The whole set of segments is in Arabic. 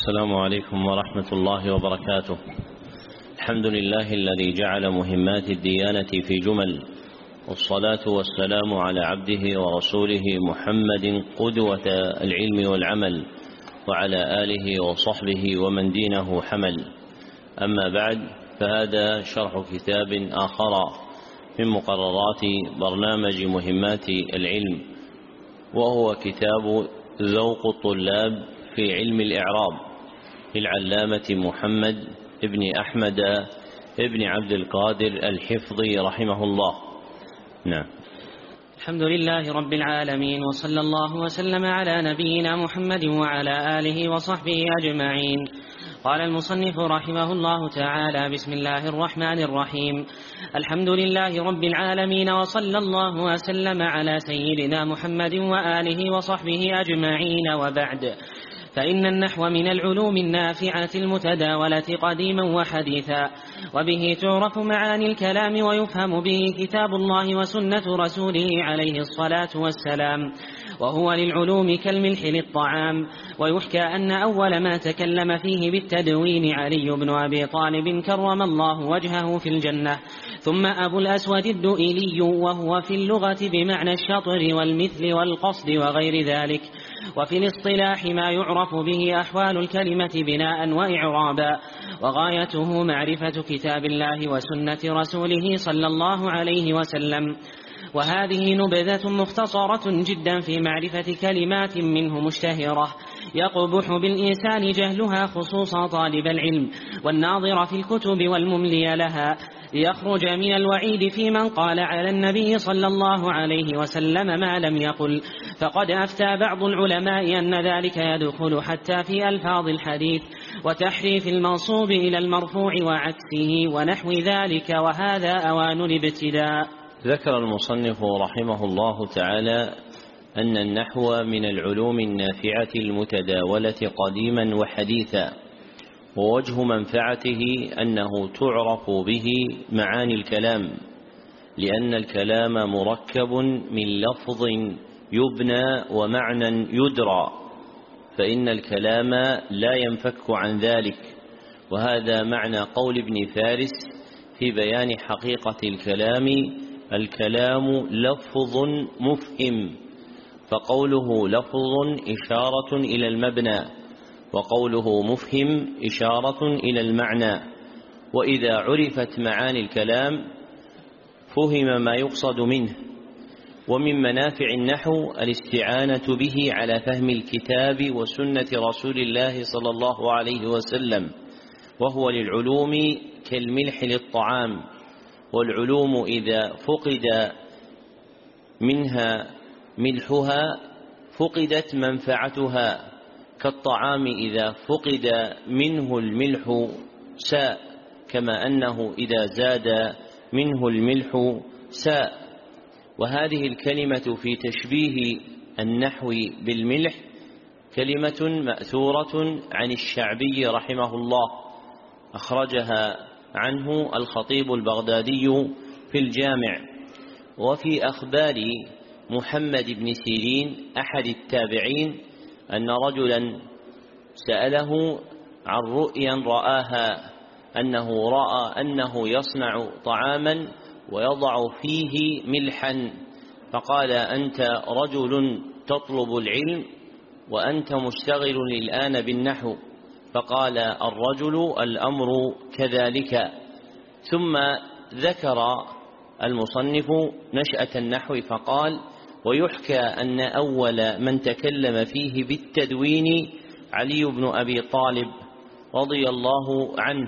السلام عليكم ورحمة الله وبركاته. الحمد لله الذي جعل مهمات الديانة في جمل، والصلاة والسلام على عبده ورسوله محمد قدوة العلم والعمل، وعلى آله وصحبه ومن دينه حمل. أما بعد، فهذا شرح كتاب آخر من مقررات برنامج مهمات العلم، وهو كتاب ذوق الطلاب في علم الإعراب للعلامة محمد ابن أحمد ابن عبد القادر الحفظي رحمه الله. نعم. الحمد لله رب العالمين، وصلى الله وسلم على نبينا محمد وعلى آله وصحبه أجمعين. قال المصنف رحمه الله تعالى: بسم الله الرحمن الرحيم. الحمد لله رب العالمين، وصلى الله وسلم على سيدنا محمد وآله وصحبه أجمعين. وبعد، فإن النحو من العلوم النافعة المتداولة قديما وحديثا، وبه تعرف معاني الكلام ويفهم به كتاب الله وسنة رسوله عليه الصلاة والسلام، وهو للعلوم كالملح للطعام. ويحكى أن أول ما تكلم فيه بالتدوين علي بن أبي طالب كرم الله وجهه في الجنة، ثم أبو الأسود الدؤلي، وهو في اللغة بمعنى الشطر والمثل والقصد وغير ذلك، وفي الاصطلاح ما يعرف به أحوال الكلمة بناء وإعرابا، وغايته معرفة كتاب الله وسنة رسوله صلى الله عليه وسلم. وهذه نبذة مختصرة جدا في معرفة كلمات منه مشتهرة يقبح بالإنسان جهلها، خصوصا طالب العلم والناظر في الكتب والمملي لها، ليخرج من الوعيد في من قال على النبي صلى الله عليه وسلم ما لم يقل. فقد أفتى بعض العلماء أن ذلك يدخل حتى في ألفاظ الحديث وتحريف المنصوب إلى المرفوع وعكسه ونحو ذلك، وهذا أوان الابتداء. ذكر المصنف رحمه الله تعالى أن النحو من العلوم النافعة المتداولة قديما وحديثا، ووجه منفعته أنه تعرف به معاني الكلام، لأن الكلام مركب من لفظ يبنى ومعنى يدرى، فإن الكلام لا ينفك عن ذلك. وهذا معنى قول ابن فارس في بيان حقيقة الكلام: الكلام لفظ مفهم. فقوله لفظ إشارة إلى المبنى، وقوله مفهم إشارة إلى المعنى. وإذا عرفت معاني الكلام فهم ما يقصد منه. ومن منافع النحو الاستعانة به على فهم الكتاب وسنة رسول الله صلى الله عليه وسلم، وهو للعلوم كالملح للطعام. والعلوم إذا فقد منها ملحها فقدت منفعتها، كالطعام إذا فقد منه الملح ساء، كما أنه إذا زاد منه الملح ساء. وهذه الكلمة في تشبيه النحو بالملح كلمة مأثورة عن الشعبي رحمه الله، أخرجها عنه الخطيب البغدادي في الجامع. وفي أخبار محمد بن سيرين أحد التابعين أن رجلا سأله عن رؤيا رآها، أنه رأى أنه يصنع طعاما ويضع فيه ملحا، فقال: أنت رجل تطلب العلم وأنت مشتغل الآن بالنحو. فقال الرجل: الأمر كذلك. ثم ذكر المصنف نشأة النحو فقال: ويحكى أن أول من تكلم فيه بالتدوين علي بن أبي طالب رضي الله عنه،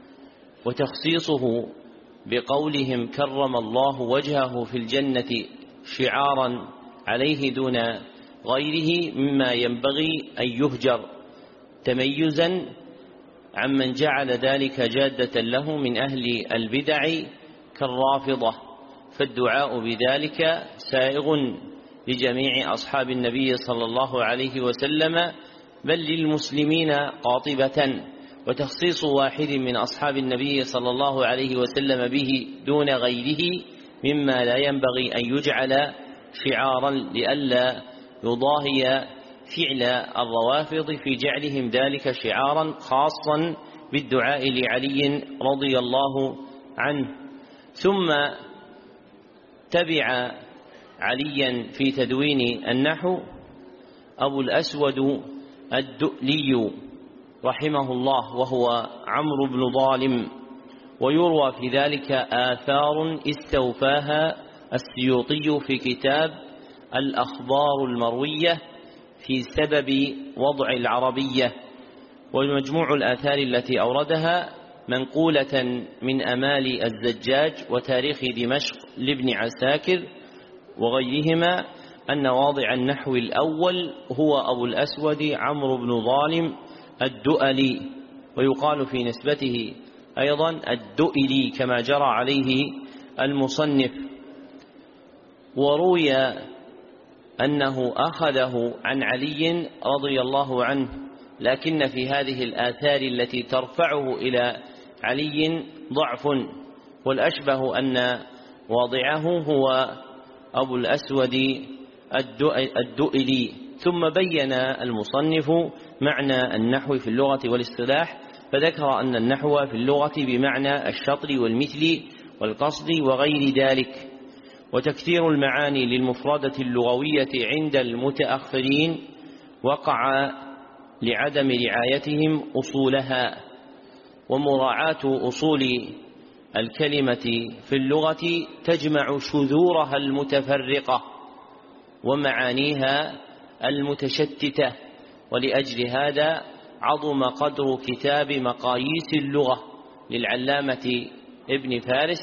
وتخصيصه بقولهم كرم الله وجهه في الجنة شعارا عليه دون غيره مما ينبغي أن يهجر، تميزا عمن جعل ذلك جادة له من أهل البدع كالرافضة. فالدعاء بذلك سائغ لجميع أصحاب النبي صلى الله عليه وسلم، بل للمسلمين قاطبة. وتخصيص واحد من أصحاب النبي صلى الله عليه وسلم به دون غيره مما لا ينبغي أن يجعل شعارا، لئلا يضاهي فعل الروافض في جعلهم ذلك شعارا خاصا بالدعاء لعلي رضي الله عنه. ثم تبع عليا في تدوين النحو أبو الأسود الدؤلي رحمه الله، وهو عمرو بن ظالم، ويروى في ذلك آثار استوفاها السيوطي في كتاب الأخبار المروية في سبب وضع العربية، ومجموع الآثار التي أوردها منقولة من أمال الزجاج وتاريخ دمشق لابن عساكر وغيرهما أن واضع النحو الأول هو أبو الأسود عمرو بن ظالم الدؤلي، ويقال في نسبته أيضا الدؤلي كما جرى عليه المصنف. وروي أنه أخذه عن علي رضي الله عنه، لكن في هذه الآثار التي ترفعه إلى علي ضعف، والأشبه أن واضعه هو أبو الأسود الدؤلي. ثم بين المصنف معنى النحو في اللغة والاصطلاح، فذكر أن النحو في اللغة بمعنى الشطر والمثل والقصد وغير ذلك، وتكثير المعاني للمفردة اللغوية عند المتأخرين وقع لعدم رعايتهم أصولها، ومراعاة أصول الكلمة في اللغة تجمع شذورها المتفرقة ومعانيها المتشتتة. ولأجل هذا عظم قدر كتاب مقاييس اللغة للعلامة ابن فارس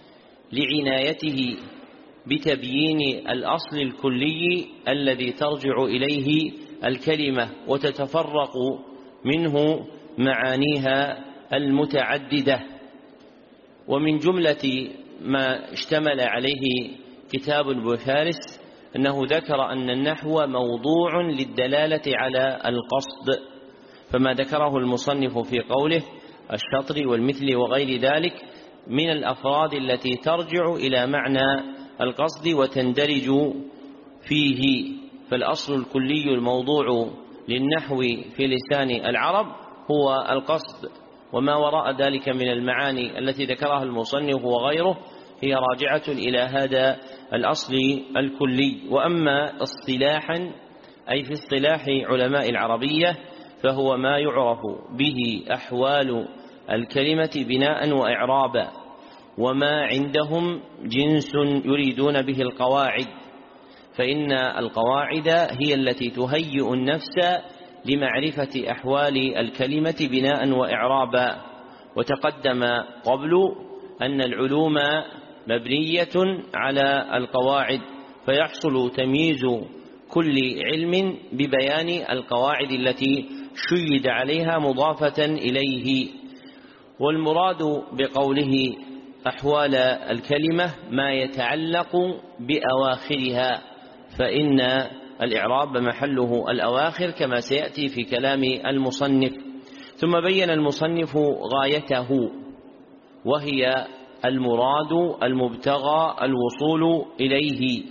لعنايته بتبيين الأصل الكلي الذي ترجع إليه الكلمة وتتفرق منه معانيها المتعددة. ومن جملة ما اشتمل عليه كتاب ابن فارس أنه ذكر أن النحو موضوع للدلالة على القصد، فما ذكره المصنف في قوله الشطر والمثل وغير ذلك من الأفراد التي ترجع إلى معنى القصد وتندرج فيه. فالأصل الكلي الموضوع للنحو في لسان العرب هو القصد، وما وراء ذلك من المعاني التي ذكرها المصنف وغيره هي راجعة إلى هذا الأصل الكلي. وأما اصطلاحا أي في اصطلاح علماء العربية فهو ما يعرف به أحوال الكلمة بناء وإعرابا، وما عندهم جنس يريدون به القواعد، فإن القواعد هي التي تهيئ النفس لمعرفة أحوال الكلمة بناء وإعرابا. وتقدم قبل أن العلوم مبنية على القواعد، فيحصل تمييز كل علم ببيان القواعد التي شيد عليها مضافة إليه. والمراد بقوله أحوال الكلمة ما يتعلق بأواخرها، فإن الإعراب محله الأواخر كما سيأتي في كلام المصنف. ثم بين المصنف غايته، وهي المراد المبتغى الوصول إليه،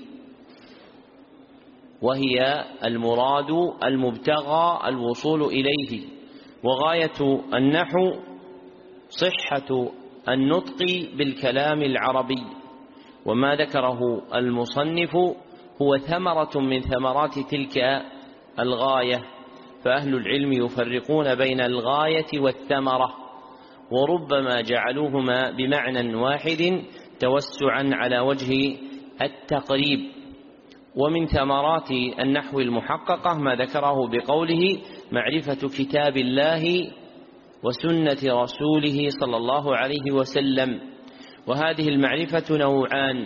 وهي المراد المبتغى الوصول إليه. وغاية النحو صحة النطق بالكلام العربي، وما ذكره المصنف هو ثمرة من ثمرات تلك الغاية، فأهل العلم يفرقون بين الغاية والثمرة، وربما جعلوهما بمعنى واحد توسعا على وجه التقريب. ومن ثمرات النحو المحققة ما ذكره بقوله معرفة كتاب الله وسنة رسوله صلى الله عليه وسلم. وهذه المعرفة نوعان: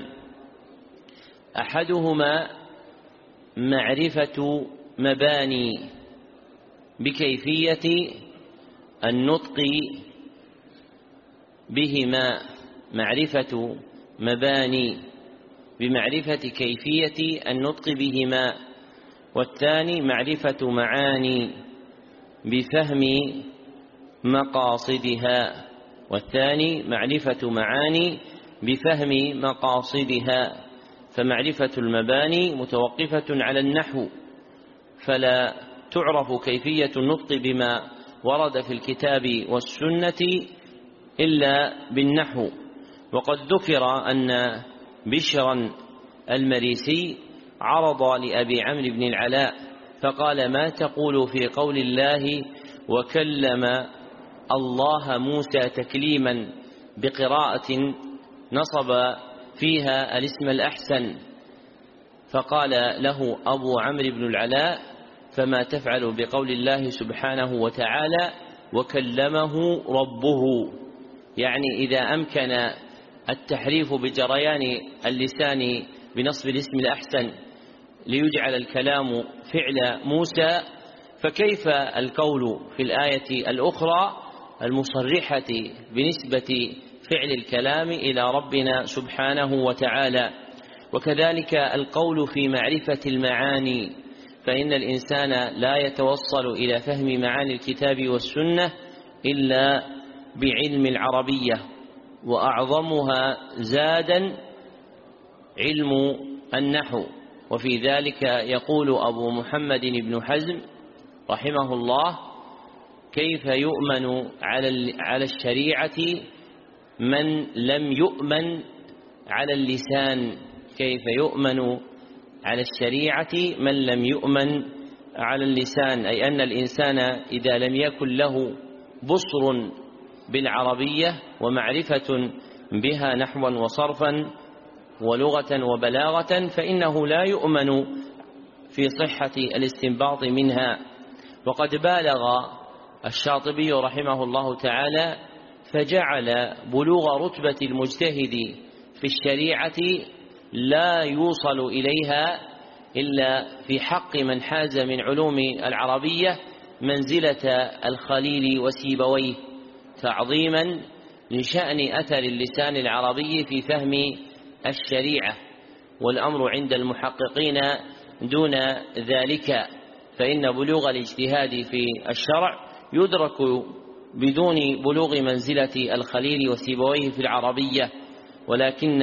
أحدهما معرفة مباني بكيفية النطق بهما، معرفة مباني بمعرفة كيفية النطق بهما، والثاني معرفة معاني بفهم مقاصدها، والثاني معرفة معاني بفهم مقاصدها. فمعرفة المباني متوقفة على النحو، فلا تعرف كيفية النطق بما ورد في الكتاب والسنة إلا بالنحو. وقد ذكر أن بشرا المريسي عرض لأبي عمرو بن العلاء فقال: ما تقول في قول الله وكلم الله موسى تكليما بقراءة نصب فيها الاسم الأحسن؟ فقال له أبو عمرو بن العلاء: فما تفعل بقول الله سبحانه وتعالى وكلمه ربه؟ يعني إذا أمكن التحريف بجريان اللسان بنصب الاسم الأحسن ليجعل الكلام فعل موسى، فكيف القول في الآية الأخرى المصرحة بنسبة فعل الكلام إلى ربنا سبحانه وتعالى؟ وكذلك القول في معرفة المعاني، فإن الإنسان لا يتوصل إلى فهم معاني الكتاب والسنة إلا بعلم العربية، وأعظمها زادا علم النحو. وفي ذلك يقول أبو محمد بن حزم رحمه الله: كيف يؤمن على الشريعة من لم يؤمن على اللسان؟ كيف يؤمن على الشريعة من لم يؤمن على اللسان؟ أي أن الإنسان إذا لم يكن له بصر بالعربية ومعرفة بها نحوا وصرفا ولغة وبلاغة فإنه لا يؤمن في صحة الاستنباط منها. وقد بالغ الشاطبي رحمه الله تعالى فجعل بلوغ رتبة المجتهد في الشريعة لا يوصل إليها إلا في حق من حاز من علوم العربية منزلة الخليل وسيبويه، تعظيما لشأن أثر اللسان العربي في فهم الشريعة. والأمر عند المحققين دون ذلك، فإن بلوغ الاجتهاد في الشرع يدرك بدون بلوغ منزلة الخليل وسيبويه في العربية، ولكن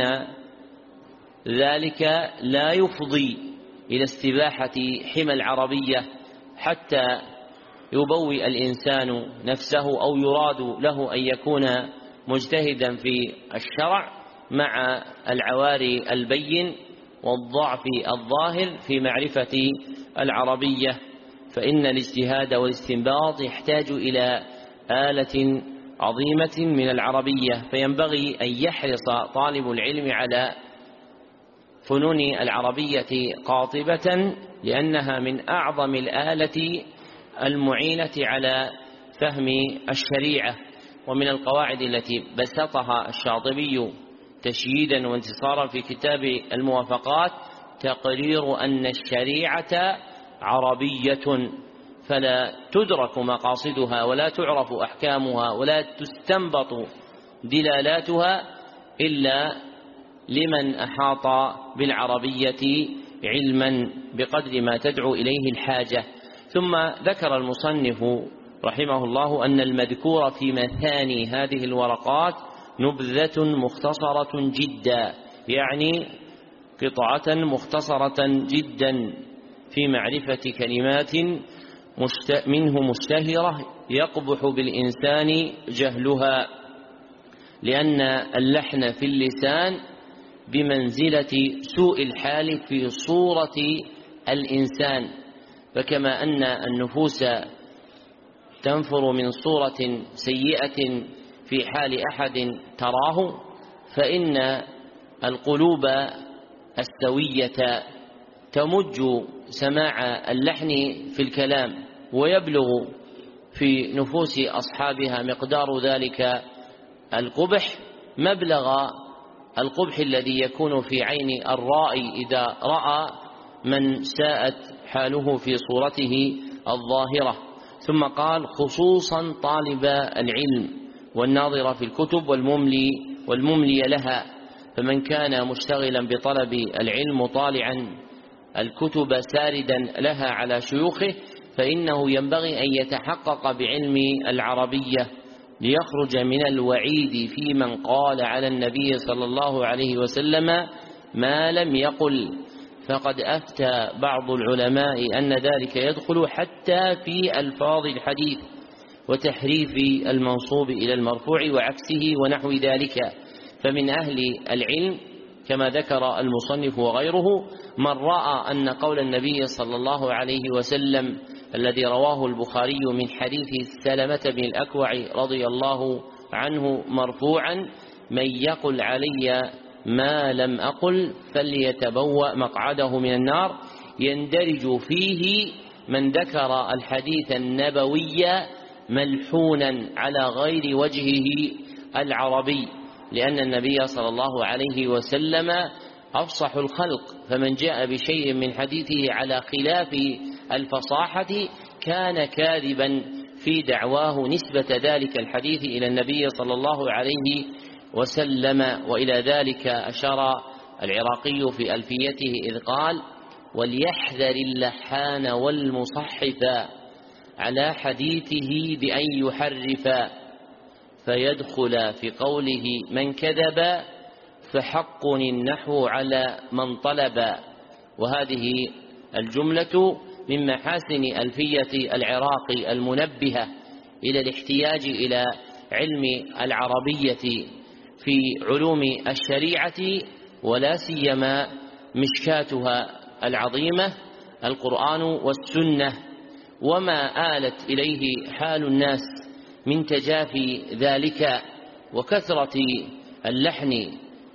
ذلك لا يفضي إلى استباحة حمى العربية حتى يبوئ الإنسان نفسه أو يراد له أن يكون مجتهدا في الشرع مع العواري البين والضعف الظاهر في معرفة العربية. فإن الاجتهاد والاستنباط يحتاج إلى آلة عظيمة من العربية، فينبغي أن يحرص طالب العلم على فنون العربية قاطبة، لأنها من أعظم الآلة المعينة على فهم الشريعة. ومن القواعد التي بسطها الشاطبي تشييدا وانتصارا في كتاب الموافقات تقرير أن الشريعة عربية، فلا تدرك مقاصدها ولا تعرف أحكامها ولا تستنبط دلالاتها إلا لمن أحاط بالعربية علما بقدر ما تدعو إليه الحاجة. ثم ذكر المصنف رحمه الله أن المذكور في مثاني هذه الورقات نبذة مختصرة جدا، يعني قطعة مختصرة جدا في معرفة كلمات منه مشتهرة يقبح بالإنسان جهلها، لأن اللحن في اللسان بمنزلة سوء الحال في صورة الإنسان، فكما أن النفوس تنفر من صورة سيئة في حال أحد تراه، فإن القلوب السوية تمج سماع اللحن في الكلام، ويبلغ في نفوس أصحابها مقدار ذلك القبح مبلغ القبح الذي يكون في عين الرائي إذا رأى من ساءت حاله في صورته الظاهرة. ثم قال: خصوصا طالب العلم والناظر في الكتب والمملي لها، فمن كان مشتغلا بطلب العلم طالعا الكتب ساردا لها على شيوخه فإنه ينبغي أن يتحقق بعلم العربية ليخرج من الوعيد في من قال على النبي صلى الله عليه وسلم ما لم يقل، فقد أفتى بعض العلماء أن ذلك يدخل حتى في ألفاظ الحديث وتحريف المنصوب إلى المرفوع وعكسه ونحو ذلك. فمن أهل العلم كما ذكر المصنف وغيره من رأى أن قول النبي صلى الله عليه وسلم الذي رواه البخاري من حديث سلمة بن الأكوع رضي الله عنه مرفوعا: من يقل علي ما لم أقل فليتبوأ مقعده من النار، يندرج فيه من ذكر الحديث النبوي ملحونا على غير وجهه العربي، لأن النبي صلى الله عليه وسلم أفصح الخلق، فمن جاء بشيء من حديثه على خلاف الفصاحة كان كاذبا في دعواه نسبة ذلك الحديث إلى النبي صلى الله عليه وسلم. وإلى ذلك أشار العراقي في ألفيته إذ قال: وليحذر اللحان والمصحف على حديثه بأن يحرف، فيدخل في قوله من كذب فحق النحو على من طلب. وهذه الجملة من محاسن ألفية العراقي المنبهة إلى الاحتياج إلى علم العربية في علوم الشريعة، ولا سيما مشكاتها العظيمة القرآن والسنة، وما آلت إليه حال الناس من تجافي ذلك وكثرة اللحن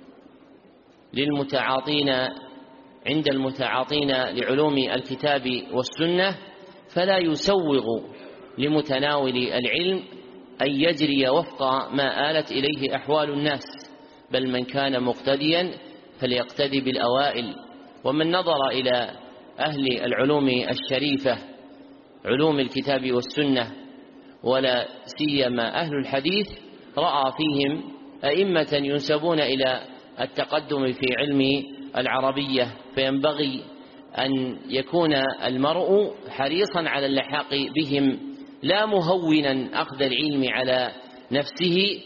للمتعاطين عند المتعاطين لعلوم الكتاب والسنة، فلا يسوغ لمتناول العلم أن يجري وفق ما آلت إليه أحوال الناس، بل من كان مقتديا فليقتدي بالأوائل. ومن نظر إلى أهل العلوم الشريفة علوم الكتاب والسنة ولا سيما أهل الحديث رأى فيهم أئمة ينسبون إلى التقدم في علم العربية، فينبغي أن يكون المرء حريصا على اللحاق بهم، لا مهونا أخذ العلم على نفسه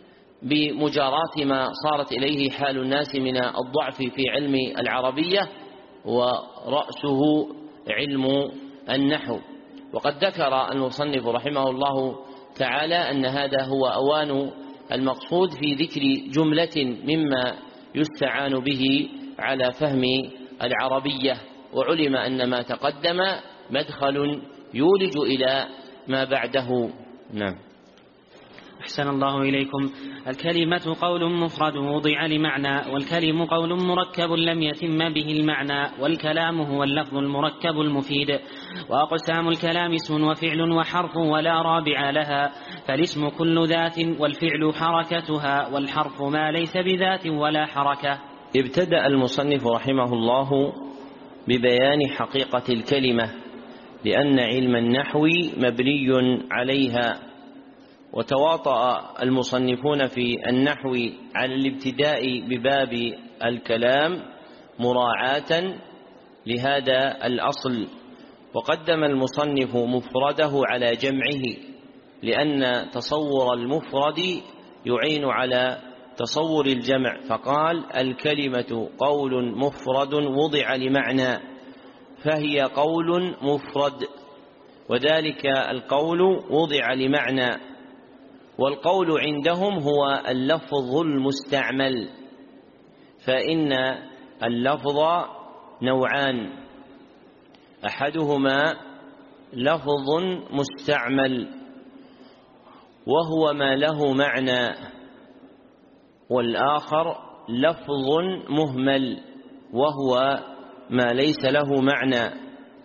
بمجاراة ما صارت إليه حال الناس من الضعف في علم العربية، ورأسه علم النحو. وقد ذكر المصنف رحمه الله تعالى أن هذا هو أوان المقصود في ذكر جملة مما يستعان به على فهم العربية، وعلم أن ما تقدم مدخل يولج إلى ما بعده. نعم. أحسن الله إليكم. الكلمة قول مفرد وضع لمعنى، والكلم قول مركب لم يتم به المعنى، والكلام هو اللفظ المركب المفيد. وأقسام الكلام اسم وفعل وحرف ولا رابع لها، فالاسم كل ذات والفعل حركتها، والحرف ما ليس بذات ولا حركة. ابتدأ المصنف رحمه الله ببيان حقيقة الكلمة، لأن علم النحو مبني عليها، وتواطأ المصنفون في النحو على الابتداء بباب الكلام مراعاة لهذا الأصل، وقدم المصنف مفرده على جمعه، لأن تصور المفرد يعين على تصور الجمع، فقال الكلمة قول مفرد وضع لمعنى، فهي قول مفرد، وذلك القول وضع لمعنى. والقول عندهم هو اللفظ المستعمل، فإن اللفظ نوعان: أحدهما لفظ مستعمل وهو ما له معنى، والآخر لفظ مهمل وهو ما ليس له معنى.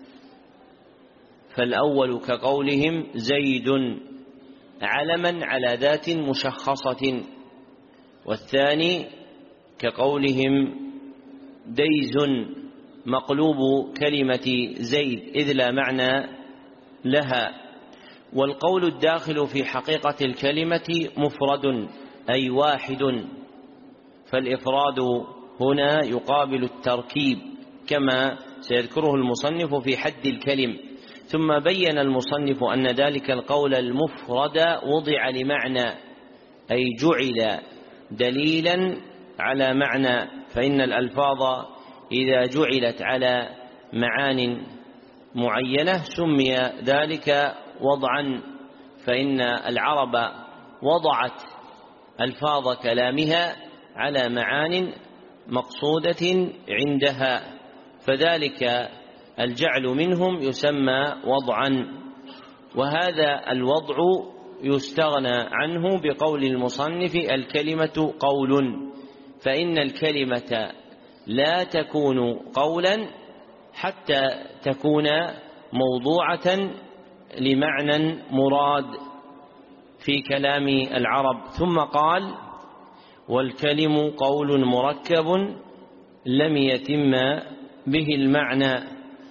فالأول كقولهم زيد علما على ذات مشخصة، والثاني كقولهم ديز مقلوب كلمة زيد إذ لا معنى لها. والقول الداخل في حقيقة الكلمة مفرد أي واحد، فالإفراد هنا يقابل التركيب كما سيذكره المصنف في حد الكلم. ثم بين المصنف أن ذلك القول المفرد وضع لمعنى، أي جعل دليلا على معنى، فإن الألفاظ إذا جعلت على معان معينة سمي ذلك وضعا، فإن العرب وضعت ألفاظ كلامها على معان مقصودة عندها، فذلك الجعل منهم يسمى وضعا. وهذا الوضع يستغنى عنه بقول المصنف: الكلمة قول، فإن الكلمة لا تكون قولا حتى تكون موضوعة لمعنى مراد في كلام العرب. ثم قال: والكلم قول مركب لم يتم به المعنى،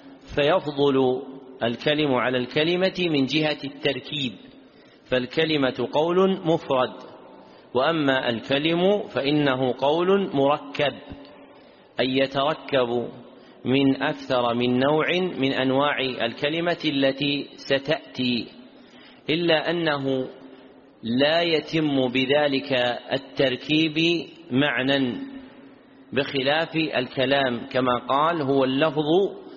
فيفضل الكلم على الكلمة من جهة التركيب، فالكلمة قول مفرد، وأما الكلم فإنه قول مركب، أي يتركب من أكثر من نوع من أنواع الكلمة التي ستأتي، إلا أنه لا يتم بذلك التركيب معنى، بخلاف الكلام كما قال: هو اللفظ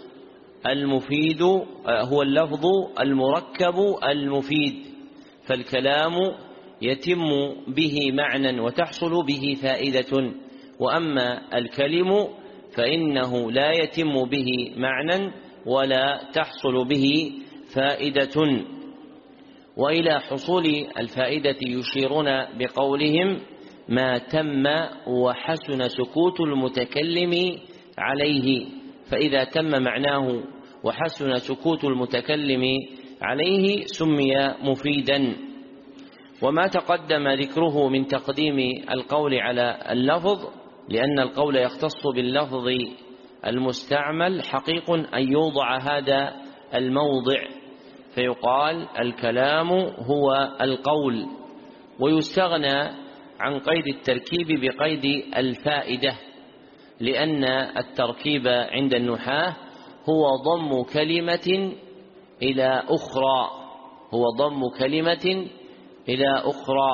المفيد، هو اللفظ المركب المفيد، فالكلام يتم به معنى وتحصل به فائدة، وأما الكلم فإنه لا يتم به معنى ولا تحصل به فائدة. وإلى حصول الفائدة يشيرون بقولهم: ما تم وحسن سكوت المتكلم عليه، فإذا تم معناه وحسن سكوت المتكلم عليه سمي مفيدا. وما تقدم ذكره من تقديم القول على اللفظ، لأن القول يختص باللفظ المستعمل، حقيق أن يوضع هذا الموضع فيقال: الكلام هو القول، ويستغنى عن قيد التركيب بقيد الفائدة، لأن التركيب عند النحاة هو ضم كلمة إلى أخرى، هو ضم كلمة إلى أخرى،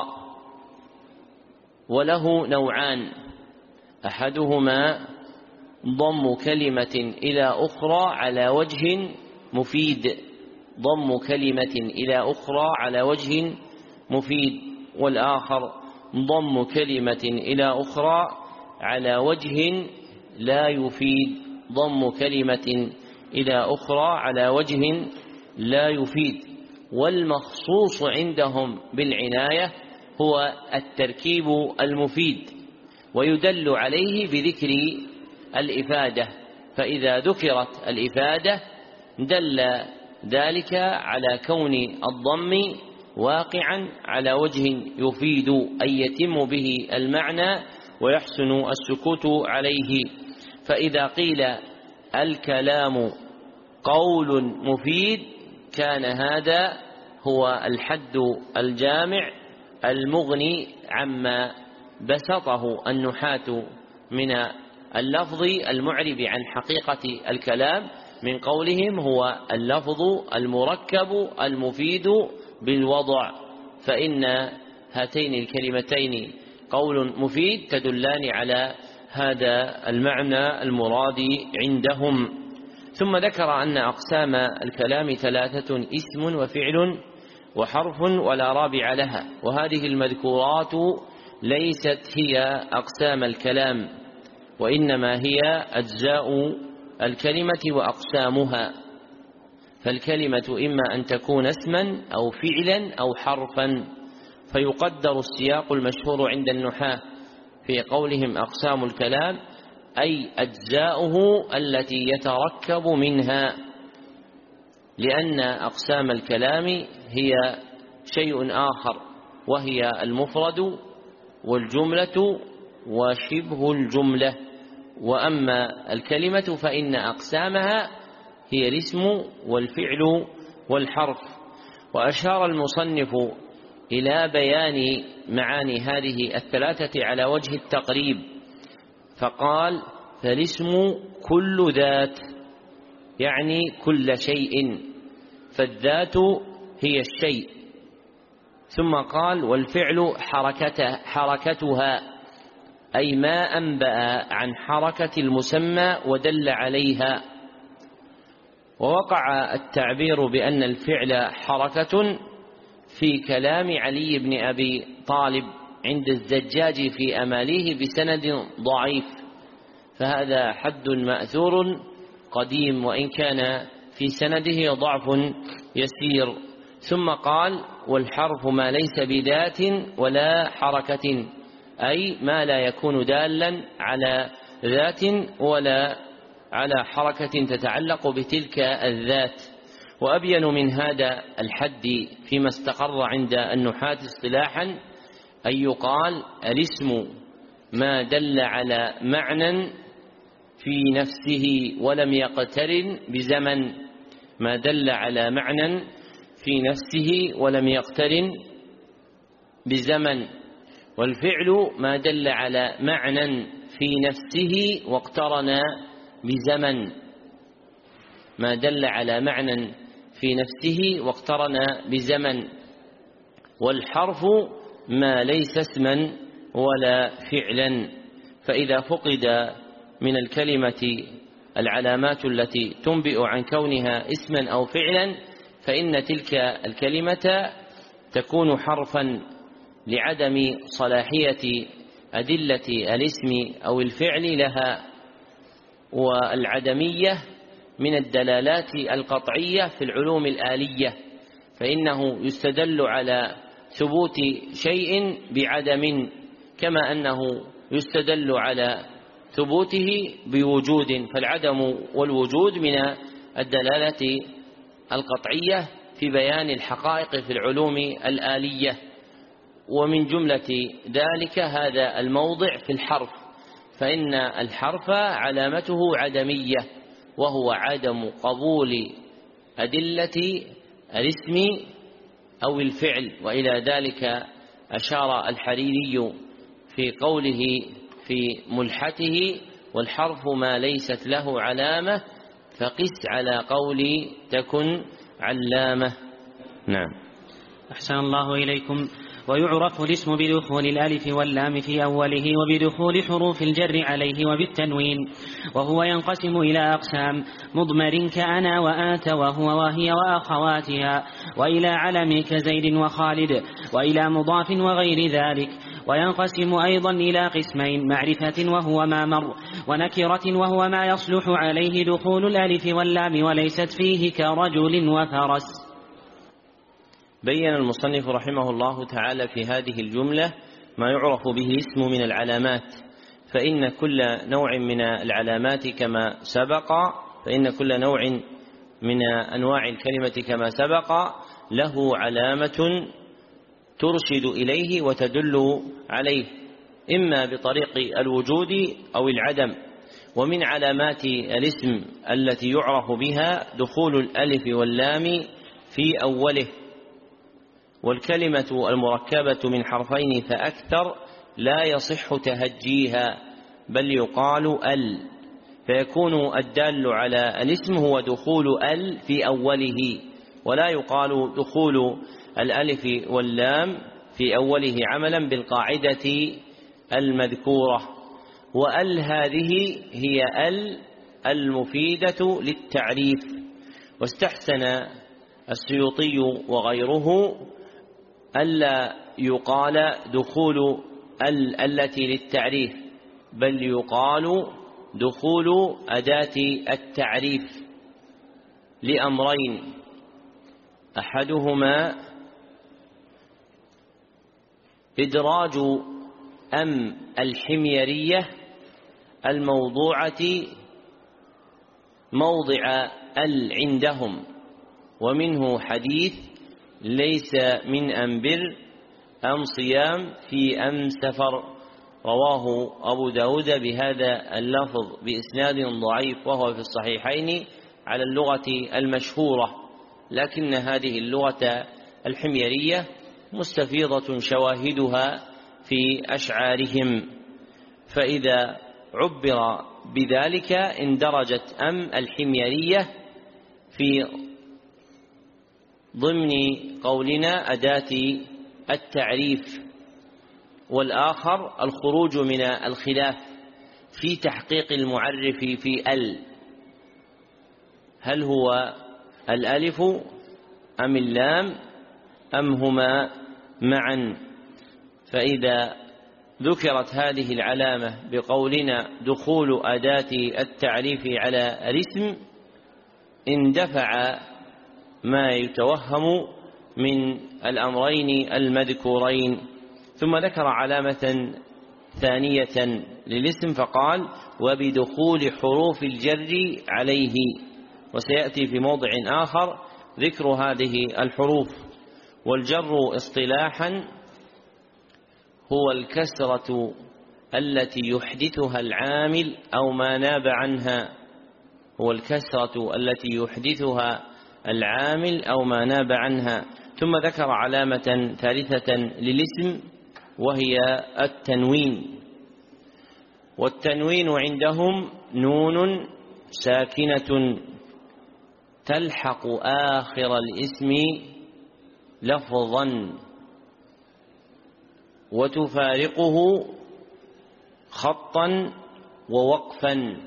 وله نوعان: أحدهما ضم كلمة إلى أخرى على وجه مفيد، ضم كلمة إلى أخرى على وجه مفيد، والآخر ضم كلمة إلى أخرى على وجه لا يفيد، ضم كلمة إلى أخرى على وجه لا يفيد. والمخصوص عندهم بالعناية هو التركيب المفيد، ويدل عليه بذكر الإفادة، فإذا ذكرت الإفادة دل ذلك على كون الضم واقعا على وجه يفيد، أي يتم به المعنى ويحسن السكوت عليه. فإذا قيل الكلام قول مفيد كان هذا هو الحد الجامع المغني عما بسطه النحاة من اللفظ المعرب عن حقيقة الكلام، من قولهم هو اللفظ المركب المفيد بالوضع، فإن هاتين الكلمتين قول مفيد تدلان على هذا المعنى المراد عندهم. ثم ذكر أن أقسام الكلام ثلاثة: اسم وفعل وحرف ولا رابع لها، وهذه المذكورات ليست هي أقسام الكلام، وإنما هي أجزاء الكلمة وأقسامها، فالكلمة إما أن تكون اسما أو فعلا أو حرفا، فيقدر السياق المشهور عند النحاة في قولهم أقسام الكلام أي أجزاؤه التي يتركب منها، لأن أقسام الكلام هي شيء آخر، وهي المفرد والجملة وشبه الجملة. وأما الكلمة فإن أقسامها هي الاسم والفعل والحرف. وأشار المصنف إلى بيان معاني هذه الثلاثة على وجه التقريب، فقال: فالاسم كل ذات، يعني كل شيء، فالذات هي الشيء. ثم قال: والفعل حركتها، أي ما أنبأ عن حركة المسمى ودل عليها. ووقع التعبير بأن الفعل حركة في كلام علي بن أبي طالب عند الزجاج في أماليه بسند ضعيف، فهذا حد مأثور قديم وإن كان في سنده ضعف يسير. ثم قال: والحرف ما ليس بذات ولا حركة، أي ما لا يكون دالا على ذات ولا على حركة تتعلق بتلك الذات. وأبين من هذا الحد فيما استقر عند النحاة اصطلاحا أن يقال: الاسم ما دل على معنى في نفسه ولم يقترن بزمن، ما دل على معنى في نفسه ولم يقترن بزمن. والفعل ما دل على معنى في نفسه واقترن بزمن، ما دل على معنى في نفسه واقترن بزمن. والحرف ما ليس اسما ولا فعلا، فإذا فقد من الكلمة العلامات التي تنبئ عن كونها اسما أو فعلا فإن تلك الكلمة تكون حرفا لعدم صلاحية أدلة الاسم أو الفعل لها. والعدمية من الدلالات القطعية في العلوم الآلية، فإنه يستدل على ثبوت شيء بعدم كما أنه يستدل على ثبوته بوجود، فالعدم والوجود من الدلالة القطعية في بيان الحقائق في العلوم الآلية. ومن جملة ذلك هذا الموضع في الحرف، فإن الحرف علامته عدمية، وهو عدم قبول أدلة الاسم أو الفعل. وإلى ذلك أشار الحريري في قوله في ملحته: والحرف ما ليست له علامة فقس على قول تكن علامة. نعم. أحسن الله إليكم. ويعرف الاسم بدخول الألف واللام في أوله وبدخول حروف الجر عليه وبالتنوين، وهو ينقسم إلى أقسام: مضمر كأنا وآت وهو وهي وأخواتها، وإلى علم كزيد وخالد، وإلى مضاف وغير ذلك. وينقسم أيضا إلى قسمين: معرفة وهو ما مر، ونكرة وهو ما يصلح عليه دخول الألف واللام وليست فيه كرجل وفرس. بين المصنف رحمه الله تعالى في هذه الجملة ما يعرف به اسم من العلامات، فإن كل نوع من العلامات كما سبق فإن كل نوع من أنواع الكلمة كما سبق له علامة ترشد إليه وتدل عليه، إما بطريق الوجود أو العدم. ومن علامات الاسم التي يعرف بها دخول الألف واللام في أوله. والكلمة المركبة من حرفين فأكثر لا يصح تهجيها، بل يقال ال، فيكون الدال على الاسم هو دخول ال في أوله، ولا يقال دخول الألف واللام في أوله عملا بالقاعدة المذكورة. وال هذه هي ال المفيدة للتعريف. واستحسن السيوطي وغيره ألا يقال دخول ال التي للتعريف، بل يقال دخول أداة التعريف لأمرين: أحدهما إدراج أم الحميرية الموضوعة موضع ال عندهم، ومنه حديث: ليس من أم بر أم صيام في أم سفر، رواه أبو داود بهذا اللفظ بإسناد ضعيف، وهو في الصحيحين على اللغة المشهورة، لكن هذه اللغة الحميرية مستفيضة شواهدها في أشعارهم، فإذا عبر بذلك اندرجت أم الحميرية في ضمن قولنا أداة التعريف. والآخر الخروج من الخلاف في تحقيق المعرف في هل هو الألف أم اللام أم هما معا. فإذا ذكرت هذه العلامة بقولنا دخول أداة التعريف على الاسم اندفع ما يتوهم من الأمرين المذكورين. ثم ذكر علامة ثانية للاسم فقال وبدخول حروف الجر عليه، وسيأتي في موضع آخر ذكر هذه الحروف. والجر اصطلاحا هو الكسرة التي يحدثها العامل أو ما ناب عنها، هو الكسرة التي يحدثها العامل أو ما ناب عنها. ثم ذكر علامة ثالثة للاسم وهي التنوين. والتنوين عندهم نون ساكنة تلحق آخر الاسم لفظا وتفارقه خطا ووقفا،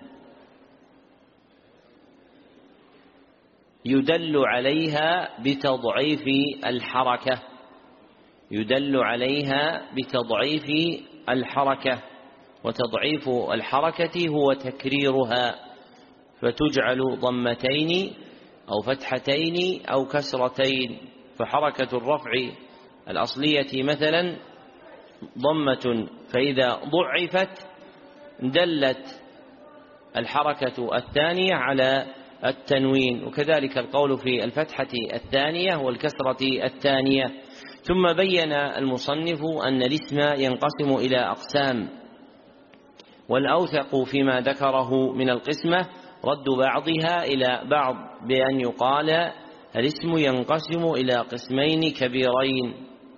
يدل عليها بتضعيف الحركة، يدل عليها بتضعيف الحركة. وتضعيف الحركة هو تكريرها، فتجعل ضمتين أو فتحتين أو كسرتين. فحركة الرفع الأصلية مثلا ضمة، فإذا ضعفت دلت الحركة الثانية على التنوين، وكذلك القول في الفتحة الثانية والكسرة الثانية. ثم بين المصنف أن الاسم ينقسم إلى أقسام، والأوثق فيما ذكره من القسمة رد بعضها إلى بعض بأن يقال الاسم ينقسم إلى قسمين كبيرين: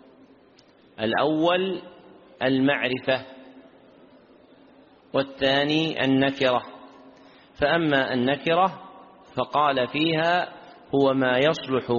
الأول المعرفة، والثاني النكرة. فأما النكرة فقال فيها هو ما يصلح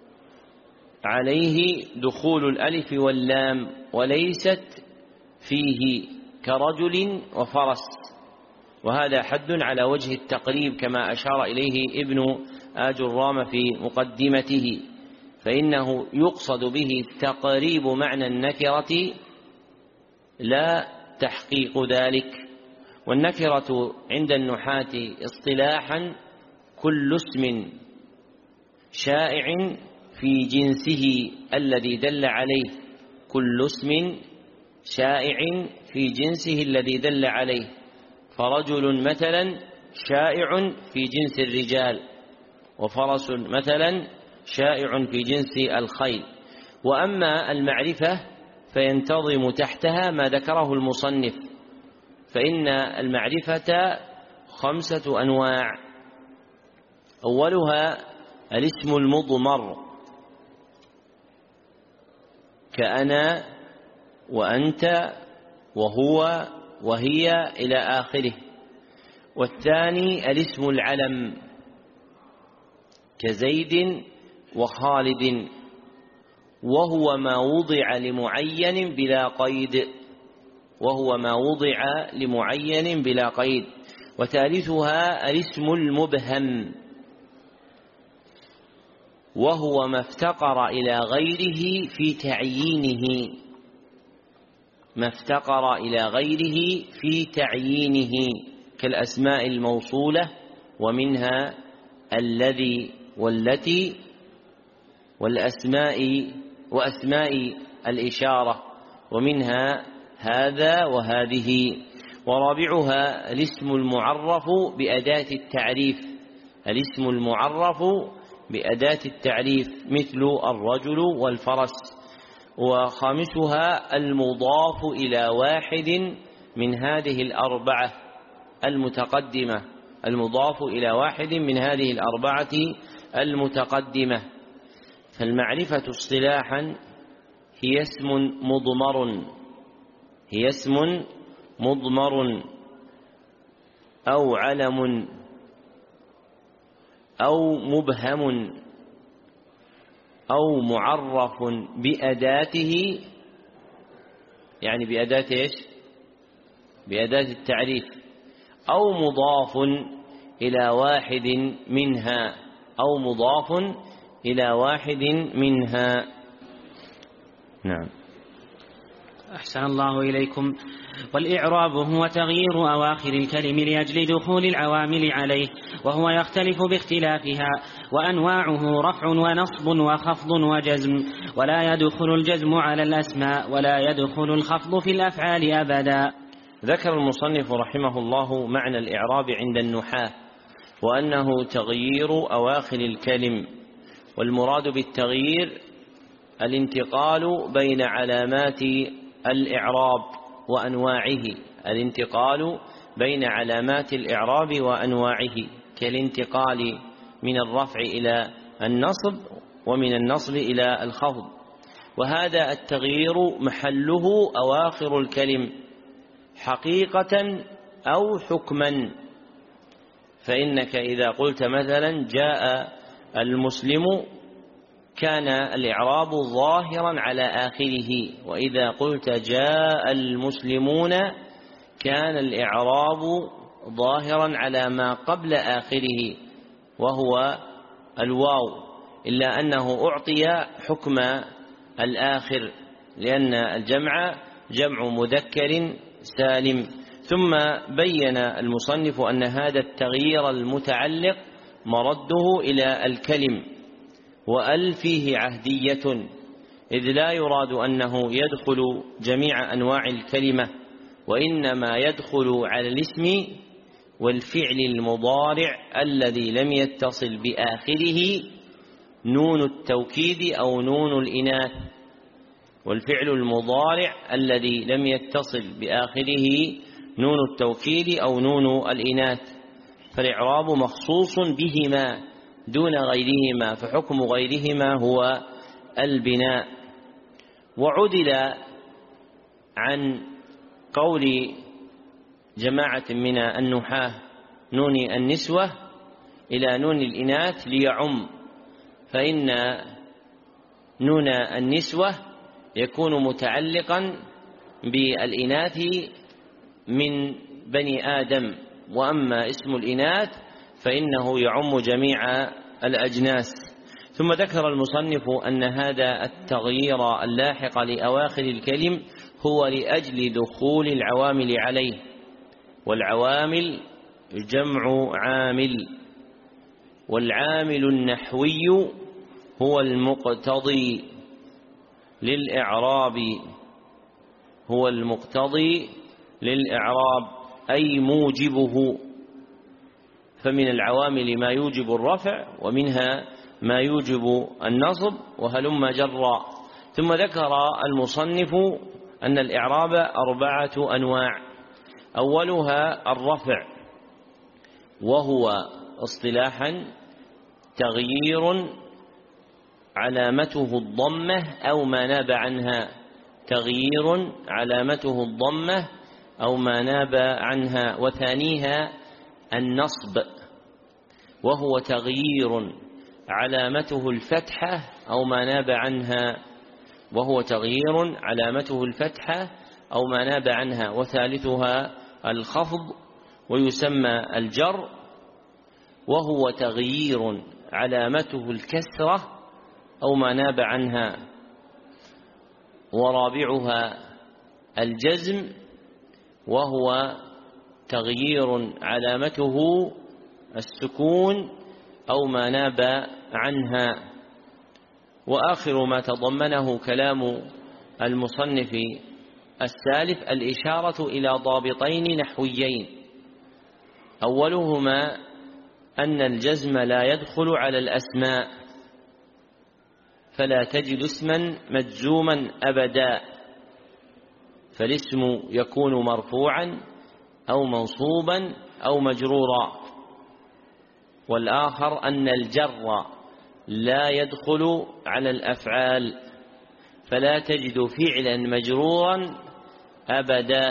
عليه دخول الألف واللام وليست فيه كرجل وفرس، وهذا حد على وجه التقريب كما أشار إليه ابن آجرام في مقدمته، فإنه يقصد به تقريب معنى النكرة لا تحقيق ذلك. والنكرة عند النحاة اصطلاحا كل اسم شائع في جنسه الذي دل عليه، كل اسم شائع في جنسه الذي دل عليه. فرجل مثلا شائع في جنس الرجال، وفرس مثلا شائع في جنس الخيل. وأما المعرفة فينتظم تحتها ما ذكره المصنف، فإن المعرفة 5 أنواع: أولها الاسم المضمر كأنا وأنت وهو وهي إلى آخره. والثاني الاسم العلم كزيد وخالد، وهو ما وضع لمعين بلا قيد، وهو ما وضع لمعين بلا قيد. وثالثها الاسم المبهم، وهو ما افتقر إلى غيره في تعيينه، ما افتقر إلى غيره في تعيينه كالأسماء الموصولة، ومنها الذي والتي، وأسماء الإشارة، ومنها هذا وهذه. ورابعها الاسم المعرف بأداة التعريف، الاسم المعرف بأداة التعريف مثل الرجل والفرس. وخامسها المضاف إلى واحد من هذه الأربعة المتقدمة، المضاف إلى واحد من هذه الأربعة المتقدمة. فالمعرفة اصطلاحا هي اسم مضمر، هي اسم مضمر أو علم أو مبهم أو معرف بأداته يعني بأداة إيش؟ بأداة التعريف، أو مضاف إلى واحد منها، أو مضاف إلى واحد منها. نعم. أحسن الله إليكم. والإعراب هو تغيير أواخر الكلم لأجل دخول العوامل عليه، وهو يختلف باختلافها، وأنواعه رفع ونصب وخفض وجزم، ولا يدخل الجزم على الأسماء، ولا يدخل الخفض في الأفعال أبدا. ذكر المصنف رحمه الله معنى الإعراب عند النحاة، وأنه تغيير أواخر الكلم، والمراد بالتغيير الانتقال بين علامات الإعراب وأنواعه، الانتقال بين علامات الإعراب وأنواعه، كالانتقال من الرفع إلى النصب، ومن النصب إلى الخفض. وهذا التغيير محله أواخر الكلم حقيقة أو حكما. فإنك إذا قلت مثلا جاء المسلم كان الإعراب ظاهرا على آخره، وإذا قلت جاء المسلمون كان الإعراب ظاهرا على ما قبل آخره وهو الواو، إلا أنه أعطي حكم الآخر لأن الجمع جمع مذكر سالم. ثم بين المصنف أن هذا التغيير المتعلق مرده إلى الكلم، وأل فيه عهدية، إذ لا يراد أنه يدخل جميع أنواع الكلمة، وإنما يدخل على الاسم والفعل المضارع الذي لم يتصل بآخره نون التوكيد أو نون الإناث، والفعل المضارع الذي لم يتصل بآخره نون التوكيد أو نون الإناث، فالإعراب مخصوص بهما دون غيرهما، فحكم غيرهما هو البناء. وعدل عن قول جماعة من النحاة نون النسوة إلى نون الإناث ليعم، فإن نون النسوة يكون متعلقا بالإناث من بني آدم، وأما اسم الإناث فإنه يعم جميع الأجناس. ثم ذكر المصنف أن هذا التغيير اللاحق لأواخر الكلم هو لأجل دخول العوامل عليه، والعوامل جمع عامل، والعامل النحوي هو المقتضي للإعراب، هو المقتضي للإعراب أي موجبه، فمن العوامل ما يوجب الرفع ومنها ما يوجب النصب وهلم جرا. ثم ذكر المصنف أن الإعراب 4 أنواع، أولها الرفع، وهو اصطلاحا تغيير علامته الضمة أو ما ناب عنها، تغيير علامته الضمة أو ما ناب عنها. وثانيها النصب، وهو تغيير علامته الفتحة أو ما ناب عنها، وهو تغيير علامته الفتحة أو ما ناب عنها. وثالثها الخفض، ويسمى الجر، وهو تغيير علامته الكسرة أو ما ناب عنها. ورابعها الجزم، وهو تغيير علامته السكون أو ما ناب عنها. وآخر ما تضمنه كلام المصنف السالف الإشارة إلى ضابطين نحويين، أولهما أن الجزم لا يدخل على الأسماء، فلا تجد اسما مجزوما أبدا، فالاسم يكون مرفوعا أو منصوبا أو مجرورا. والآخر أن الجر لا يدخل على الأفعال، فلا تجد فعلا مجرورا أبدا،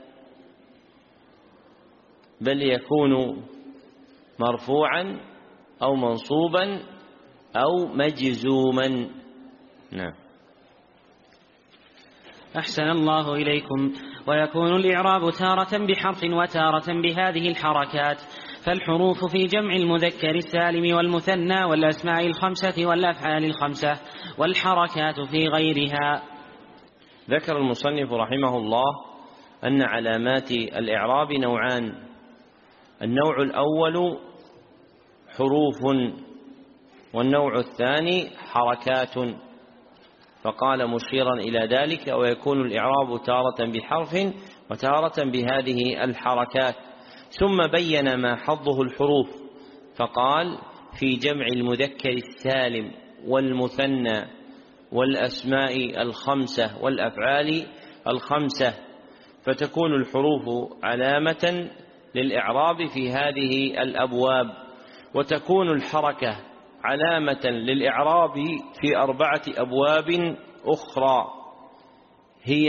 بل يكون مرفوعا أو منصوبا أو مجزوما. نعم. أحسن الله إليكم. ويكون الإعراب تارة بحرف وتارة بهذه الحركات، فالحروف في جمع المذكر السالم والمثنى والأسماء الخمسة والأفعال الخمسة، والحركات في غيرها. ذكر المصنف رحمه الله أن علامات الإعراب نوعان: النوع الأول حروف، والنوع الثاني حركات. فقال مشيرا إلى ذلك: ويكون الإعراب تارة بحرف وتارة بهذه الحركات. ثم بين ما حظه الحروف فقال: في جمع المذكر السالم والمثنى والأسماء الخمسة والأفعال الخمسة، فتكون الحروف علامة للإعراب في هذه الأبواب، وتكون الحركة علامة للإعراب في 4 أبواب أخرى، هي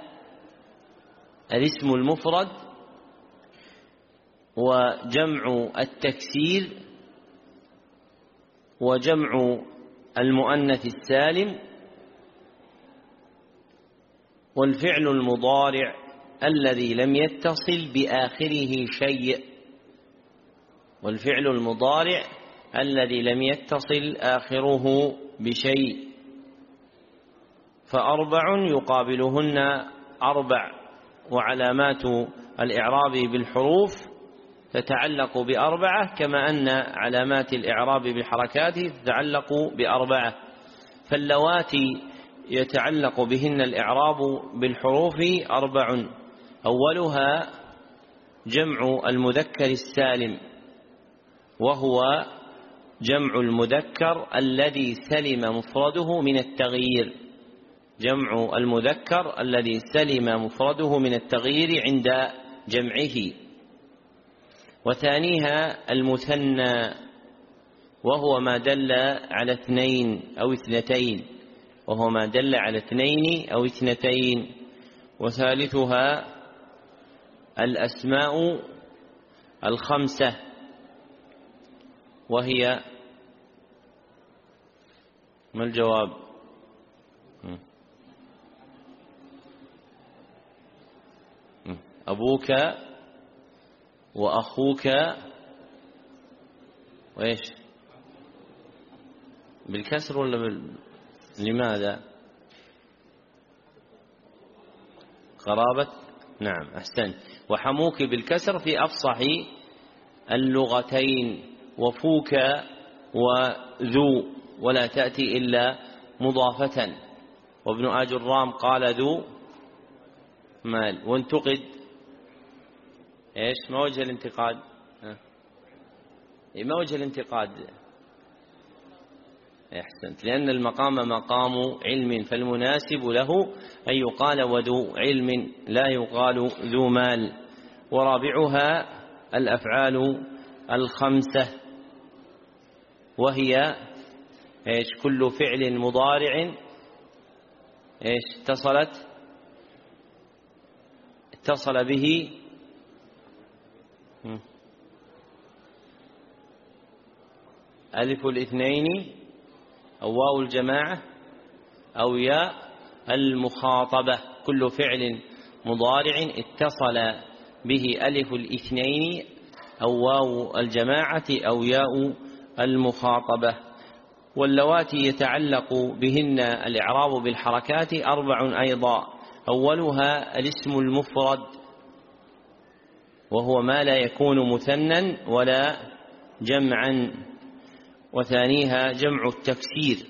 الاسم المفرد، وجمع التكسير، وجمع المؤنث السالم، والفعل المضارع الذي لم يتصل بآخره شيء، والفعل المضارع الذي لم يتصل آخره بشيء، ف4 يقابلهن 4. وعلامات الإعراب بالحروف تتعلق ب4، كما أن علامات الإعراب بالحركات تتعلق ب4. فاللواتي يتعلق بهن الإعراب بالحروف 4: أولها جمع المذكر السالم، وهو جمع المذكر الذي سلم مفرده من التغيير، جمع المذكر الذي سلم مفرده من التغيير عند جمعه. وثانيها المثنى، وهو ما دل على 2 أو 2، وهو ما دل على 2 أو 2. وثالثها الأسماء الخمسة، وهي ما الجواب؟ أبوك وأخوك وإيش؟ بالكسر ولا لماذا؟ قرابة. نعم، أحسنت. وحموك بالكسر في أفصح اللغتين، وفوك وذو، ولا تأتي إلا مضافة. وابن آجرام قال ذو مال. وانتقد إيش؟ ما وجه الانتقاد؟ ما وجه الانتقاد؟ أحسنت، لأن المقام مقام علم، فالمناسب له أن يقال وذو علم، لا يقال ذو مال. ورابعها الأفعال الخمسة، وهي إيش؟ كل فعل مضارع إيش؟ اتصل به ألف الاثنين أو واو الجماعة أو ياء المخاطبة. كل فعل مضارع اتصل به ألف الاثنين أو واو الجماعة أو ياء المخاطبة. واللواتي يتعلق بهن الإعراب بالحركات 4 أيضا: أولها الاسم المفرد، وهو ما لا يكون مثنى ولا جمعا. وثانيها جمع التكسير،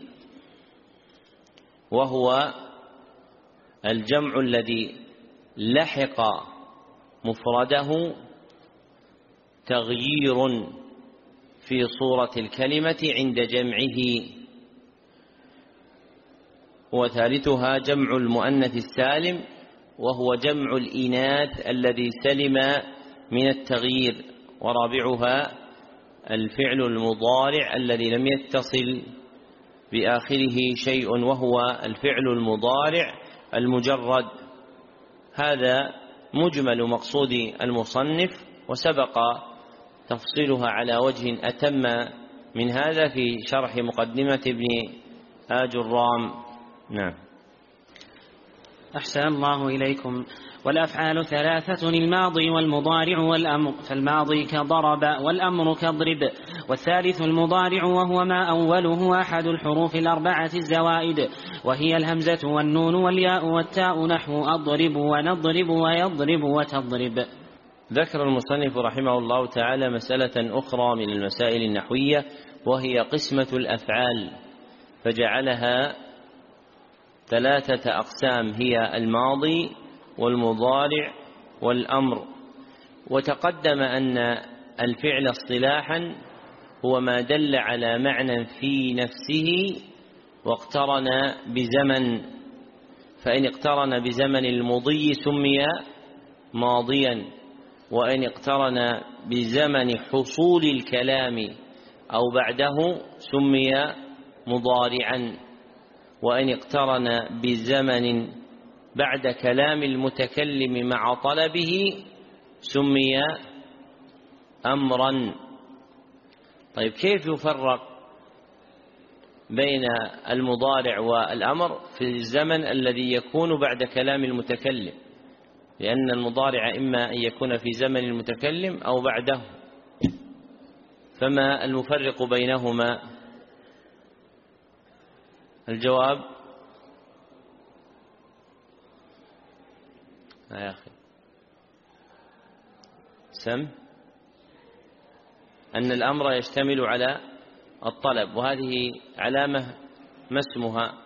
وهو الجمع الذي لحق مفرده تغيير في صورة الكلمة عند جمعه. وثالثها جمع المؤنث السالم، وهو جمع الإناث الذي سلم من التغيير. ورابعها الفعل المضارع الذي لم يتصل بآخره شيء، وهو الفعل المضارع المجرد. هذا مجمل مقصود المصنف، وسبق تفصيلها على وجه أتم من هذا في شرح مقدمة ابن آجرام. نعم. أحسن الله إليكم. والأفعال ثلاثة: الماضي والمضارع والأمر، فالماضي كضرب والأمر كاضرب، والثالث المضارع وهو ما أوله أحد الحروف الأربعة الزوائد، وهي الهمزة والنون والياء والتاء، نحو أضرب ونضرب ويضرب وتضرب. ذكر المصنف رحمه الله تعالى مسألة أخرى من المسائل النحوية، وهي قسمة الأفعال، فجعلها ثلاثة أقسام: هي الماضي والمضارع والأمر. وتقدم أن الفعل اصطلاحا هو ما دل على معنى في نفسه واقترن بزمن، فإن اقترن بزمن المضي سمي ماضيا، وإن اقترن بزمن حصول الكلام أو بعده سمي مضارعا، وإن اقترن بزمن بعد كلام المتكلم مع طلبه سمي أمرا. طيب، كيف يفرق بين المضارع والأمر في الزمن الذي يكون بعد كلام المتكلم؟ لأن المضارع إما أن يكون في زمن المتكلم أو بعده، فما المفرق بينهما؟ الجواب يا أخي سم أن الأمر يشتمل على الطلب، وهذه علامة ما اسمها؟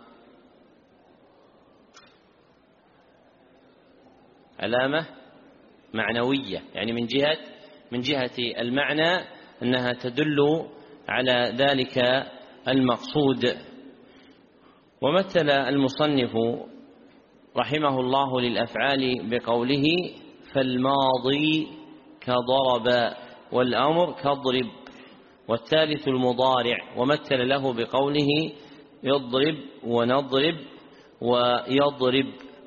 علامة معنوية، يعني من جهة المعنى أنها تدل على ذلك المقصود. ومثل المصنف رحمه الله للأفعال بقوله: فالماضي كضرب والأمر كاضرب، والثالث المضارع، ومثل له بقوله: يضرب ونضرب ويضرب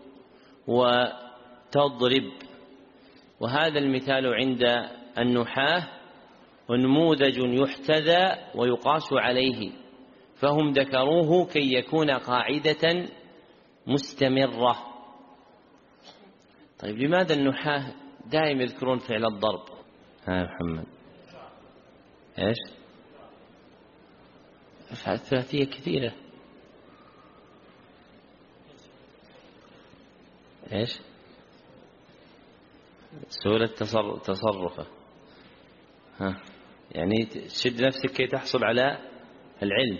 وتضرب. وهذا المثال عند النحاة نموذج يحتذى ويقاس عليه، فهم ذكروه كي يكون قاعدة مستمرة. طيب، لماذا النحاة دائما يذكرون فعل الضرب؟ ها محمد، ايش؟ أفعال ثلاثية كثيرة. ايش؟ سهولة تصرفه. يعني تشد نفسك كي تحصل على العلم.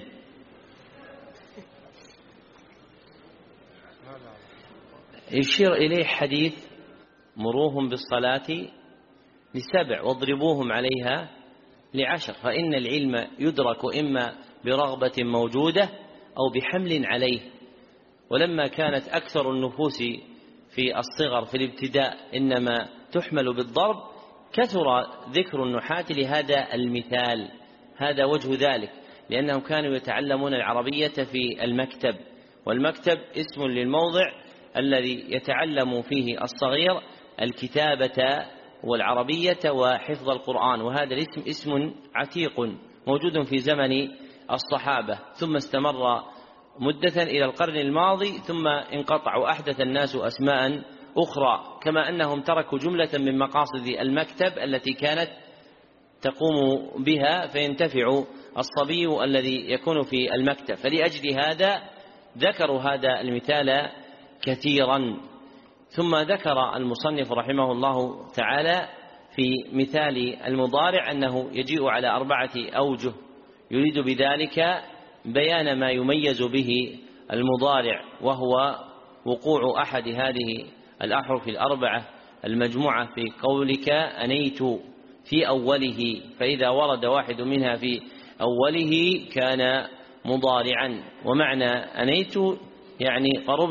يشير إليه حديث: مروهم بالصلاة ل7 واضربوهم عليها ل10، فإن العلم يدرك إما برغبة موجودة أو بحمل عليه. ولما كانت أكثر النفوس في الصغر في الابتداء إنما تحمل بالضرب، كثر ذكر النحاة لهذا المثال. هذا وجه ذلك، لأنهم كانوا يتعلمون العربية في المكتب، والمكتب اسم للموضع الذي يتعلم فيه الصغير الكتابة والعربية وحفظ القرآن، وهذا الاسم اسم عتيق موجود في زمن الصحابة، ثم استمر مدة إلى القرن الماضي، ثم انقطع وأحدث الناس أسماء أخرى، كما أنهم تركوا جملة من مقاصد المكتب التي كانت تقوم بها فينتفع الصبي الذي يكون في المكتب. فلأجل هذا ذكروا هذا المثال كثيرا. ثم ذكر المصنف رحمه الله تعالى في مثال المضارع أنه يجيء على 4 أوجه، يريد بذلك بيان ما يميز به المضارع، وهو وقوع أحد هذه الأحرف ال4 المجموعة في قولك أنيت في أوله، فإذا ورد واحد منها في أوله كان مضارعا. ومعنى أنيت يعني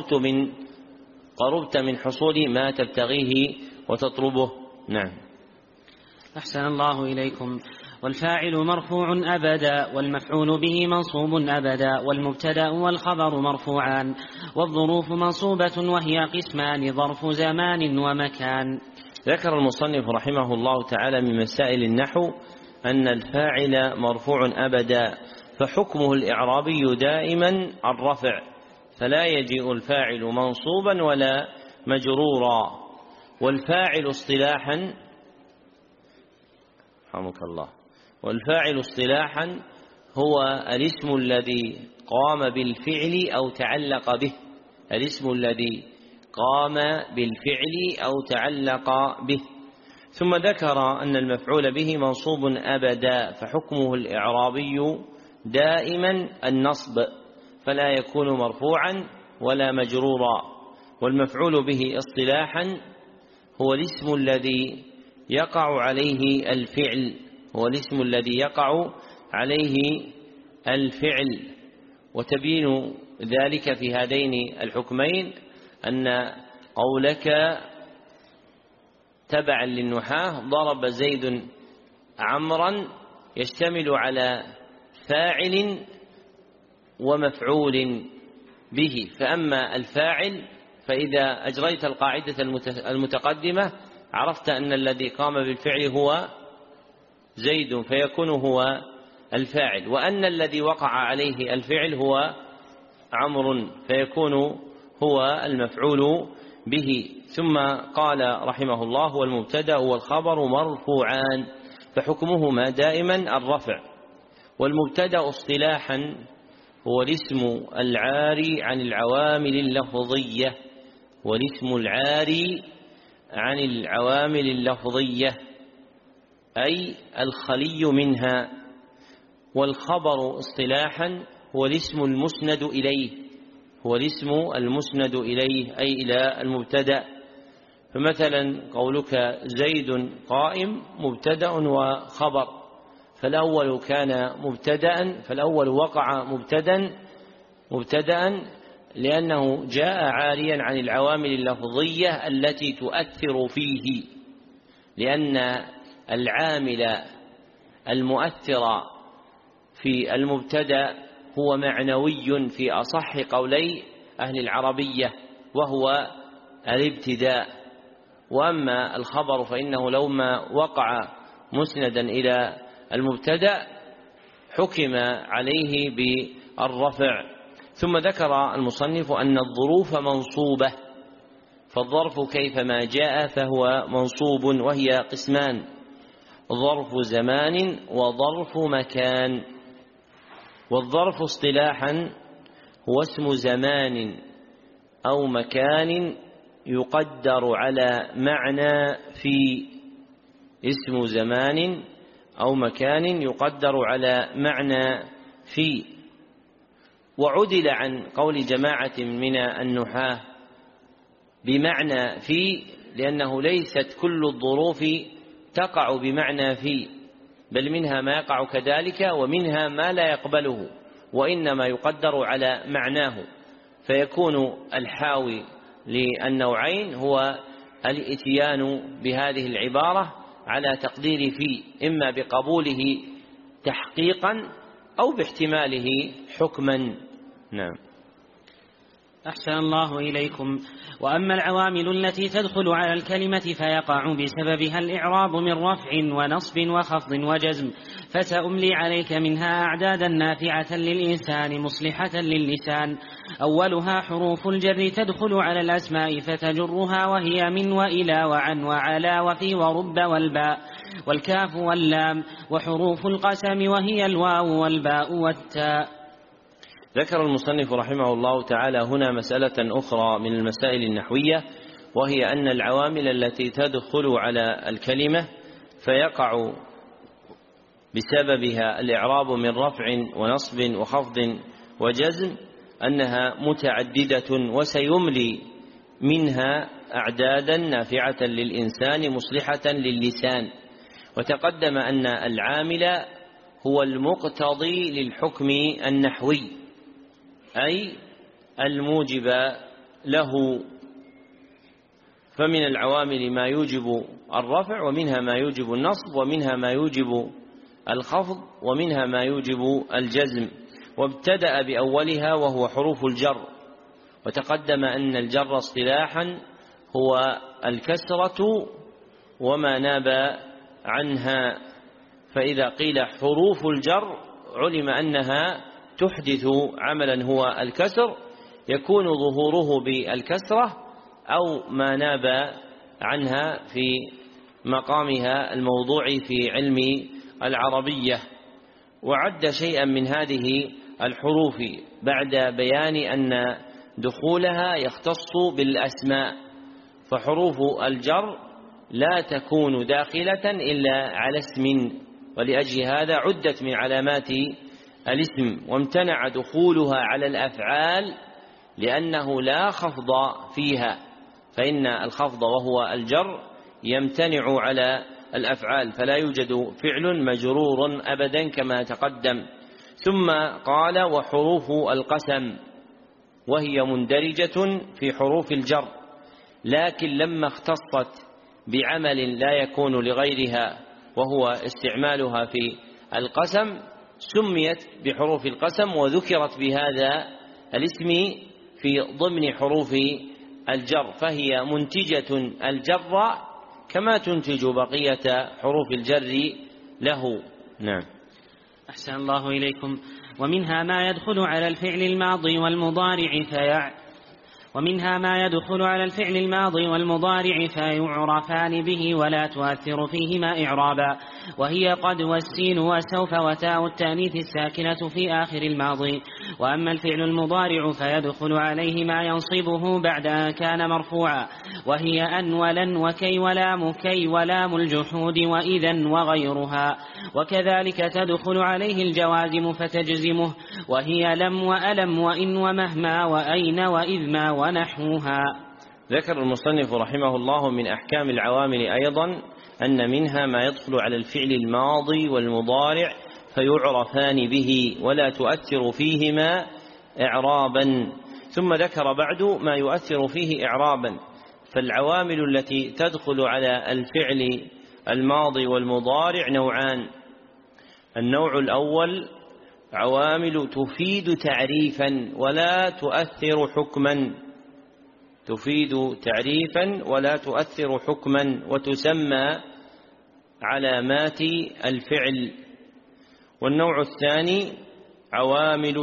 قربت من حصول ما تبتغيه وتطلبه. نعم. أحسن الله إليكم. والفاعل مرفوع أبدا، والمفعول به منصوب أبدا، والمبتدأ والخبر مرفوعان، والظروف منصوبة وهي قسمان: ظرف زمان ومكان. ذكر المصنف رحمه الله تعالى من مسائل النحو أن الفاعل مرفوع أبدا، فحكمه الإعرابي دائما الرفع، فلا يجيء الفاعل منصوبا ولا مجرورا. والفاعل اصطلاحا رحمك الله، والفاعل اصطلاحا هو الاسم الذي قام بالفعل أو تعلق به، الاسم الذي قام بالفعل أو تعلق به. ثم ذكر أن المفعول به منصوب أبدا، فحكمه الإعرابي دائما النصب، فلا يكون مرفوعا ولا مجرورا. والمفعول به اصطلاحا هو الاسم الذي يقع عليه الفعل، هو الاسم الذي يقع عليه الفعل. وتبين ذلك في هذين الحكمين أن قولك تبعا للنحاة ضرب زيد عمرا يشتمل على فاعل ومفعول به. فأما الفاعل فإذا أجريت القاعدة المتقدمة عرفت أن الذي قام بالفعل هو زيد فيكون هو الفاعل، وأن الذي وقع عليه الفعل هو عمرو فيكون هو المفعول به. ثم قال رحمه الله: والمبتدأ والخبر مرفوعان فحكمهما دائما الرفع. والمبتدأ اصطلاحا هو الاسم العاري عن العوامل اللفظية، والاسم العاري عن العوامل اللفظية أي الخلي منها. والخبر اصطلاحا هو الاسم المسند إليه، هو الاسم المسند إليه أي إلى المبتدأ. فمثلا قولك زيد قائم مبتدأ وخبر، فالأول كان مبتدأ، فالأول وقع مبتدأ لأنه جاء عاريا عن العوامل اللفظية التي تؤثر فيه، لأن العامل المؤثر في المبتدأ هو معنوي في أصح قولي أهل العربية وهو الابتداء. وأما الخبر فإنه لو ما وقع مسندا إلى المبتدأ حكم عليه بالرفع. ثم ذكر المصنف أن الظروف منصوبة، فالظرف كيفما جاء فهو منصوب، وهي قسمان: ظرف زمان وظرف مكان. والظرف اصطلاحا هو اسم زمان أو مكان يقدر على معنى في، اسم زمان أو مكان يقدر على معنى في. وعدل عن قول جماعة من النحاة بمعنى في، لأنه ليست كل الظروف تقع بمعنى في، بل منها ما يقع كذلك ومنها ما لا يقبله، وإنما يقدر على معناه. فيكون الحاوي للنوعين هو الإتيان بهذه العبارة على تقدير في، إما بقبوله تحقيقا أو باحتماله حكما. نعم. أحسن الله إليكم. وأما العوامل التي تدخل على الكلمة فيقع بسببها الإعراب من رفع ونصب وخفض وجزم، فسأملي عليك منها أعدادا نافعة للإنسان مصلحة للسان. أولها حروف الجر تدخل على الأسماء فتجرها، وهي من وإلى وعن وعلى وفي ورب والباء والكاف واللام. وحروف القسم وهي الواو والباء والتاء. ذكر المصنف رحمه الله تعالى هنا مسألة أخرى من المسائل النحوية، وهي أن العوامل التي تدخل على الكلمة فيقع بسببها الإعراب من رفع ونصب وخفض وجزم أنها متعددة، وسيملي منها أعدادا نافعة للإنسان مصلحة للسان. وتقدم أن العامل هو المقتضي للحكم النحوي، أي الموجب له. فمن العوامل ما يوجب الرفع، ومنها ما يوجب النصب، ومنها ما يوجب الخفض، ومنها ما يوجب الجزم. وابتدأ بأولها وهو حروف الجر. وتقدم أن الجر اصطلاحا هو الكسرة وما ناب عنها، فإذا قيل حروف الجر علم أنها تحدث عملا هو الكسر، يكون ظهوره بالكسرة أو ما ناب عنها في مقامها الموضوع في علم العربية. وعد شيئا من هذه الحروف بعد بيان أن دخولها يختص بالأسماء، فحروف الجر لا تكون داخلة إلا على اسم، ولأجل هذا عدت من علامات الاسم، وامتنع دخولها على الأفعال لأنه لا خفض فيها، فإن الخفض وهو الجر يمتنع على الأفعال، فلا يوجد فعل مجرور أبدا كما تقدم. ثم قال وحروف القسم، وهي مندرجة في حروف الجر، لكن لما اختصت بعمل لا يكون لغيرها وهو استعمالها في القسم سميت بحروف القسم، وذكرت بهذا الاسم في ضمن حروف الجر، فهي منتجة الجر كما تنتج بقية حروف الجر له. نعم. أحسن الله إليكم. ومنها ما يدخل على الفعل الماضي والمضارع فيعرفان به ولا تؤثر فيهما إعرابا، وهي قد والسين وسوف وتاء التأنيث الساكنة في آخر الماضي. وأما الفعل المضارع فيدخل عليه ما ينصبه بعد أن كان مرفوعا، وهي أن ولن وكي ولام كي ولام الجحود وإذا وغيرها. وكذلك تدخل عليه الجوازم فتجزمه، وهي لم وألم وإن ومهما وأين وإذ ما ونحوها. ذكر المصنف رحمه الله من أحكام العوامل أيضا أن منها ما يدخل على الفعل الماضي والمضارع فيعرفان به ولا تؤثر فيهما إعرابا. ثم ذكر بعد ما يؤثر فيه إعرابا. فالعوامل التي تدخل على الفعل الماضي والمضارع نوعان: النوع الأول عوامل تفيد تعريفا ولا تؤثر حكما، وتسمى علامات الفعل. والنوع الثاني عوامل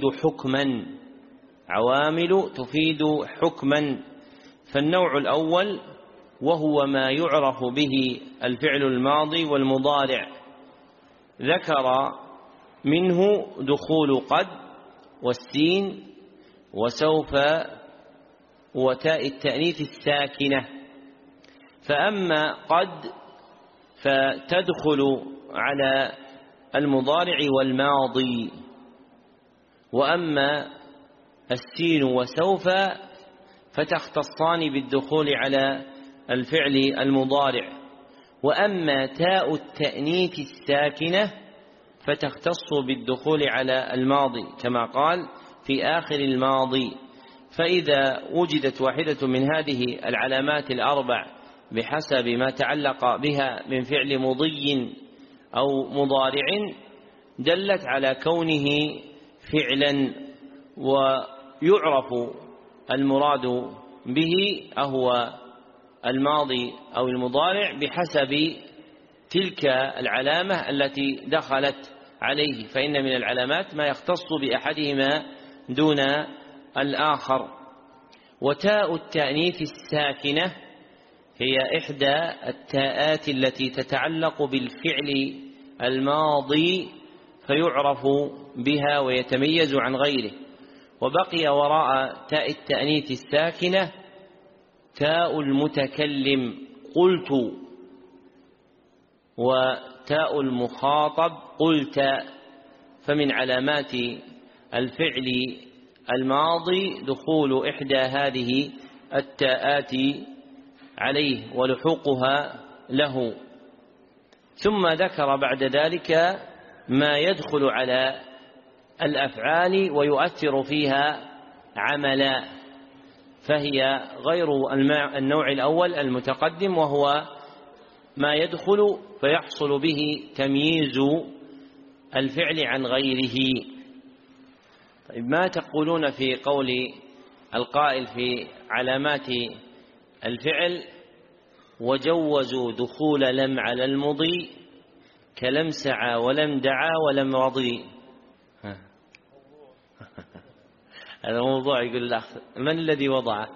تفيد حكما. فالنوع الأول وهو ما يعرف به الفعل الماضي والمضارع، ذكر منه دخول قد والسين وسوف وتاء التأنيث الساكنة. فأما قد فتدخل على المضارع والماضي، وأما السين وسوف فتختصان بالدخول على الفعل المضارع، وأما تاء التأنيث الساكنة فتختص بالدخول على الماضي كما قال في آخر الماضي. فإذا وجدت واحدة من هذه العلامات الأربع بحسب ما تعلق بها من فعل مضي أو مضارع دلت على كونه فعلا، ويعرف المراد به أهو الماضي أو المضارع بحسب تلك العلامة التي دخلت عليه، فإن من العلامات ما يختص بأحدهما دون الآخر. وتاء التأنيث الساكنة هي إحدى التاءات التي تتعلق بالفعل الماضي فيعرف بها ويتميز عن غيره. وبقي وراء تاء التأنيث الساكنة تاء المتكلم قلت، وتاء المخاطب قلت. فمن علامات الفعل الماضي دخول إحدى هذه التاءات عليه ولحوقها له. ثم ذكر بعد ذلك ما يدخل على الأفعال ويؤثر فيها عملا، فهي غير النوع الأول المتقدم، وهو ما يدخل فيحصل به تمييز الفعل عن غيره. طيب، ما تقولون في قول القائل في علامات الفعل وجوزوا دخول لم على المضي كلم سعى ولم دعا ولم رضي؟ هذا موضوع يقول الأخ من الذي وضعه؟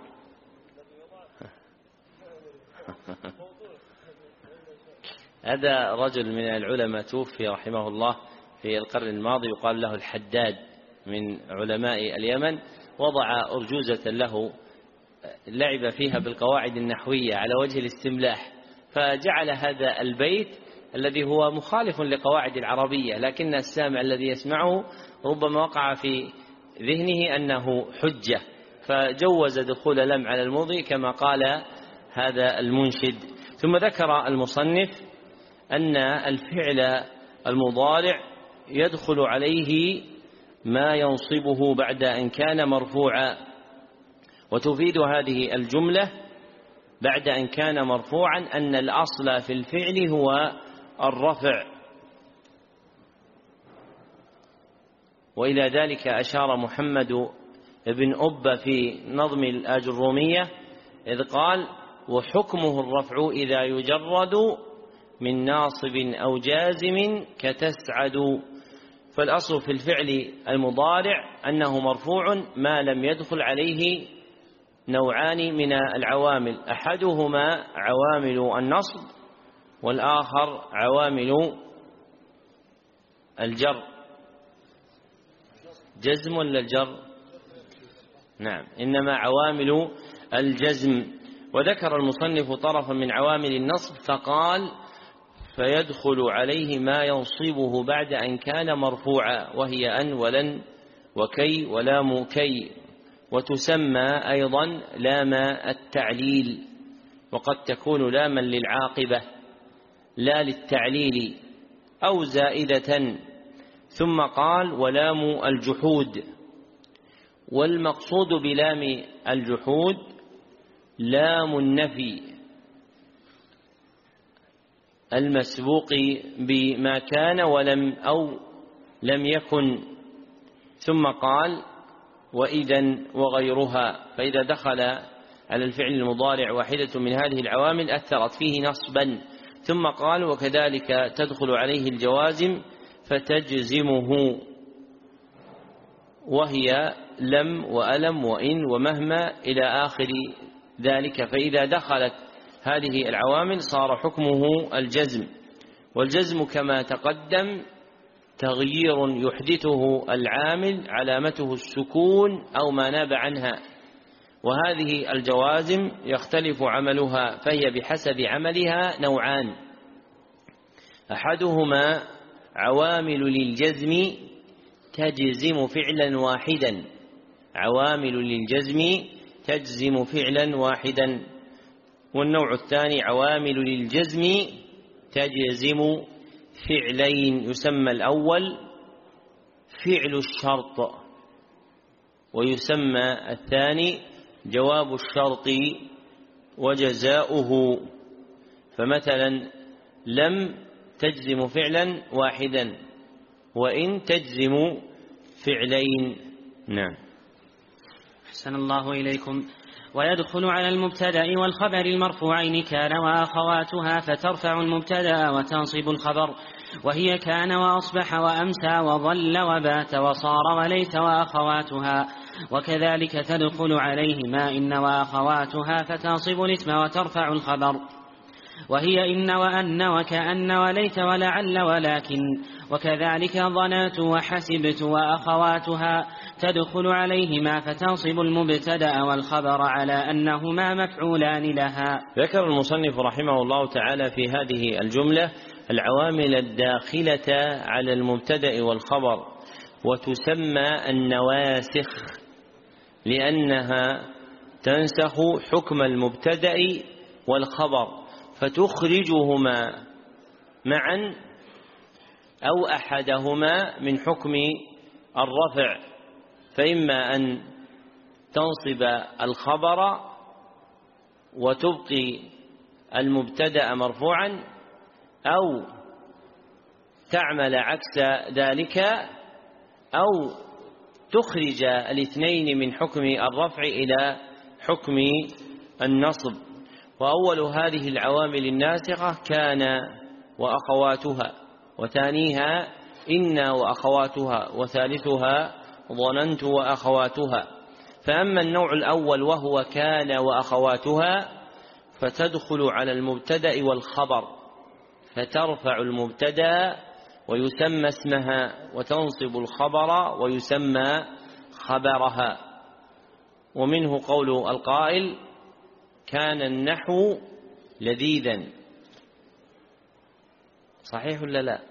هذا رجل من العلماء توفي رحمه الله في القرن الماضي، يقال له الحداد، من علماء اليمن، وضع أرجوزة له لعب فيها بالقواعد النحوية على وجه الاستملاح، فجعل هذا البيت الذي هو مخالف لقواعد العربية، لكن السامع الذي يسمعه ربما وقع في ذهنه أنه حجة، فجوز دخول لم على المضي كما قال هذا المنشد. ثم ذكر المصنف أن الفعل المضارع يدخل عليه ما ينصبه بعد أن كان مرفوعا، وتفيد هذه الجملة بعد أن كان مرفوعا أن الأصل في الفعل هو الرفع، وإلى ذلك أشار محمد بن أبة في نظم الأجرومية إذ قال: وحكمه الرفع إذا يجرد من ناصب أو جازم كتسعد. فالأصل في الفعل المضارع أنه مرفوع ما لم يدخل عليه نوعان من العوامل، أحدهما عوامل النصب والآخر عوامل الجر. جزم ولا الجر؟ نعم، إنما عوامل الجزم. وذكر المصنف طرفا من عوامل النصب فقال: فيدخل عليه ما ينصبه بعد أن كان مرفوعا، وهي أن ولن وكي ولام كي، وتسمى أيضا لام التعليل، وقد تكون لاما للعاقبة لا للتعليل أو زائدة. ثم قال: ولام الجحود. والمقصود بلام الجحود لام النفي المسبوق بما كان ولم أو لم يكن. ثم قال: وإذا وغيرها، فإذا دخل على الفعل المضارع واحدة من هذه العوامل أثرت فيه نصبا. ثم قال: وكذلك تدخل عليه الجوازم فتجزمه، وهي لم وألم وإن ومهما إلى آخر ذلك. فإذا دخلت هذه العوامل صار حكمه الجزم، والجزم كما تقدم تغيير يحدثه العامل علامته السكون أو ما ناب عنها، وهذه الجوازم يختلف عملها، فهي بحسب عملها نوعان: أحدهما عوامل للجزم تجزم فعلا واحدا، عوامل للجزم تجزم فعلا واحدا. والنوع الثاني عوامل للجزم تجزم فعلين، يسمى الأول فعل الشرط، ويسمى الثاني جواب الشرط وجزاؤه. فمثلا لم تجزم فعلا واحدا، وإن تجزم فعلين. نعم. أحسن الله إليكم. ويدخل على المبتدأ والخبر المرفوعين كان وأخواتها، فترفع المبتدأ وتنصب الخبر، وهي كان وأصبح وأمسى وظل وبات وصار وليت وأخواتها. وكذلك تدخل عليهما إن وأخواتها، فتنصب الاسم وترفع الخبر، وهي إن وأن وكأن وليت ولعل ولكن. وكذلك ظننت وحسبت وأخواتها، تدخل عليهما فتنصب المبتدأ والخبر على أنهما مفعولان لها. ذكر المصنف رحمه الله تعالى في هذه الجملة العوامل الداخلة على المبتدأ والخبر، وتسمى النواسخ، لأنها تنسخ حكم المبتدأ والخبر، فتخرجهما معا أو أحدهما من حكم الرفع، فإما أن تنصب الخبر وتبقي المبتدأ مرفوعا، أو تعمل عكس ذلك، أو تخرج الاثنين من حكم الرفع إلى حكم النصب. وأول هذه العوامل الناسخة كان وأخواتها، وثانيها إن وأخواتها، وثالثها ظننت وأخواتها. فأما النوع الأول وهو كان وأخواتها فتدخل على المبتدأ والخبر، فترفع المبتدأ ويسمى اسمها، وتنصب الخبر ويسمى خبرها. ومنه قول القائل: كان النحو لذيذا. صحيح ولا لا؟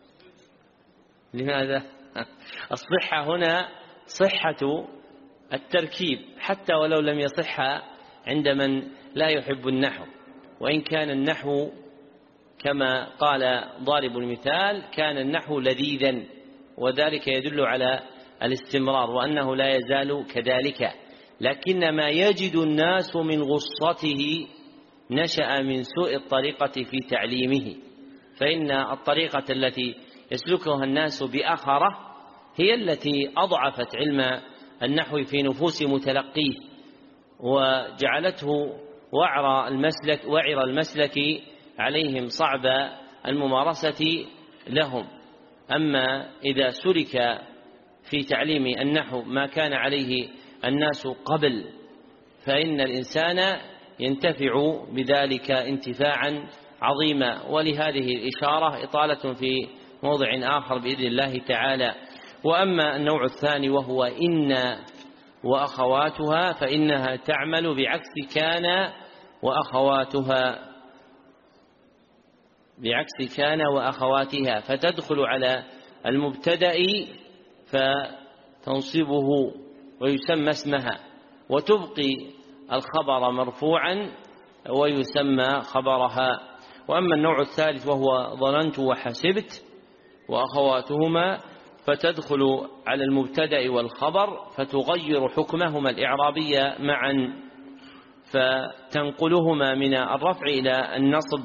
لماذا؟ الصحة هنا صحة التركيب، حتى ولو لم يصح عند من لا يحب النحو، وإن كان النحو كما قال ضارب المثال: كان النحو لذيذا، وذلك يدل على الاستمرار وأنه لا يزال كذلك، لكن ما يجد الناس من غصته نشأ من سوء الطريقة في تعليمه، فإن الطريقة التي يسلكها الناس بأخره هي التي أضعفت علم النحو في نفوس متلقيه، وجعلته وعر المسلك عليهم صعب الممارسة لهم. أما إذا سلك في تعليم النحو ما كان عليه الناس قبل، فإن الإنسان ينتفع بذلك انتفاعا عظيما. ولهذه الإشارة إطالة في موضع آخر بإذن الله تعالى. وأما النوع الثاني وهو إن وأخواتها فإنها تعمل بعكس كان وأخواتها، فتدخل على المبتدأ فتنصبه ويسمى اسمها، وتبقي الخبر مرفوعا ويسمى خبرها. وأما النوع الثالث وهو ظننت وحسبت وأخواتهما فتدخل على المبتدأ والخبر فتغير حكمهما الإعرابي معا، فتنقلهما من الرفع إلى النصب،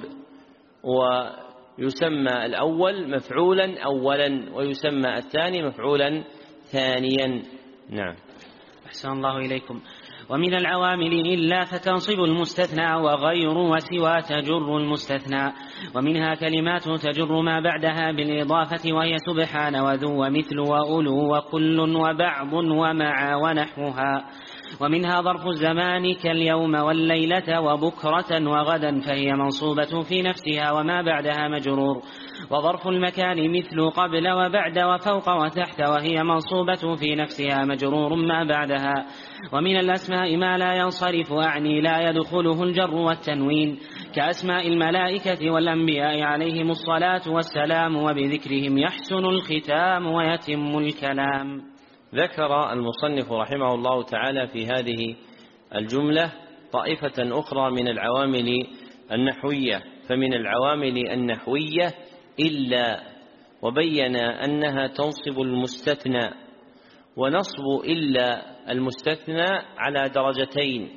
ويسمى الأول مفعولا أولا ويسمى الثاني مفعولا ثانيا. نعم. أحسن الله إليكم. ومن العوامل إلا فتنصب المستثنى، وغير وسوى تجر المستثنى، ومنها كلمات تجر ما بعدها بالإضافة وهي سبحان وذو ومثل وأولو وكل وبعض ومع ونحوها. ومنها ظرف الزمان كاليوم والليلة وبكرة وغدا، فهي منصوبة في نفسها وما بعدها مجرور. وظرف المكان مثل قبل وبعد وفوق وتحت، وهي منصوبة في نفسها مجرور ما بعدها. ومن الأسماء ما لا ينصرف، أعني لا يدخله الجر والتنوين، كأسماء الملائكة والأنبياء عليهم الصلاة والسلام، وبذكرهم يحسن الختام ويتم الكلام. ذكر المصنف رحمه الله تعالى في هذه الجملة طائفة أخرى من العوامل النحوية. فمن العوامل النحوية إلا، وبين أنها تنصب المستثنى. ونصب إلا المستثنى على درجتين: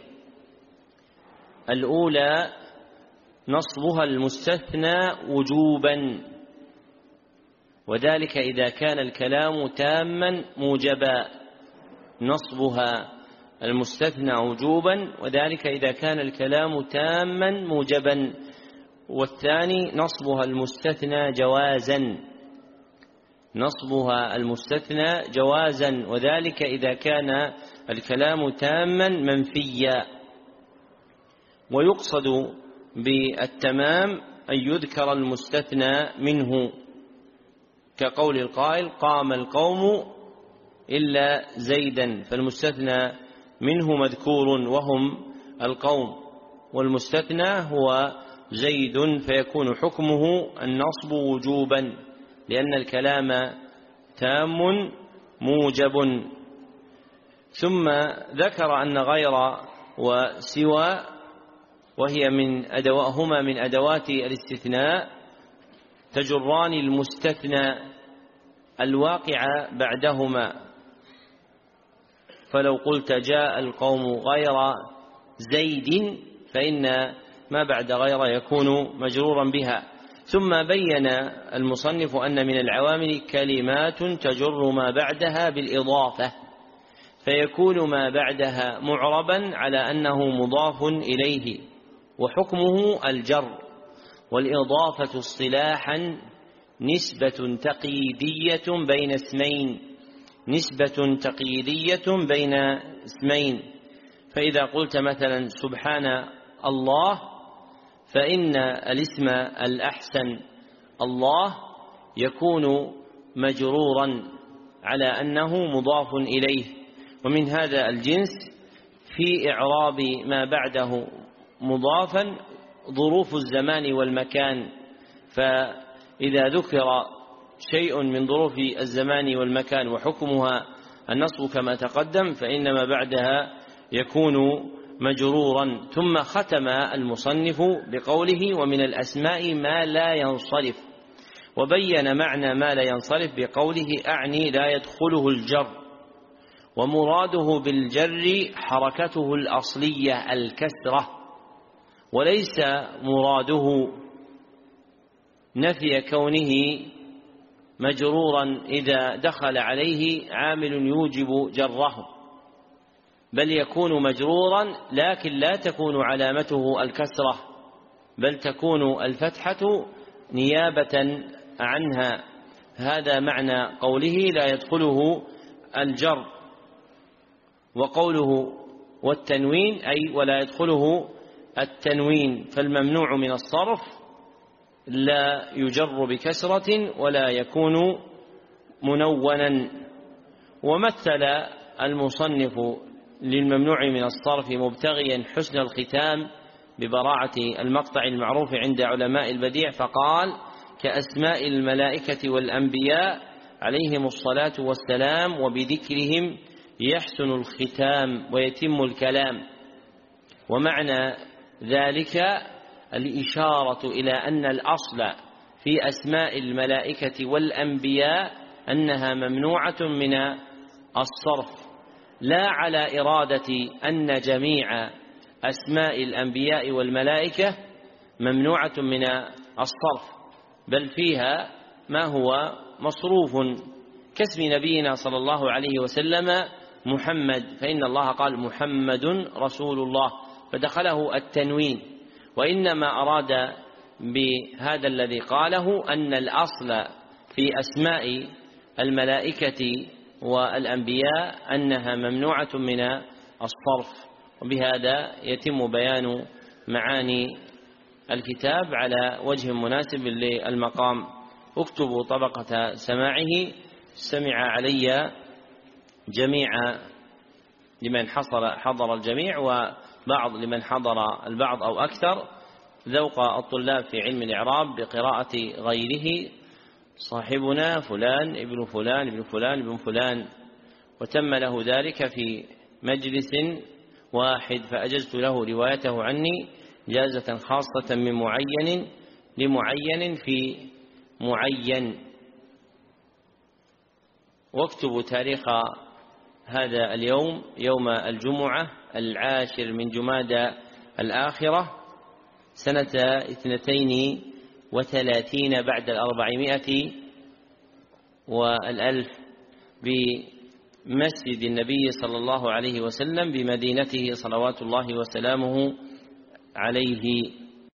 الأولى نصبها المستثنى وجوبا، وذلك إذا كان الكلام تاما موجبا، نصبها المستثنى وجوبا وذلك إذا كان الكلام تاما موجبا. والثاني نصبها المستثنى جوازا وذلك إذا كان الكلام تاما منفيا. ويقصد بالتمام أن يذكر المستثنى منه، كقول القائل: قام القوم إلا زيدا، فالمستثنى منه مذكور وهم القوم، والمستثنى هو زيد، فيكون حكمه النصب وجوبا لأن الكلام تام موجب. ثم ذكر أن غير وسوى هما من أدوات الاستثناء تجران المستثنى الواقع بعدهما، فلو قلت جاء القوم غير زيد فإن ما بعد غير يكون مجرورا بها. ثم بين المصنف أن من العوامل كلمات تجر ما بعدها بالإضافة، فيكون ما بعدها معربا على أنه مضاف إليه وحكمه الجر. والإضافة اصطلاحا نسبة تقييدية بين اسمين نسبة تقييدية بين اسمين، فإذا قلت مثلا سبحان الله فإن الاسم الأحسن الله يكون مجرورا على أنه مضاف إليه، ومن هذا الجنس في إعراب ما بعده مضافا ظروف الزمان والمكان، فإذا ذكر شيء من ظروف الزمان والمكان وحكمها النصب كما تقدم فإن ما بعدها يكون مجرورا. ثم ختم المصنف بقوله ومن الأسماء ما لا ينصرف، وبين معنى ما لا ينصرف بقوله أعني لا يدخله الجر، ومراده بالجر حركته الأصلية الكسرة، وليس مراده نفي كونه مجرورا إذا دخل عليه عامل يوجب جره، بل يكون مجرورا لكن لا تكون علامته الكسرة، بل تكون الفتحة نيابة عنها. هذا معنى قوله لا يدخله الجر. وقوله والتنوين أي ولا يدخله التنوين، فالممنوع من الصرف لا يجر بكسرة ولا يكون منونا. ومثل المصنف للممنوع من الصرف مبتغيا حسن الختام ببراعة المقطع المعروف عند علماء البديع، فقال كأسماء الملائكة والأنبياء عليهم الصلاة والسلام وبذكرهم يحسن الختام ويتم الكلام. ومعنى ذلك الإشارة إلى أن الأصل في أسماء الملائكة والأنبياء أنها ممنوعة من الصرف، لا على إرادة أن جميع أسماء الأنبياء والملائكة ممنوعة من الصرف، بل فيها ما هو مصروف كاسم نبينا صلى الله عليه وسلم محمد، فإن الله قال محمد رسول الله فدخله التنوين، وإنما أراد بهذا الذي قاله أن الأصل في أسماء الملائكة والأنبياء أنها ممنوعة من الصرف. وبهذا يتم بيان معاني الكتاب على وجه مناسب للمقام. اكتبوا طبقة سماعه، سمع علي جميع لمن حضر الجميع، وبعض لمن حضر البعض أو أكثر، ذوق الطلاب في علم الإعراب بقراءة غيره صاحبنا فلان ابن فلان ابن فلان ابن فلان، وتم له ذلك في مجلس واحد، فأجزت له روايته عني جازة خاصة من معين لمعين في معين. واكتبوا تاريخ هذا اليوم يوم الجمعة 10 من جمادى الآخرة سنة 32 بعد 400 والألف بمسجد النبي صلى الله عليه وسلم بمدينته صلوات الله وسلامه عليه.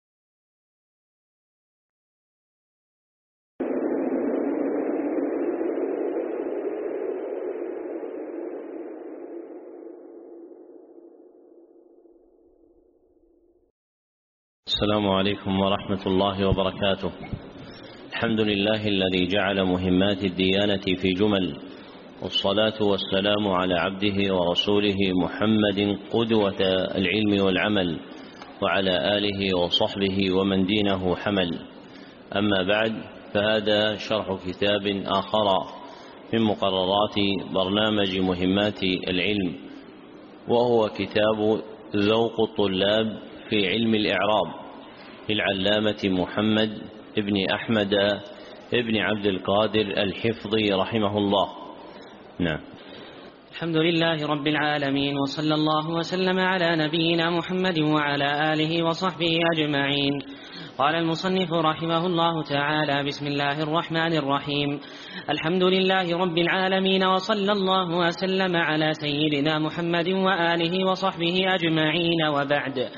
السلام عليكم ورحمة الله وبركاته. الحمد لله الذي جعل مهمات الديانة في جمل، والصلاة والسلام على عبده ورسوله محمد قدوة العلم والعمل، وعلى آله وصحبه ومن دينه حمل. أما بعد، فهذا شرح كتاب آخر من مقررات برنامج مهمات العلم، وهو كتاب ذوق الطلاب في علم الإعراب للعلامة محمد ابن أحمد ابن عبد القادر الحفظي رحمه الله. نعم. الحمد لله رب العالمين، وصلى الله وسلم على نبينا محمد وعلى آله وصحبه أجمعين. قال المصنف رحمه الله تعالى: بسم الله الرحمن الرحيم. الحمد لله رب العالمين، وصلى الله وسلم على سيدنا محمد وآله وصحبه أجمعين، وبعد،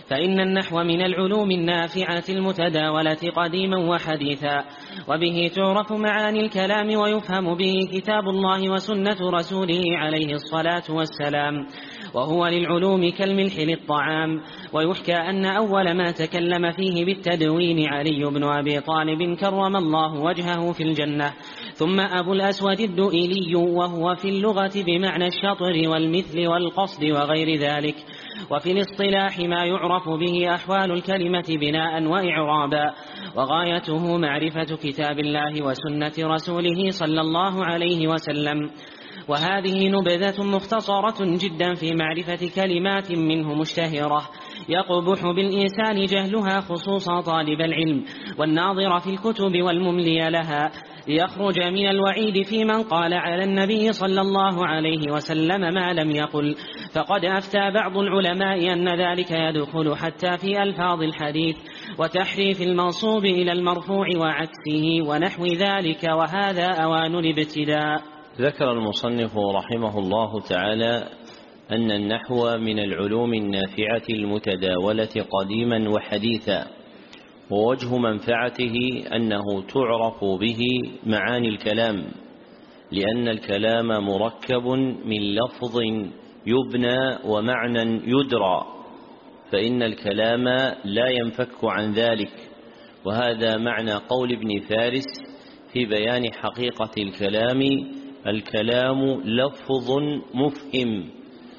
فإن النحو من العلوم النافعة المتداولة قديما وحديثا، وبه تعرف معاني الكلام ويفهم به كتاب الله وسنة رسوله عليه الصلاة والسلام، وهو للعلوم كالملح للطعام. ويحكى أن أول ما تكلم فيه بالتدوين علي بن أبي طالب كرم الله وجهه في الجنة، ثم أبو الأسود الدؤلي، وهو في اللغة بمعنى الشطر والمثل والقصد وغير ذلك، وفي الاصطلاح ما يعرف به أحوال الكلمة بناء وإعرابا، وغايته معرفة كتاب الله وسنة رسوله صلى الله عليه وسلم. وهذه نبذة مختصرة جدا في معرفة كلمات منه مشتهرة يقبح بالإنسان جهلها، خصوصا طالب العلم والناظر في الكتب والمملي لها، ليخرج من الوعيد في من قال على النبي صلى الله عليه وسلم ما لم يقل. فقد أفتى بعض العلماء أن ذلك يدخل حتى في ألفاظ الحديث وتحريف المنصوب إلى المرفوع وعكسه ونحو ذلك، وهذا أوان الابتداء. ذكر المصنف رحمه الله تعالى أن النحو من العلوم النافعة المتداولة قديما وحديثا، ووجه منفعته أنه تعرف به معاني الكلام، لأن الكلام مركب من لفظ يبنى ومعنى يدرى، فإن الكلام لا ينفك عن ذلك. وهذا معنى قول ابن فارس في بيان حقيقة الكلام: الكلام لفظ مفهم.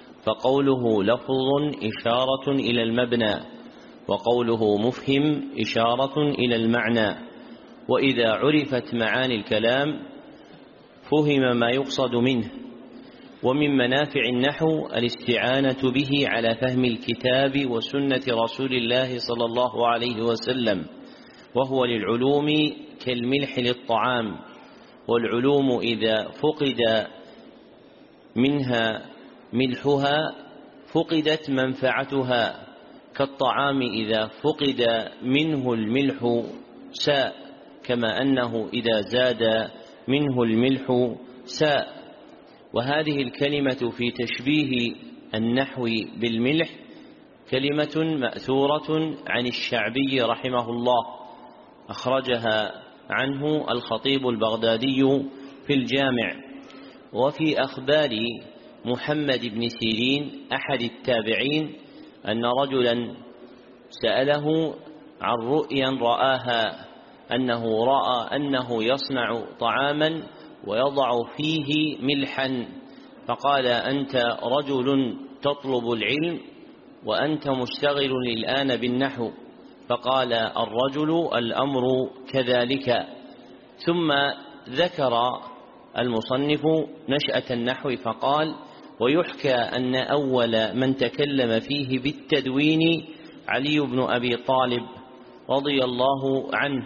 فقوله لفظ إشارة إلى المبنى، وقوله مفهم إشارة إلى المعنى. وإذا عرفت معاني الكلام فهم ما يقصد منه. ومن منافع النحو الاستعانة به على فهم الكتاب وسنة رسول الله صلى الله عليه وسلم، وهو للعلوم كالملح للطعام. والعلوم إذا فقد منها ملحها فقدت منفعتها، كالطعام إذا فقد منه الملح ساء، كما أنه إذا زاد منه الملح ساء. وهذه الكلمة في تشبيه النحو بالملح كلمة مأثورة عن الشعبي رحمه الله، أخرجها عنه الخطيب البغدادي في الجامع. وفي أخبار محمد بن سيرين أحد التابعين أن رجلا سأله عن رؤيا رآها، أنه رأى أنه يصنع طعاما ويضع فيه ملحا، فقال: أنت رجل تطلب العلم وأنت مشتغل الآن بالنحو. فقال الرجل: الأمر كذلك. ثم ذكر المصنف نشأة النحو فقال: ويحكى أن أول من تكلم فيه بالتدوين علي بن أبي طالب رضي الله عنه،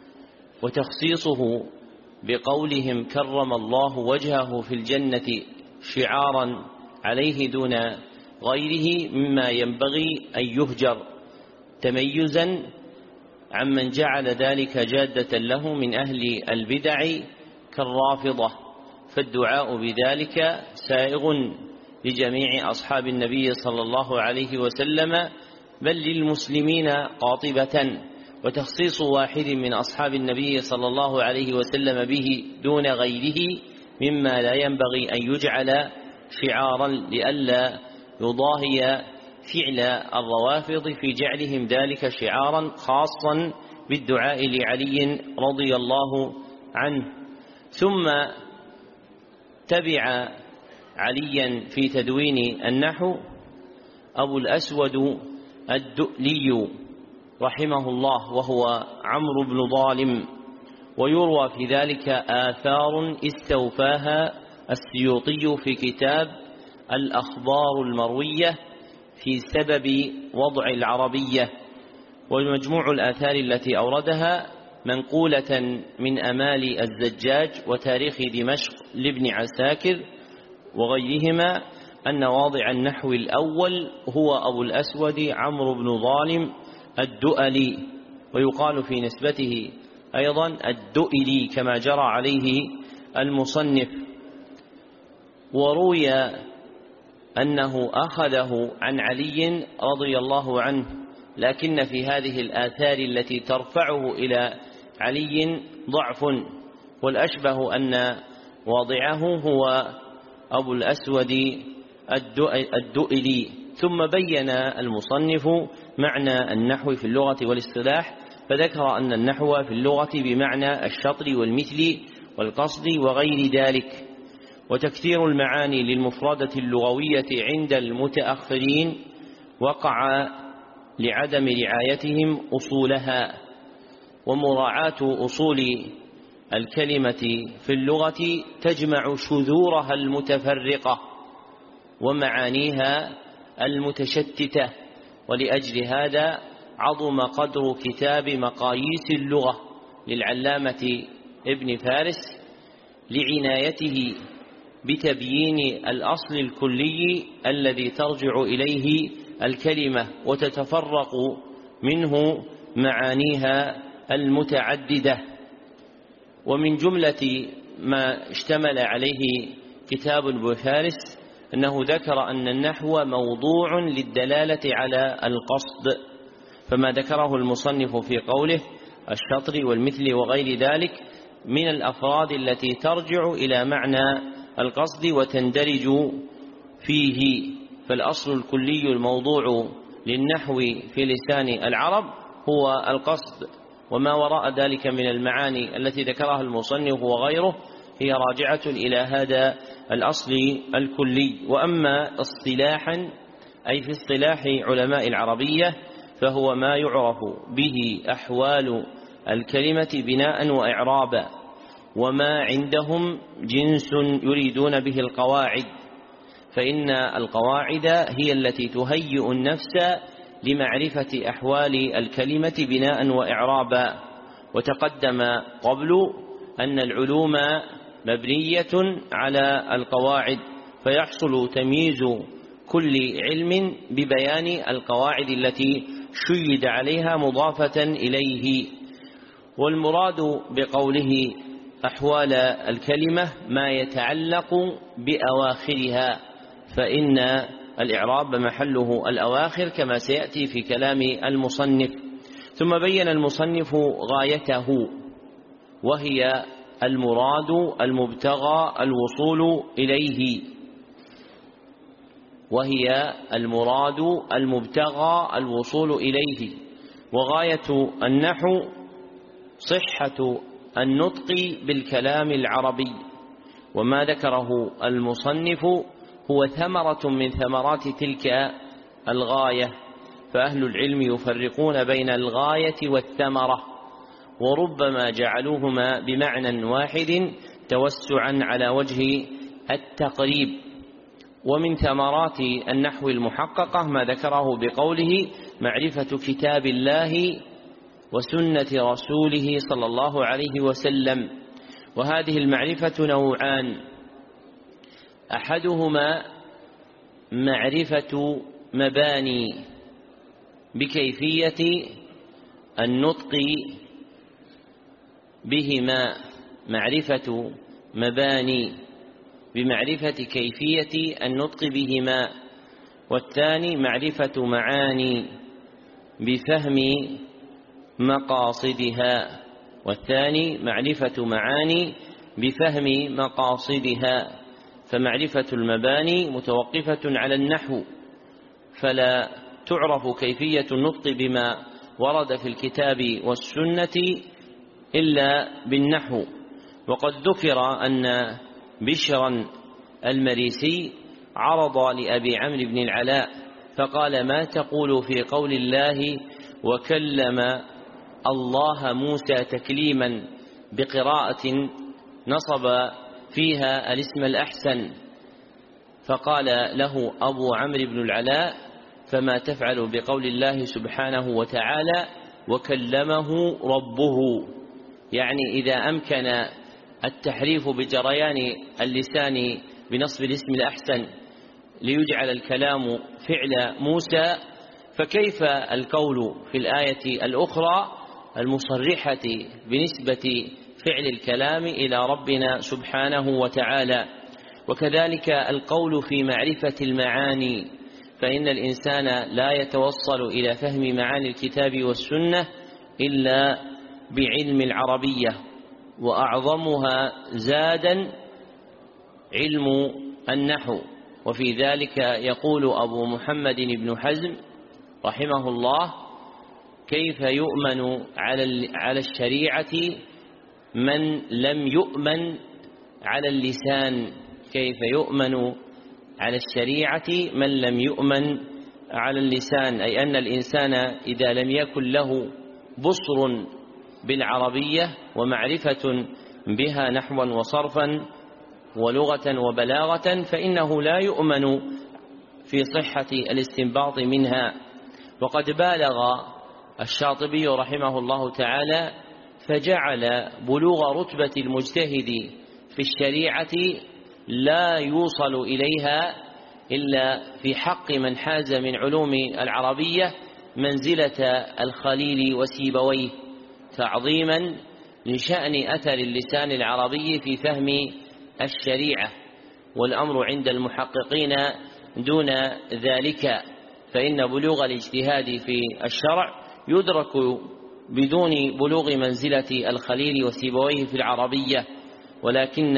وتخصيصه بقولهم كرم الله وجهه في الجنة شعارا عليه دون غيره مما ينبغي أن يهجر، تميزا عمن جعل ذلك جادة له من أهل البدع كالرافضة. فالدعاء بذلك سائغ لجميع أصحاب النبي صلى الله عليه وسلم، بل للمسلمين قاطبة. وتخصيص واحد من أصحاب النبي صلى الله عليه وسلم به دون غيره مما لا ينبغي أن يجعل شعارا، لئلا يضاهي فعل الروافض في جعلهم ذلك شعارا خاصا بالدعاء لعلي رضي الله عنه. ثم تبع عليا في تدوين النحو أبو الأسود الدؤلي رحمه الله، وهو عمرو بن ظالم. ويروى في ذلك آثار استوفاها السيوطي في كتاب الأخبار المروية في سبب وضع العربية. ومجموع الآثار التي أوردها منقولة من أمال الزجاج وتاريخ دمشق لابن عساكر وغيرهما أن واضع النحو الأول هو أبو الأسود عمرو بن ظالم الدؤلي، ويقال في نسبته أيضا الدؤلي كما جرى عليه المصنف. وروي أنه أخذه عن علي رضي الله عنه لكن في هذه الآثار التي ترفعه إلى علي ضعف، والأشبه أن واضعه هو أبو الأسود الدؤلي. ثم بين المصنف معنى النحو في اللغة والاصطلاح، فذكر أن النحو في اللغة بمعنى الشطر والمثل والقصد وغير ذلك، وتكثير المعاني للمفردة اللغوية عند المتأخرين وقع لعدم رعايتهم أصولها، ومراعاة أصول الكلمة في اللغة تجمع شذورها المتفرقة ومعانيها المتشتتة. ولأجل هذا عظم قدر كتاب مقاييس اللغة للعلامة ابن فارس لعنايته بتبيين الأصل الكلي الذي ترجع إليه الكلمة وتتفرق منه معانيها المتعددة. ومن جملة ما اشتمل عليه كتاب ابن فارس أنه ذكر أن النحو موضوع للدلالة على القصد، فما ذكره المصنف في قوله الشطر والمثل وغير ذلك من الأفراد التي ترجع إلى معنى القصد وتندرج فيه. فالأصل الكلي الموضوع للنحو في لسان العرب هو القصد، وما وراء ذلك من المعاني التي ذكرها المصنف وغيره هي راجعة إلى هذا الأصل الكلي. وأما اصطلاحا أي في اصطلاح علماء العربية فهو ما يعرف به أحوال الكلمة بناء وإعرابا، وما عندهم جنس يريدون به القواعد، فإن القواعد هي التي تهيئ النفس لمعرفة أحوال الكلمة بناء وإعرابا. وتقدم قبل أن العلوم مبنية على القواعد، فيحصل تمييز كل علم ببيان القواعد التي شيد عليها مضافة إليه. والمراد بقوله أحوال الكلمة ما يتعلق بأواخرها، فإن الإعراب محله الأواخر كما سيأتي في كلام المصنف. ثم بين المصنف غايته، وهي المراد المبتغى الوصول إليه، وهي المراد المبتغى الوصول إليه. وغاية النحو صحة النطق بالكلام العربي، وما ذكره المصنف هو ثمرة من ثمرات تلك الغاية، فأهل العلم يفرقون بين الغاية والثمرة، وربما جعلوهما بمعنى واحد توسعا على وجه التقريب. ومن ثمرات النحو المحققة ما ذكره بقوله معرفة كتاب الله وسنة رسوله صلى الله عليه وسلم. وهذه المعرفة نوعان، أحدهما معرفة مباني بكيفية النطق بهما، معرفة مباني بمعرفة كيفية النطق بهما، والثاني معرفة معاني بفهم مقاصدها، والثاني معرفة معاني بفهم مقاصدها. فمعرفة المباني متوقفة على النحو، فلا تعرف كيفية النطق بما ورد في الكتاب والسنة إلا بالنحو. وقد ذكر أن بشرا المريسي عرض لأبي عمرو بن العلاء فقال ما تقول في قول الله وكلم الله موسى تكليما بقراءة نصب فيها الاسم الأحسن؟ فقال له أبو عمرو بن العلاء فما تفعل بقول الله سبحانه وتعالى وكلمه ربه؟ يعني إذا أمكن التحريف بجريان اللسان بنصب الاسم الأحسن ليجعل الكلام فعل موسى، فكيف القول في الآية الأخرى المصرحة بنسبة فعل الكلام إلى ربنا سبحانه وتعالى؟ وكذلك القول في معرفة المعاني، فإن الإنسان لا يتوصل إلى فهم معاني الكتاب والسنة إلا بعلم العربية، وأعظمها زادا علم النحو. وفي ذلك يقول أبو محمد بن حزم رحمه الله: كيف يؤمن على الشريعة من لم يؤمن على اللسان؟ كيف يؤمن على الشريعة من لم يؤمن على اللسان؟ أي أن الإنسان إذا لم يكن له بصر بالعربية ومعرفة بها نحوا وصرفا ولغة وبلاغة فإنه لا يؤمن في صحة الاستنباط منها. وقد بالغ الشاطبي رحمه الله تعالى فجعل بلوغ رتبة المجتهد في الشريعة لا يوصل إليها إلا في حق من حاز من علوم العربية منزلة الخليل وسيبويه، تعظيما لشأن أثر اللسان العربي في فهم الشريعة. والأمر عند المحققين دون ذلك، فإن بلوغ الاجتهاد في الشرع يدرك بدون بلوغ منزلة الخليل وسيبويه في العربية، ولكن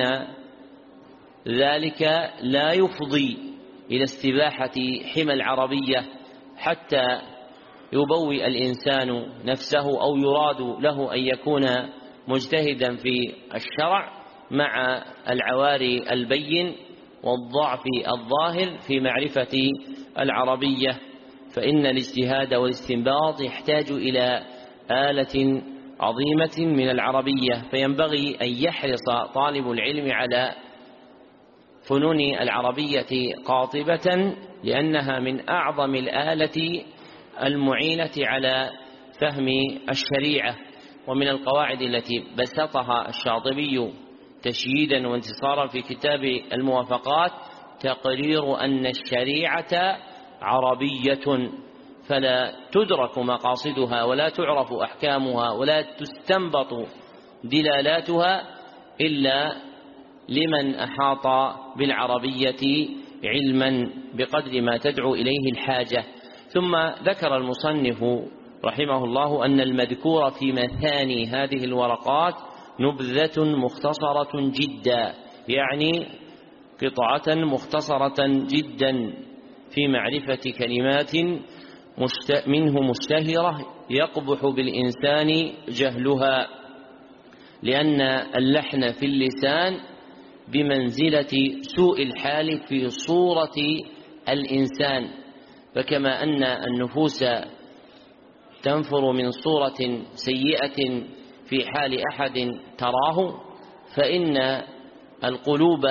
ذلك لا يفضي إلى استباحة حمى العربية حتى يبوئ الإنسان نفسه أو يراد له أن يكون مجتهدا في الشرع مع العواري البين والضعف الظاهر في معرفة العربية. فإن الاجتهاد والاستنباط يحتاج إلى آلة عظيمة من العربية، فينبغي أن يحرص طالب العلم على فنون العربية قاطبة، لأنها من أعظم الآلة المعينة على فهم الشريعة. ومن القواعد التي بسطها الشاطبي تشييدا وانتصارا في كتاب الموافقات تقرير أن الشريعة عربية، فلا تدرك مقاصدها ولا تعرف أحكامها ولا تستنبط دلالاتها إلا لمن أحاط بالعربية علما بقدر ما تدعو إليه الحاجة. ثم ذكر المصنف رحمه الله أن المذكور في مثاني هذه الورقات نبذة مختصرة جدا، يعني قطعة مختصرة جدا في معرفة كلمات منه مشتهرة يقبح بالإنسان جهلها، لأن اللحن في اللسان بمنزلة سوء الحال في صورة الإنسان، فكما أن النفوس تنفر من صورة سيئة في حال أحد تراه، فإن القلوب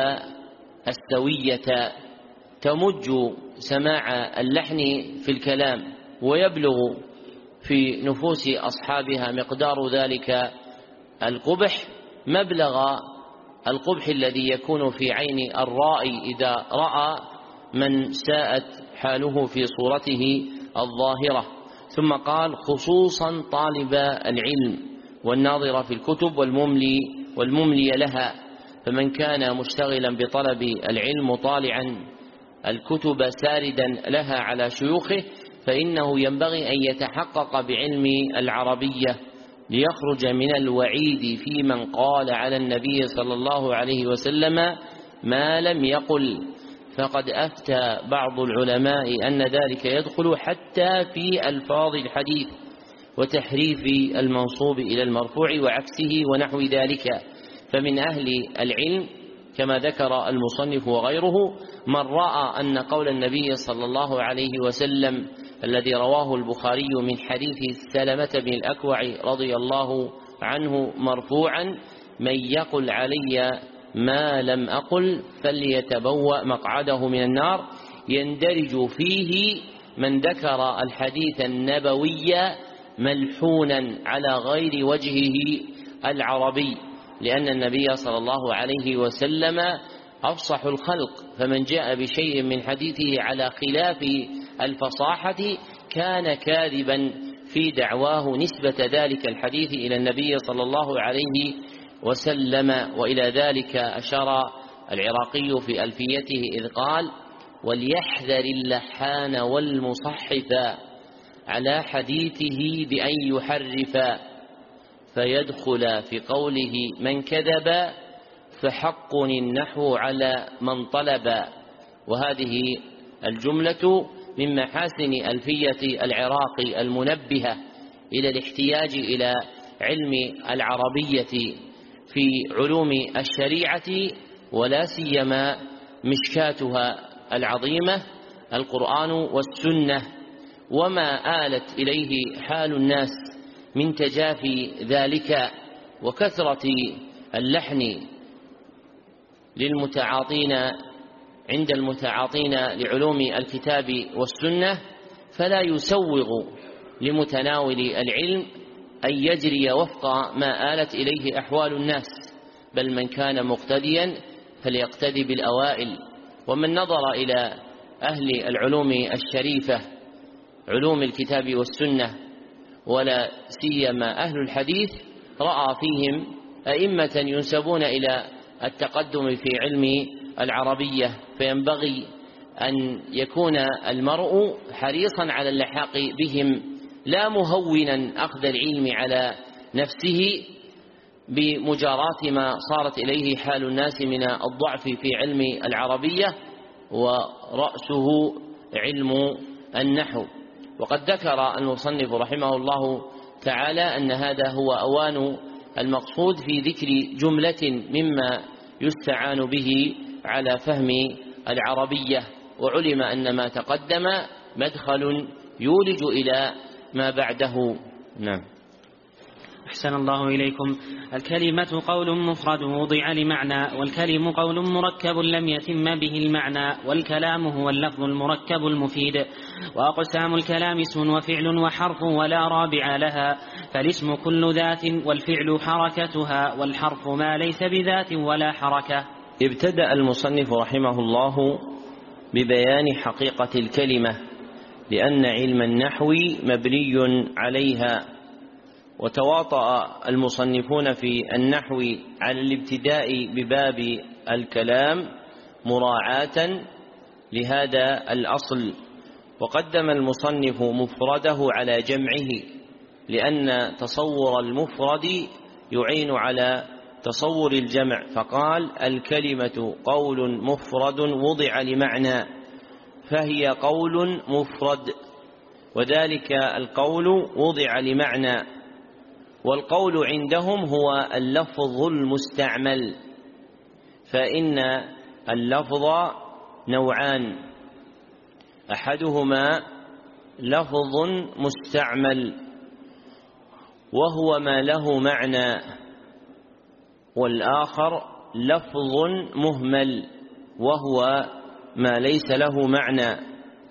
السوية تمج سماع اللحن في الكلام، ويبلغ في نفوس أصحابها مقدار ذلك القبح مبلغ القبح الذي يكون في عين الرائي إذا رأى من ساءت حاله في صورته الظاهرة. ثم قال: خصوصا طالب العلم والناظر في الكتب والمملي لها، فمن كان مشتغلا بطلب العلم طالعا الكتب ساردا لها على شيوخه فإنه ينبغي أن يتحقق بعلم العربية ليخرج من الوعيد في من قال على النبي صلى الله عليه وسلم ما لم يقل. فقد أفتى بعض العلماء أن ذلك يدخل حتى في ألفاظ الحديث وتحريف المنصوب إلى المرفوع وعكسه ونحو ذلك. فمن أهل العلم كما ذكر المصنف وغيره من رأى أن قول النبي صلى الله عليه وسلم الذي رواه البخاري من حديث سلمة بن الأكوع رضي الله عنه مرفوعا: من يقل علي ما لم أقل فليتبوأ مقعده من النار، يندرج فيه من ذكر الحديث النبوي ملحونا على غير وجهه العربي، لأن النبي صلى الله عليه وسلم أفصح الخلق، فمن جاء بشيء من حديثه على خلاف الفصاحة كان كاذبا في دعواه نسبة ذلك الحديث إلى النبي صلى الله عليه وسلم. وإلى ذلك أشار العراقي في ألفيته إذ قال: وليحذر اللحان والمصحف على حديثه بأن يحرف، فيدخل في قوله من كذب فحق النحو على من طلب. وهذه الجملة من محاسن ألفية العراقي المنبهة إلى الاحتياج إلى علم العربية في علوم الشريعة، ولا سيما مشكاتها العظيمة القرآن والسنة، وما آلت إليه حال الناس من تجافي ذلك وكثرة اللحن للمتعاطين عند المتعاطين لعلوم الكتاب والسنة، فلا يسوغ لمتناول العلم أن يجري وفق ما آلت إليه أحوال الناس، بل من كان مقتديا فليقتدي بالأوائل. ومن نظر إلى أهل العلوم الشريفة علوم الكتاب والسنة ولا سيما أهل الحديث رأى فيهم أئمة ينسبون إلى التقدم في علم العربية، فينبغي أن يكون المرء حريصا على اللحاق بهم، لا مهونا أخذ العلم على نفسه بمجاراة ما صارت إليه حال الناس من الضعف في علم العربية، ورأسه علم النحو. وقد ذكر المصنف رحمه الله تعالى أن هذا هو أوان المقصود في ذكر جملة مما يستعان به على فهم العربية، وعلم أن ما تقدم مدخل يولج إلى ما بعده. نعم. أحسن الله إليكم. الكلمة قول مفرد وضع لمعنى، والكلم قول مركب لم يتم به المعنى، والكلام هو اللفظ المركب المفيد. وأقسام الكلام اسم وفعل وحرف ولا رابع لها، فالاسم كل ذات والفعل حركتها، والحرف ما ليس بذات ولا حركة. ابتدأ المصنف رحمه الله ببيان حقيقة الكلمة، لأن علم النحو مبني عليها، وتواطأ المصنفون في النحو على الابتداء بباب الكلام مراعاة لهذا الأصل، وقدم المصنف مفرده على جمعه، لأن تصور المفرد يعين على تصور الجمع، فقال الكلمة قول مفرد وضع لمعنى، فهي قول مفرد، وذلك القول وضع لمعنى. والقول عندهم هو اللفظ المستعمل، فإن اللفظ نوعان، أحدهما لفظ مستعمل وهو ما له معنى، والآخر لفظ مهمل وهو ما ليس له معنى.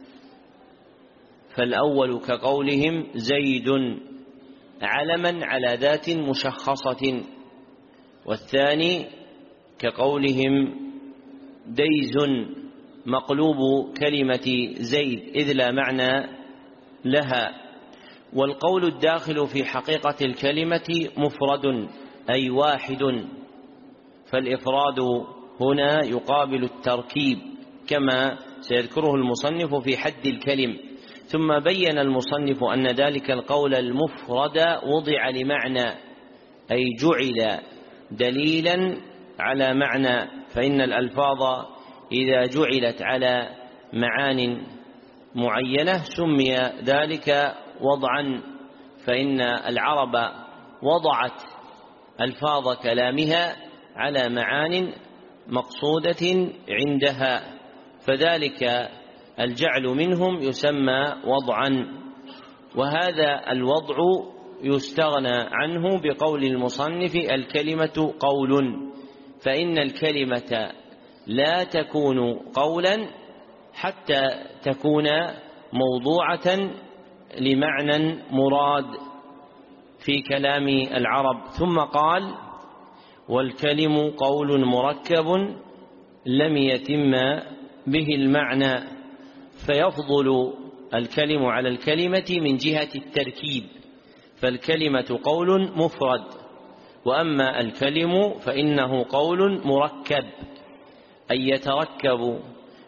فالأول كقولهم زيد علما على ذات مشخصة، والثاني كقولهم ديز مقلوب كلمة زيد إذ لا معنى لها. والقول الداخل في حقيقة الكلمة مفرد أي واحد، فالإفراد هنا يقابل التركيب كما سيذكره المصنف في حد الكلم. ثم بين المصنف أن ذلك القول المفرد وضع لمعنى، أي جعل دليلا على معنى، فإن الألفاظ إذا جعلت على معان معينة سمي ذلك وضعا، فإن العرب وضعت ألفاظ كلامها على معان مقصودة عندها، فذلك الجعل منهم يسمى وضعا. وهذا الوضع يستغنى عنه بقول المصنف الكلمة قول، فإن الكلمة لا تكون قولا حتى تكون موضوعة لمعنى مراد في كلام العرب. ثم قال والكلم قول مركب لم يتم به المعنى، فيفضل الكلم على الكلمة من جهة التركيب، فالكلمة قول مفرد، وأما الكلم فإنه قول مركب، أي يتركب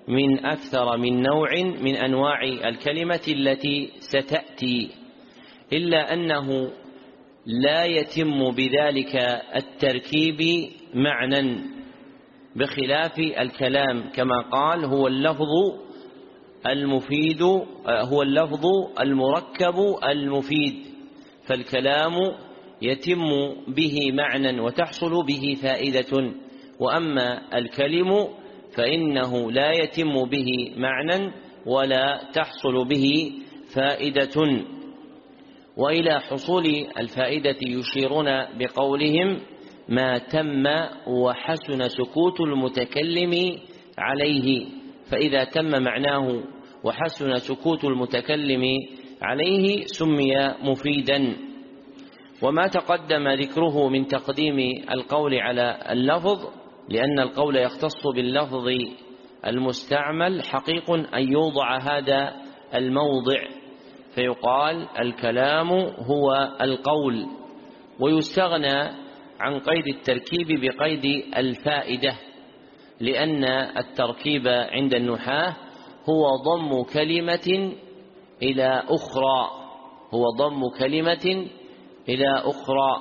من أكثر من نوع من أنواع الكلمة التي ستأتي، إلا أنه لا يتم بذلك التركيب معنى، بخلاف الكلام كما قال هو اللفظ المفيد، هو اللفظ المركب المفيد، فالكلام يتم به معنى وتحصل به فائدة، وأما الكلم فإنه لا يتم به معنى ولا تحصل به فائدة. وإلى حصول الفائدة يشيرون بقولهم ما تم وحسن سكوت المتكلم عليه، فإذا تم معناه وحسن سكوت المتكلم عليه سمي مفيدا. وما تقدم ذكره من تقديم القول على اللفظ، لأن القول يختص باللفظ المستعمل، حقيق أن يوضع هذا الموضع فيقال الكلام هو القول، ويستغنى عن قيد التركيب بقيد الفائدة، لأن التركيب عند النحاة هو ضم كلمة إلى أخرى، هو ضم كلمة إلى أخرى،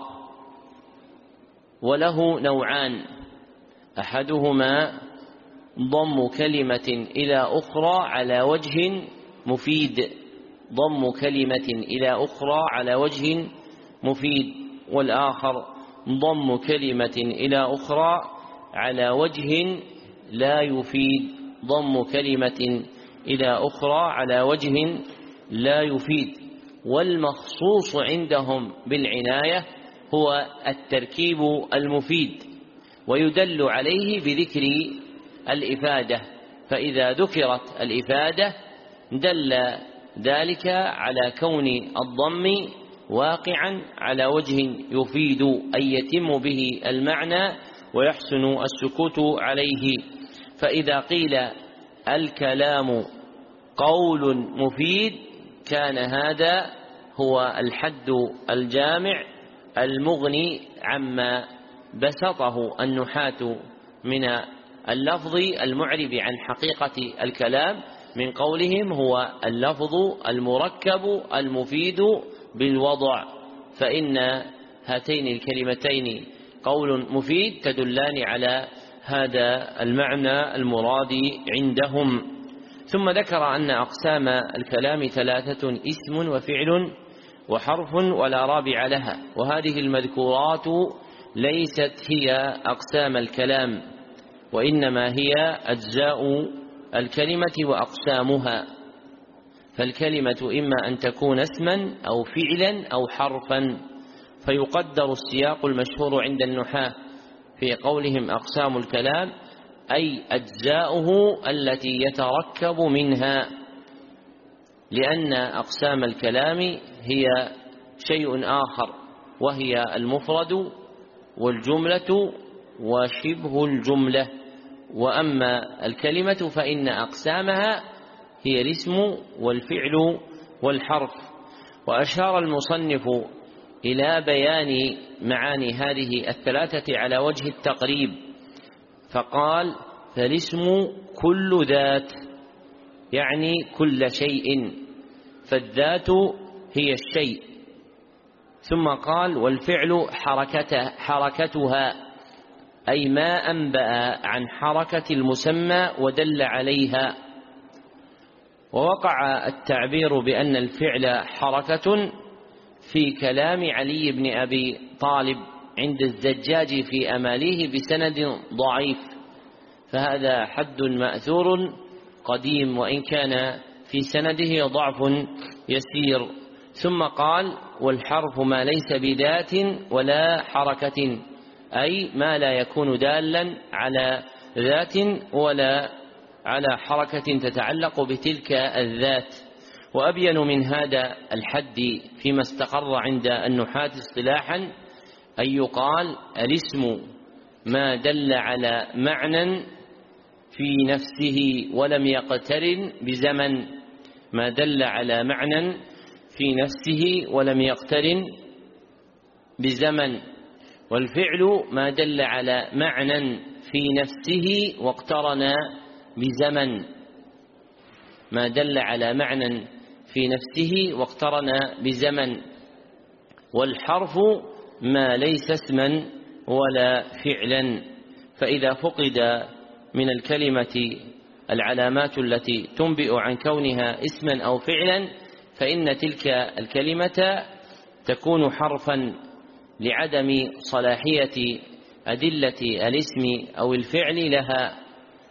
وله نوعان: أحدهما ضم كلمة إلى أخرى على وجه مفيد، ضم كلمة إلى أخرى على وجه مفيد، والآخر ضم كلمة إلى أخرى على وجه لا يفيد، ضم كلمة إلى أخرى على وجه لا يفيد. والمخصوص عندهم بالعناية هو التركيب المفيد، ويدل عليه بذكر الإفادة، فإذا ذكرت الإفادة دل ذلك على كون الضم واقعا على وجه يفيد، أي يتم به المعنى ويحسن السكوت عليه. فإذا قيل الكلام قول مفيد كان هذا هو الحد الجامع المغني عما بسطه النحاة من اللفظ المعرب عن حقيقة الكلام، من قولهم هو اللفظ المركب المفيد بالوضع، فإن هاتين الكلمتين قول مفيد تدلان على هذا المعنى المراد عندهم. ثم ذكر أن أقسام الكلام ثلاثة: اسم وفعل وحرف ولا رابع لها، وهذه المذكورات ليست هي أقسام الكلام، وإنما هي أجزاء الكلمة وأقسامها. فالكلمة إما أن تكون اسما أو فعلا أو حرفا، فيقدر السياق المشهور عند النحاة في قولهم أقسام الكلام أي أجزاؤه التي يتركب منها، لأن أقسام الكلام هي شيء آخر، وهي المفرد والجملة وشبه الجملة. وأما الكلمة فإن أقسامها هي الاسم والفعل والحرف. وأشار المصنف إلى بيان معاني هذه الثلاثة على وجه التقريب، فقال: فالاسم كل ذات، يعني كل شيء، فالذات هي الشيء. ثم قال: والفعل حركتها، أي ما أنبأ عن حركة المسمى ودل عليها. ووقع التعبير بأن الفعل حركة في كلام علي بن أبي طالب عند الزجاج في أماليه بسند ضعيف، فهذا حد مأثور قديم وإن كان في سنده ضعف يسير. ثم قال: والحرف ما ليس بذات ولا حركة، أي ما لا يكون دالا على ذات ولا على حركة تتعلق بتلك الذات. وأبين من هذا الحد فيما استقر عند النحاة اصطلاحا أن يقال: الاسم ما دل على معنى في نفسه ولم يقترن بزمن، ما دل على معنى في نفسه ولم يقترن بزمن. والفعل ما دل على معنى في نفسه واقترن بزمن، ما دل على معنى في نفسه واقترن بزمن، والحرف ما ليس اسما ولا فعلا. فإذا فقد من الكلمة العلامات التي تنبئ عن كونها اسما أو فعلا فإن تلك الكلمة تكون حرفا لعدم صلاحية أدلة الاسم أو الفعل لها.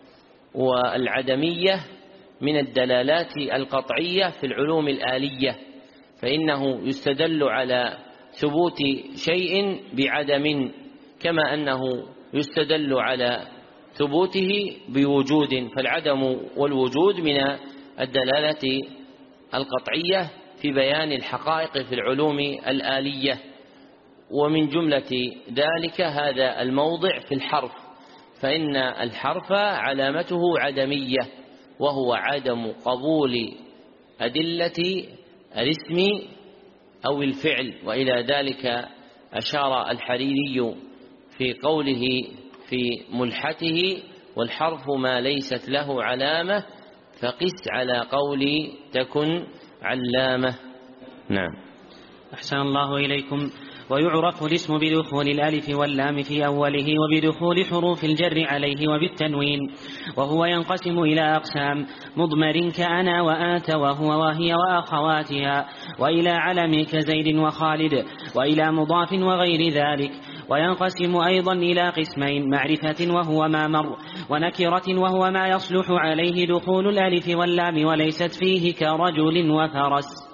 والعدمية من الدلالات القطعية في العلوم الآلية، فإنه يستدل على ثبوت شيء بعدم كما أنه يستدل على ثبوته بوجود، فالعدم والوجود من الدلالة القطعية في بيان الحقائق في العلوم الآلية. ومن جملة ذلك هذا الموضع في الحرف، فإن الحرف علامته عدمية، وهو عدم قبول أدلة الاسم أو الفعل. وإلى ذلك أشار الحريري في قوله في ملحته: والحرف ما ليست له علامة فقس على قول تكن علامة. نعم. أحسن الله إليكم. ويعرف الاسم بدخول الألف واللام في أوله وبدخول حروف الجر عليه وبالتنوين، وهو ينقسم إلى أقسام: مضمر كأنا وآت وهو وهي وأخواتها، وإلى علم كزيد وخالد، وإلى مضاف وغير ذلك. وينقسم أيضا إلى قسمين: معرفة وهو ما مر، ونكرة وهو ما يصلح عليه دخول الألف واللام وليست فيه كرجل وفرس.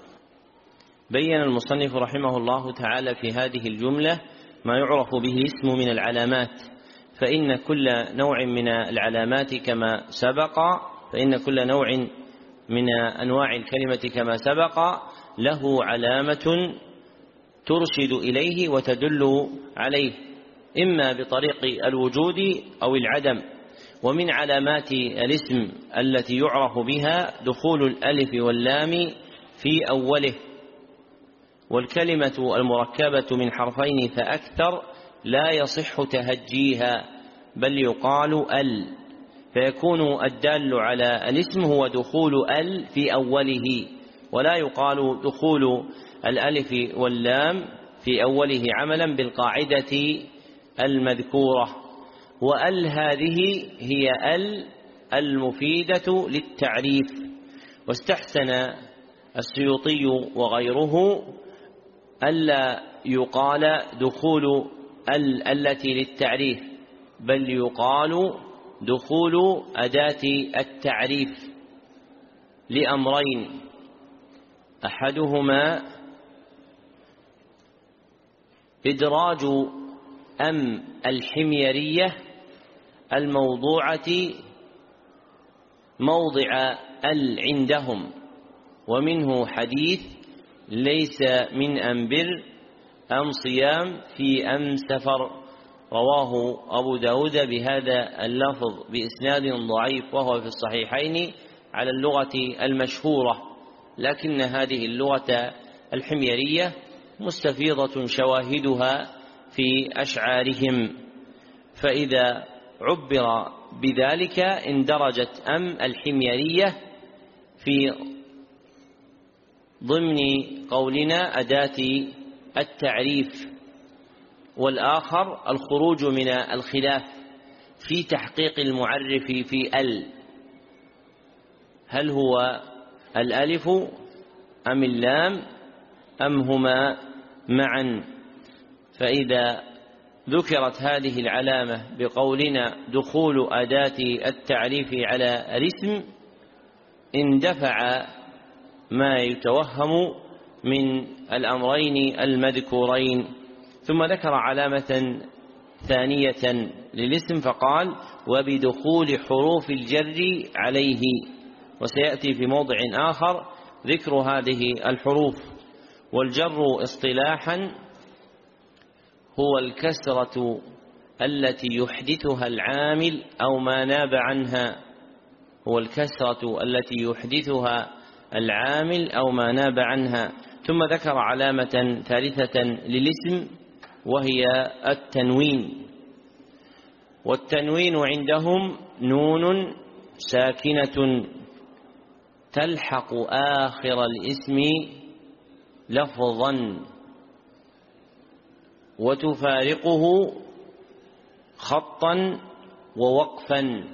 بين المصنف رحمه الله تعالى في هذه الجملة ما يعرف به الاسم من العلامات، فإن كل نوع من العلامات كما سبق فإن كل نوع من أنواع الكلمة كما سبق له علامة ترشد إليه وتدل عليه، إما بطريق الوجود أو العدم. ومن علامات الاسم التي يعرف بها دخول الألف واللام في أوله، والكلمة المركبة من حرفين فأكثر لا يصح تهجيها بل يقال ال، فيكون الدال على الاسم هو دخول ال في أوله، ولا يقال دخول الألف واللام في أوله عملا بالقاعدة المذكورة. وال هذه هي ال المفيدة للتعريف. واستحسن السيوطي وغيره ألا يقال دخول ال التي للتعريف، بل يقال دخول أداة التعريف لأمرين: أحدهما إدراج أم الحميرية الموضوعة موضع ال عندهم، ومنه حديث: ليس من أم بر أم صيام في أم سفر، رواه أبو داود بهذا اللفظ بإسناد ضعيف، وهو في الصحيحين على اللغة المشهورة، لكن هذه اللغة الحميرية مستفيضة شواهدها في أشعارهم، فإذا عبر بذلك اندرجت أم الحميرية في ضمن قولنا أداة التعريف. والآخر الخروج من الخلاف في تحقيق المعرف في ال، هل هو الألف أم اللام أم هما معا؟ فإذا ذكرت هذه العلامة بقولنا دخول أداة التعريف على الاسم اندفع ما يتوهم من الأمرين المذكورين. ثم ذكر علامة ثانية للاسم فقال: وبدخول حروف الجر عليه. وسيأتي في موضع آخر ذكر هذه الحروف. والجر اصطلاحا هو الكسرة التي يحدثها العامل أو ما ناب عنها، هو الكسرة التي يحدثها العامل أو ما ناب عنها. ثم ذكر علامة ثالثة للاسم وهي التنوين. والتنوين عندهم نون ساكنة تلحق آخر الاسم لفظا وتفارقه خطا ووقفا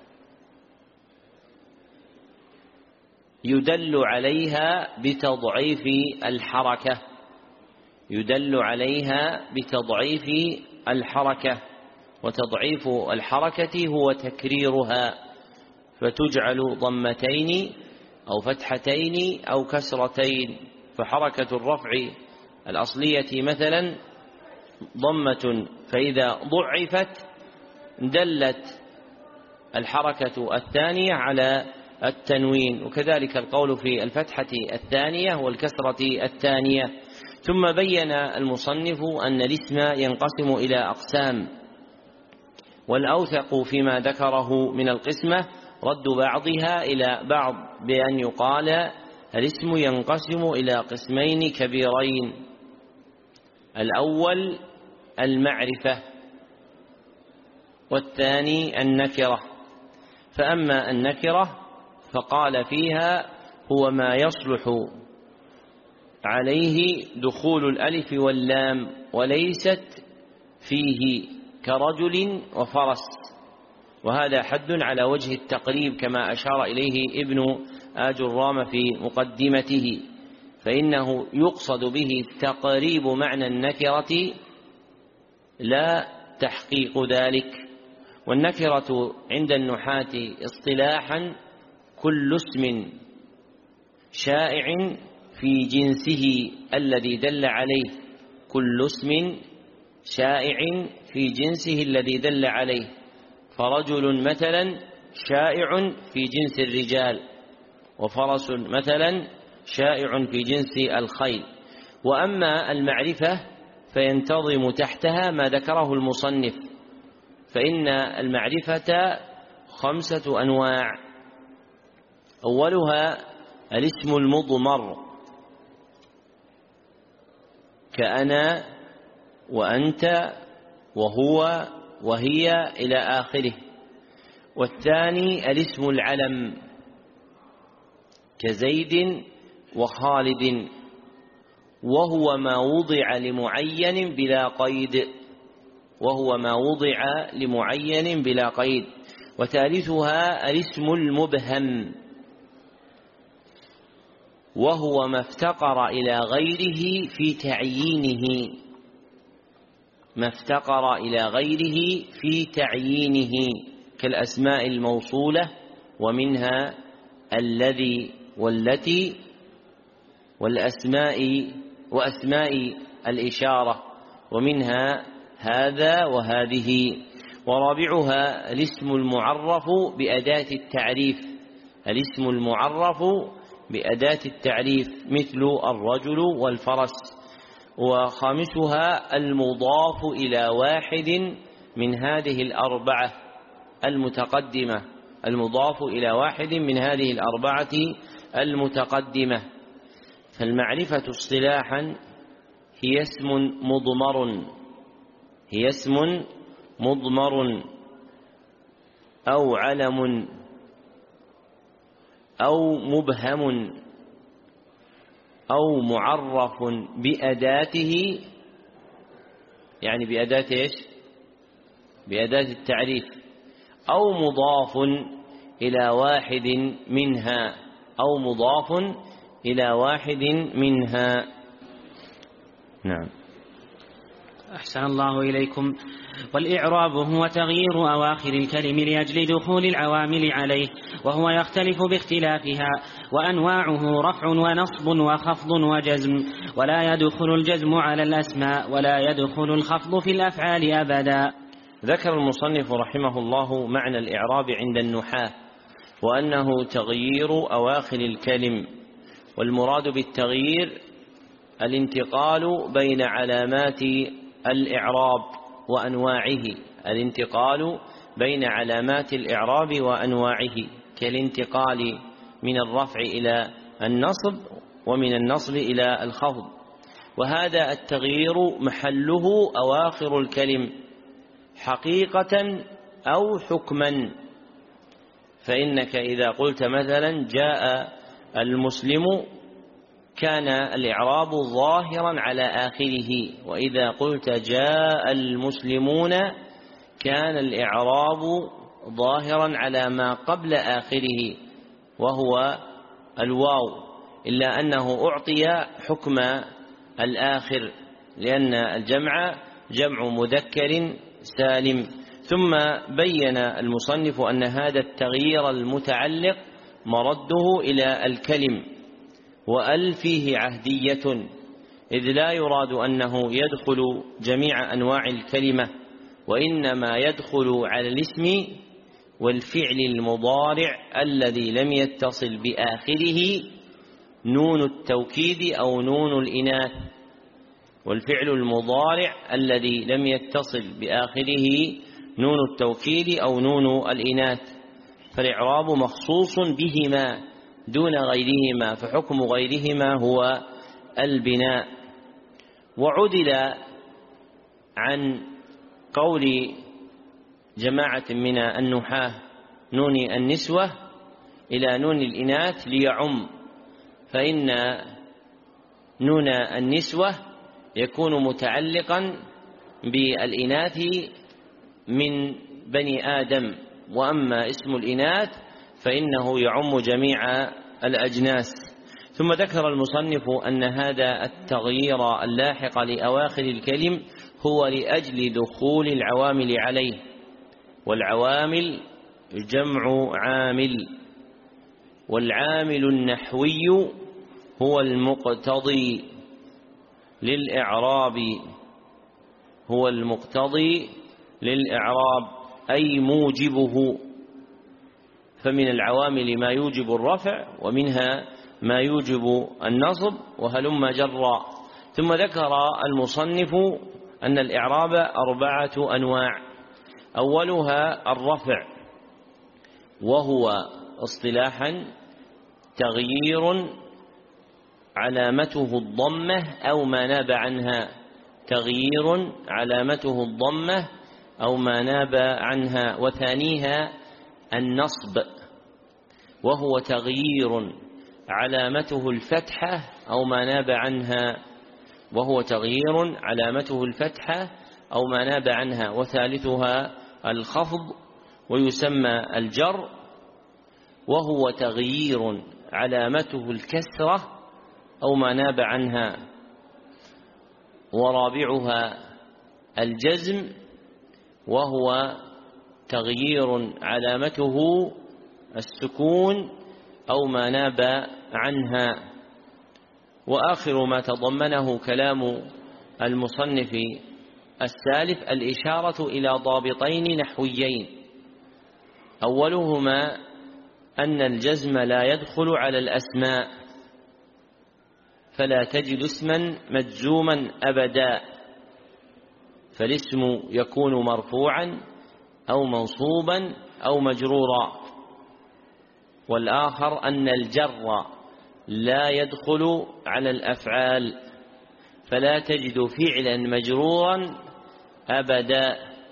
يدل عليها بتضعيف الحركة، يدل عليها بتضعيف الحركة، وتضعيف الحركة هو تكريرها، فتجعل ضمتين أو فتحتين أو كسرتين. فحركة الرفع الأصلية مثلا ضمة، فإذا ضعفت دلت الحركة الثانية على التنوين، وكذلك القول في الفتحة الثانية والكسرة الثانية. ثم بين المصنف أن الاسم ينقسم إلى أقسام، والأوثق فيما ذكره من القسمة رد بعضها إلى بعض بأن يقال الاسم ينقسم إلى قسمين كبيرين: الأول المعرفة، والثاني النكرة. فأما النكرة فقال فيها هو ما يصلح عليه دخول الألف واللام وليست فيه كرجل وفرس، وهذا حد على وجه التقريب كما أشار إليه ابن آجرام في مقدمته، فإنه يقصد به تقريب معنى النكرة لا تحقيق ذلك. والنكرة عند النحاة اصطلاحا كل اسم شائع في جنسه الذي دل عليه، كل اسم شائع في جنسه الذي دل عليه، فرجل مثلا شائع في جنس الرجال، وفرس مثلا شائع في جنس الخيل. وأما المعرفة فينتظم تحتها ما ذكره المصنف، فإن المعرفة 5 أنواع: أولها الاسم المضمر كأنا وأنت وهو وهي إلى آخره. والثاني الاسم العلم كزيد وخالد، وهو ما وضع لمعين بلا قيد، وهو ما وضع لمعين بلا قيد. وثالثها الاسم المبهم، وهو ما افتقر إلى غيره في تعيينه، ما افتقر إلى غيره في تعيينه كالأسماء الموصولة، ومنها الذي والتي، وأسماء الإشارة، ومنها هذا وهذه. ورابعها الاسم المعرف بأداة التعريف، الاسم المعرف بأداة التعريف مثل الرجل والفرس. وخامسها المضاف إلى واحد من هذه الأربعة المتقدمة، المضاف إلى واحد من هذه الأربعة المتقدمة. فالمعرفة اصطلاحا هي اسم مضمر، هي اسم مضمر أو علم أو مبهم أو معرف بأداته، يعني بأداة إيش؟ بأداة التعريف، أو مضاف إلى واحد منها، أو مضاف إلى واحد منها. نعم. أحسن الله إليكم. والإعراب هو تغيير أواخر الكلم لأجل دخول العوامل عليه، وهو يختلف باختلافها، وأنواعه رفع ونصب وخفض وجزم، ولا يدخل الجزم على الأسماء، ولا يدخل الخفض في الأفعال أبدا. ذكر المصنف رحمه الله معنى الإعراب عند النحاة، وأنه تغيير أواخر الكلم، والمراد بالتغيير الانتقال بين علامات الإعراب وأنواعه، الانتقال بين علامات الإعراب وأنواعه، كالانتقال من الرفع إلى النصب ومن النصب إلى الخفض. وهذا التغيير محله أواخر الكلم حقيقة أو حكما. فإنك إذا قلت مثلا جاء المسلم كان الإعراب ظاهرا على آخره، وإذا قلت جاء المسلمون كان الإعراب ظاهرا على ما قبل آخره وهو الواو، إلا أنه أعطي حكم الآخر لأن الجمع جمع مذكر سالم. ثم بين المصنف أن هذا التغيير المتعلق مرده إلى الكلم، وأل فيه عهدية، إذ لا يراد أنه يدخل جميع أنواع الكلمة، وإنما يدخل على الاسم والفعل المضارع الذي لم يتصل بآخره نون التوكيد أو نون الإناث، والفعل المضارع الذي لم يتصل بآخره نون التوكيد أو نون الإناث، فالإعراب مخصوص بهما دون غيرهما، فحكم غيرهما هو البناء. وعدل عن قول جماعة من النحاة نون النسوة إلى نون الإناث ليعم، فإن نون النسوة يكون متعلقا بالإناث من بني آدم، وأما اسم الإناث فإنه يعم جميع الأجناس. ثم ذكر المصنف أن هذا التغيير اللاحق لأواخر الكلم هو لأجل دخول العوامل عليه، والعوامل جمع عامل، والعامل النحوي هو المقتضي للإعراب، هو المقتضي للإعراب أي موجبه، فمن العوامل ما يوجب الرفع ومنها ما يوجب النصب وهلم جرا. ثم ذكر المصنف أن الإعراب 4 أنواع، أولها الرفع، وهو اصطلاحا تغيير علامته الضمة أو ما ناب عنها، تغيير علامته الضمة أو ما ناب عنها. وثانيها النصب، وهو تغيير علامته الفتحة أو ما ناب عنها، وهو تغيير علامته الفتحة أو ما ناب عنها. وثالثها الخفض، ويسمى الجر، وهو تغيير علامته الكسرة أو ما ناب عنها. ورابعها الجزم، وهو تغيير علامته السكون أو ما ناب عنها. وآخر ما تضمنه كلام المصنف السالف الإشارة إلى ضابطين نحويين، أولهما أن الجزم لا يدخل على الأسماء، فلا تجد اسما مجزوما أبدا، فالاسم يكون مرفوعا أو منصوبا أو مجرورا. والآخر أن الجر لا يدخل على الأفعال، فلا تجد فعلا مجرورا أبدا،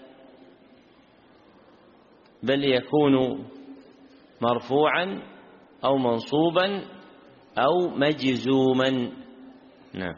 بل يكون مرفوعا أو منصوبا أو مجزوما. نعم.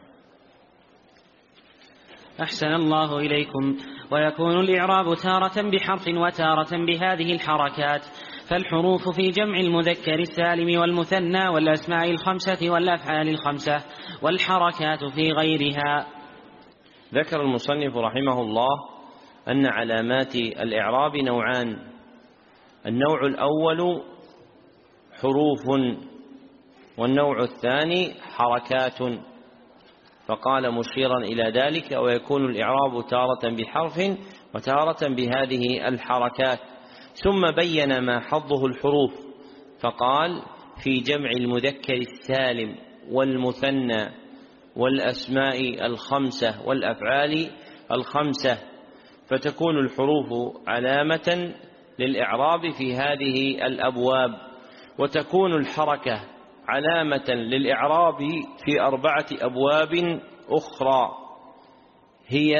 أحسن الله إليكم. ويكون الإعراب تارة بحرف وتارة بهذه الحركات، فالحروف في جمع المذكر السالم والمثنى والأسماء 5 والأفعال 5، والحركات في غيرها. ذكر المصنف رحمه الله أن علامات الإعراب نوعان، النوع الأول حروف، والنوع الثاني حركات، فقال مشيرا إلى ذلك: ويكون الإعراب تارة بحرف وتارة بهذه الحركات. ثم بين ما حظه الحروف، فقال: في جمع المذكر السالم والمثنى والأسماء 5 والأفعال 5، فتكون الحروف علامة للإعراب في هذه الأبواب، وتكون الحركة علامة للإعراب في 4 أبواب أخرى، هي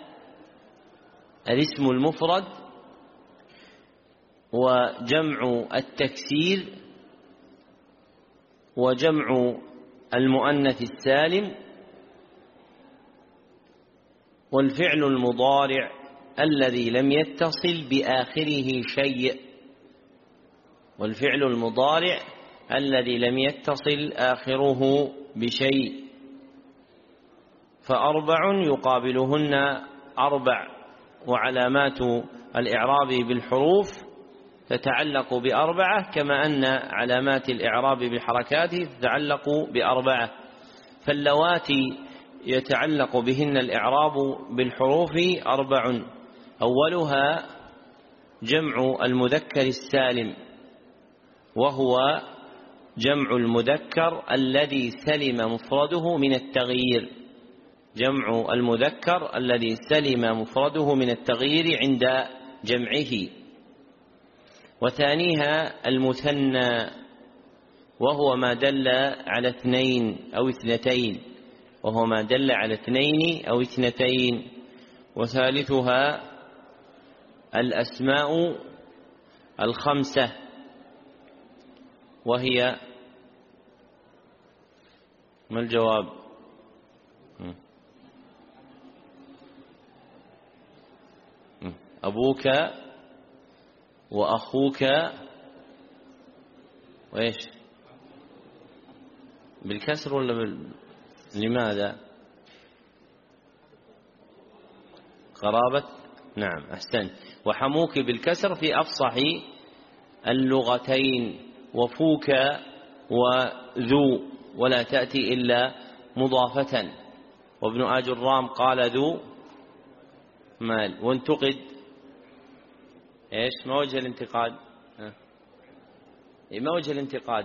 الاسم المفرد، وجمع التكسير، وجمع المؤنث السالم، والفعل المضارع الذي لم يتصل بآخره شيء، والفعل المضارع الذي لم يتصل آخره بشيء، فأربع يقابلهن أربع، وعلامات الإعراب بالحروف تتعلق بأربعة، كما أن علامات الإعراب بالحركات تتعلق بأربعة. فاللواتي يتعلق بهن الإعراب بالحروف أربع: أولها جمع المذكر السالم، وهو جمع المذكر الذي سلم مفرده من التغيير، جمع المذكر الذي سلم مفرده من التغيير عند جمعه. وثانيها المثنى، وهو ما دل على اثنين أو اثنتين، وهو ما دل على اثنين أو اثنتين. وثالثها الأسماء الخمسة، وهي ما الجواب؟ أبوك وأخوك وإيش؟ بالكسر ولا لماذا؟ قرابة، نعم أحسنت. وحموك بالكسر في أفصح اللغتين، وفوك وذو، ولا تأتي إلا مضافة. وابن آجرام قال ذو مال. وانتقد إيش؟ ما وجه الانتقاد؟ ما وجه الانتقاد؟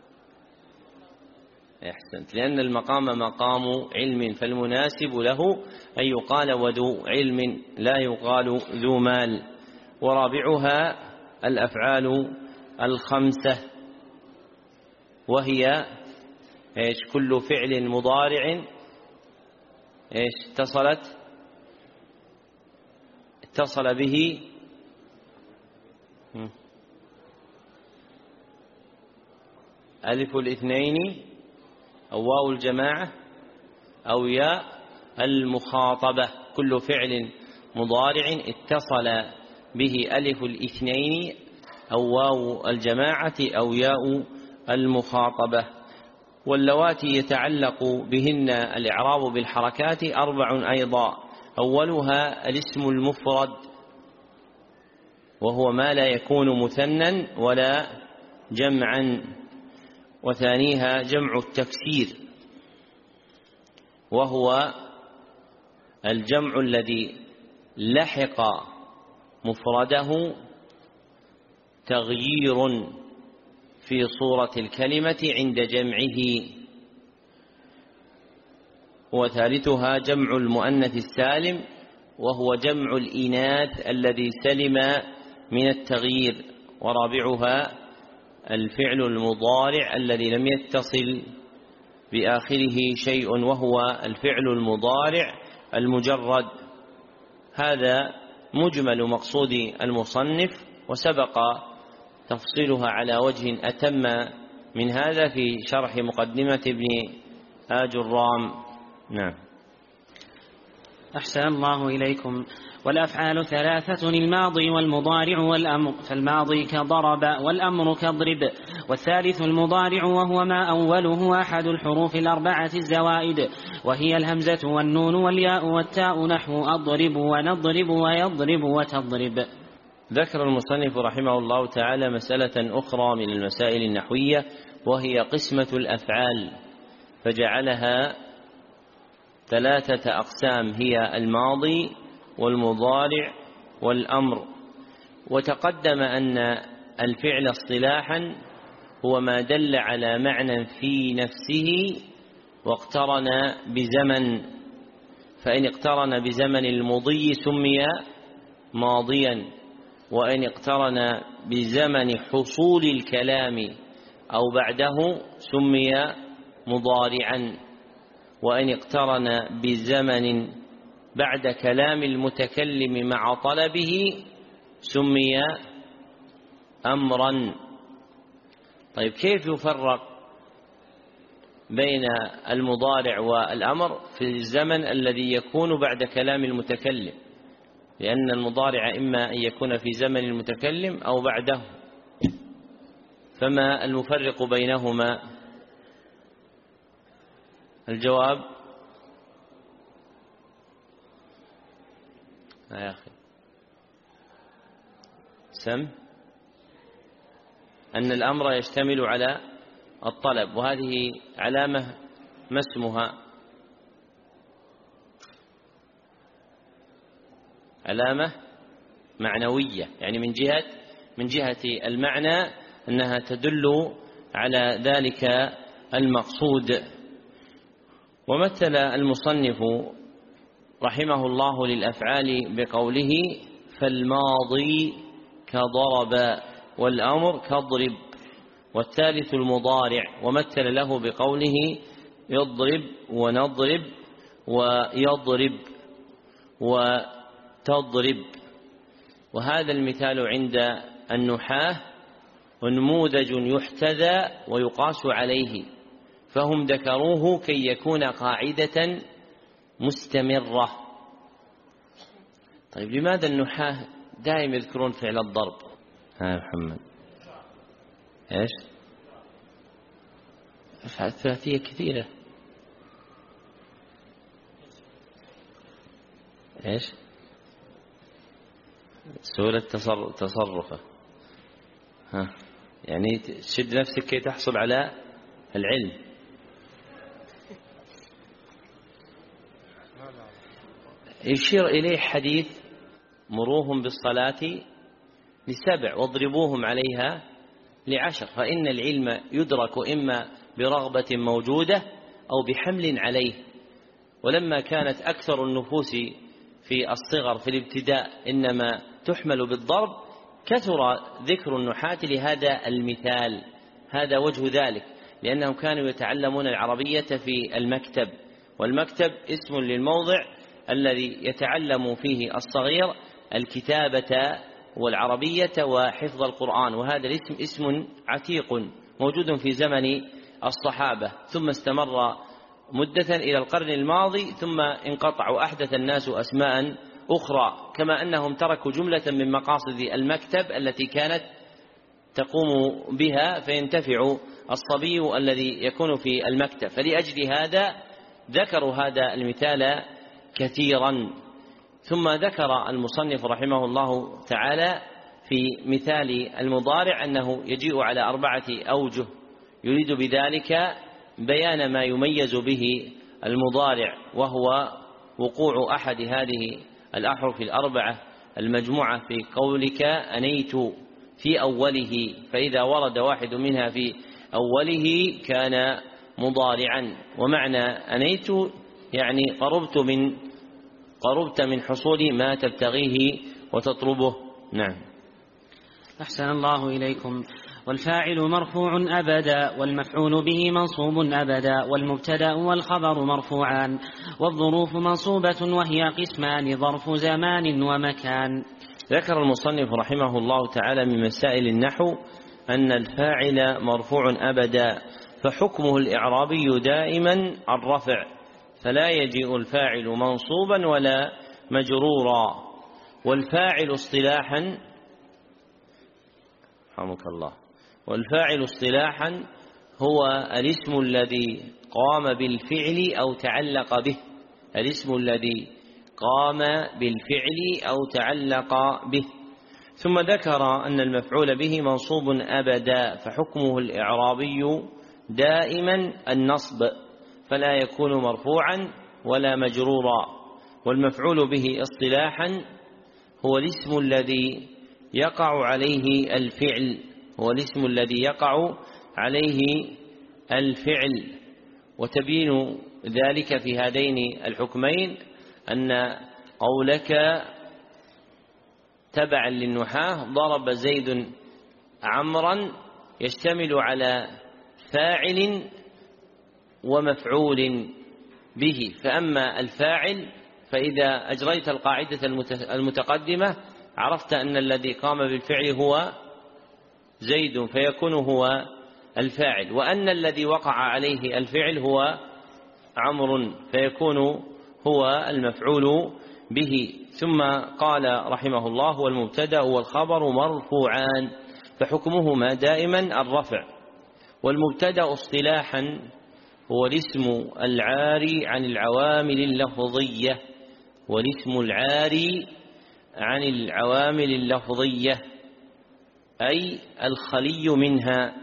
أحسنت، لأن المقام مقام علم، فالمناسب له أن يقال وذو علم، لا يقال ذو مال. ورابعها الأفعال الخمسة، وهي إيش؟ كل فعل مضارع إيش؟ اتصل به ألف الاثنين أو واو الجماعة أو ياء المخاطبة. كل فعل مضارع اتصل به ألف الاثنين أو واو الجماعة أو ياء المخاطبة. واللواتي يتعلق بهن الإعراب بالحركات أربع أيضا: أولها الاسم المفرد، وهو ما لا يكون مثنى ولا جمعا. وثانيها جمع التكسير، وهو الجمع الذي لحق مفرده تغيير في صورة الكلمة عند جمعه. وثالثها جمع المؤنث السالم، وهو جمع الإناث الذي سلم من التغيير. ورابعها الفعل المضارع الذي لم يتصل بآخره شيء، وهو الفعل المضارع المجرد. هذا مجمل مقصود المصنف، وسبق تفصيلها على وجه أتم من هذا في شرح مقدمة ابن آجرام. نعم. أحسن الله إليكم. والأفعال ثلاثة: الماضي والمضارع والأمر، فالماضي كضرب والأمر كاضرب. والثالث المضارع، وهو ما أوله أحد الحروف الأربعة الزوائد، وهي الهمزة والنون والياء والتاء، نحو أضرب ونضرب ويضرب وتضرب. ذكر المصنف رحمه الله تعالى مسألة أخرى من المسائل النحوية، وهي قسمة الأفعال، فجعلها ثلاثة أقسام: هي الماضي والمضارع والأمر. وتقدم أن الفعل اصطلاحا هو ما دل على معنى في نفسه واقترن بزمن، فإن اقترن بزمن المضي سمي ماضيا، وإن اقترن بزمن حصول الكلام أو بعده سمي مضارعا، وإن اقترن بزمن بعد كلام المتكلم مع طلبه سمي أمرا. طيب، كيف يفرق بين المضارع والأمر في الزمن الذي يكون بعد كلام المتكلم، لأن المضارع إما أن يكون في زمن المتكلم أو بعده، فما المفرق بينهما؟ الجواب يا أخي سم أن الأمر يشتمل على الطلب، وهذه علامة ما اسمها؟ علامة معنوية، يعني من جهة المعنى أنها تدل على ذلك المقصود. ومثل المصنف رحمه الله للأفعال بقوله فالماضي كضرب والأمر كاضرب، والثالث المضارع، ومثل له بقوله يضرب ونضرب ويضرب وتضرب. وهذا المثال عند النحاة نموذج يحتذى ويقاس عليه، فهم ذكروه كي يكون قاعدة مستمرة. طيب لماذا النحاة دائما يذكرون فعل الضرب؟ ها محمد ايش؟ أفعال ثلاثية كثيرة. ايش؟ سهولة تصرفه. ها يعني تشد نفسك كي تحصل على العلم. يشير إليه حديث مروهم بالصلاة ل7 واضربوهم عليها ل10، فإن العلم يدرك إما برغبة موجودة أو بحمل عليه. ولما كانت أكثر النفوس في الصغر في الابتداء إنما تحمل بالضرب، كثر ذكر النحاة لهذا المثال. هذا وجه ذلك، لأنهم كانوا يتعلمون العربية في المكتب، والمكتب اسم للموضع الذي يتعلم فيه الصغير الكتابة والعربية وحفظ القرآن. وهذا الاسم اسم عتيق موجود في زمن الصحابة، ثم استمر مدة إلى القرن الماضي، ثم انقطع وأحدث الناس أسماء أخرى، كما أنهم تركوا جملة من مقاصد المكتب التي كانت تقوم بها فينتفع الصبي الذي يكون في المكتب. فلأجل هذا ذكروا هذا المثال كثيرا. ثم ذكر المصنف رحمه الله تعالى في مثال المضارع أنه يجيء على 4 أوجه، يريد بذلك بيان ما يميز به المضارع، وهو وقوع أحد هذه الأحرف 4 المجموعة في قولك أنيت في أوله، فإذا ورد واحد منها في أوله كان مضارعا. ومعنى أنيت يعني قربت من حصول ما تبتغيه وتطلبه. نعم. أحسن الله إليكم. والفاعل مرفوع أبدا، والمفعول به منصوب أبدا، والمبتدأ والخبر مرفوعان، والظروف منصوبة وهي قسمان: ظرف زمان ومكان. ذكر المصنف رحمه الله تعالى من مسائل النحو أن الفاعل مرفوع أبدا، فحكمه الإعرابي دائما الرفع، فلا يجيء الفاعل منصوبا ولا مجرورا. والفاعل اصطلاحا رحمك الله، والفاعل اصطلاحا هو الاسم الذي قام بالفعل أو تعلق به، الاسم الذي قام بالفعل أو تعلق به. ثم ذكر أن المفعول به منصوب أبدا، فحكمه الإعرابي دائما النصب، فلا يكون مرفوعا ولا مجرورا. والمفعول به اصطلاحا هو الاسم الذي يقع عليه الفعل، هو الاسم الذي يقع عليه الفعل. وتبين ذلك في هذين الحكمين أن قولك تبعا للنحاة ضرب زيد عمرا يشتمل على فاعل ومفعول به. فأما الفاعل فإذا أجريت القاعدة المتقدمة عرفت أن الذي قام بالفعل هو زيد، فيكون هو الفاعل، وأن الذي وقع عليه الفعل هو عمرو فيكون هو المفعول به. ثم قال رحمه الله: والمبتدأ والخبر مرفوعان فحكمهما دائما الرفع. والمبتدأ اصطلاحا هو الاسم العاري عن العوامل اللفظية، والاسم العاري عن العوامل اللفظية أي الخلي منها.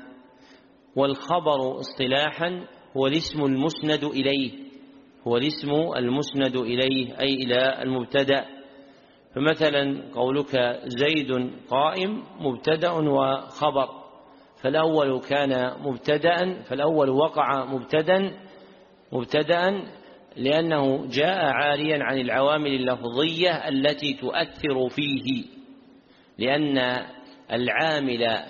والخبر اصطلاحا هو الاسم المسند إليه، هو الاسم المسند إليه أي إلى المبتدأ. فمثلا قولك زيد قائم مبتدأ وخبر، فالأول كان مبتدأ، فالأول وقع مبتدأ لأنه جاء عاريا عن العوامل اللفظية التي تؤثر فيه، لأن العامل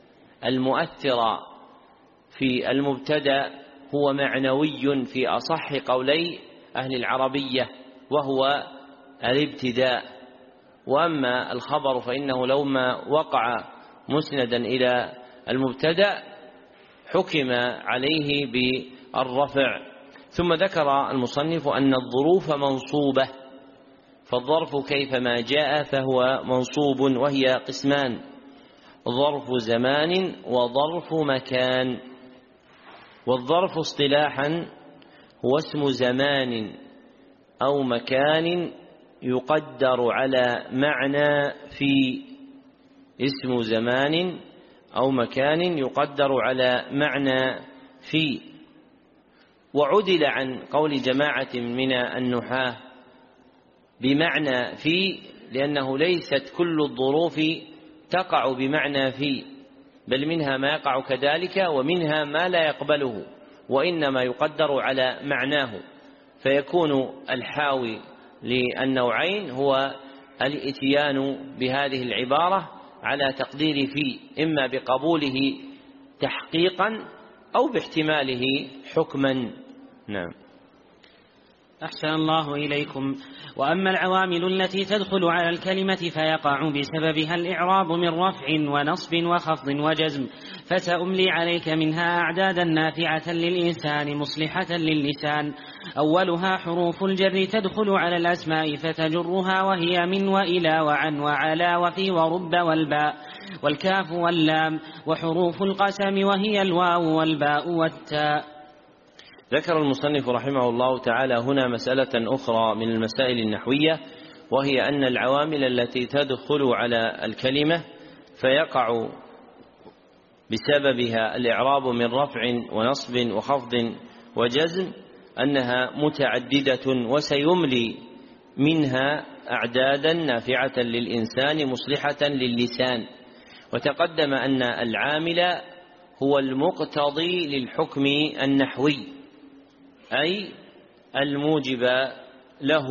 المؤثر في المبتدأ هو معنوي في أصح قولي أهل العربية وهو الابتداء. وأما الخبر فإنه لو ما وقع مسندا إلى المبتدأ حكم عليه بالرفع. ثم ذكر المصنف أن الظروف منصوبة، فالظرف كيفما جاء فهو منصوب، وهي قسمان: ظرف زمان وظرف مكان. والظرف اصطلاحا هو اسم زمان أو مكان يقدر على معنى في، اسم زمان أو مكان يقدر على معنى في. وعدل عن قول جماعة من النحاة بمعنى في، لأنه ليست كل الظروف تقع بمعنى في، بل منها ما يقع كذلك ومنها ما لا يقبله، وإنما يقدر على معناه، فيكون الحاوي للنوعين هو الإتيان بهذه العبارة على تقدير في، إما بقبوله تحقيقا أو باحتماله حكما. نعم. أحسن الله إليكم. وأما العوامل التي تدخل على الكلمة فيقع بسببها الإعراب من رفع ونصب وخفض وجزم، فسأملي عليك منها أعدادا نافعة للإنسان مصلحة للسان. أولها حروف الجر تدخل على الأسماء فتجرها، وهي من وإلى وعن وعلى وفي ورب والباء والكاف واللام. وحروف القسم وهي الواو والباء والتاء. ذكر المصنف رحمه الله تعالى هنا مسألة أخرى من المسائل النحوية، وهي أن العوامل التي تدخل على الكلمة فيقع بسببها الإعراب من رفع ونصب وخفض وجزم أنها متعددة، وسيملي منها أعدادا نافعة للإنسان مصلحة للسان. وتقدم أن العامل هو المقتضي للحكم النحوي، أي الموجب له.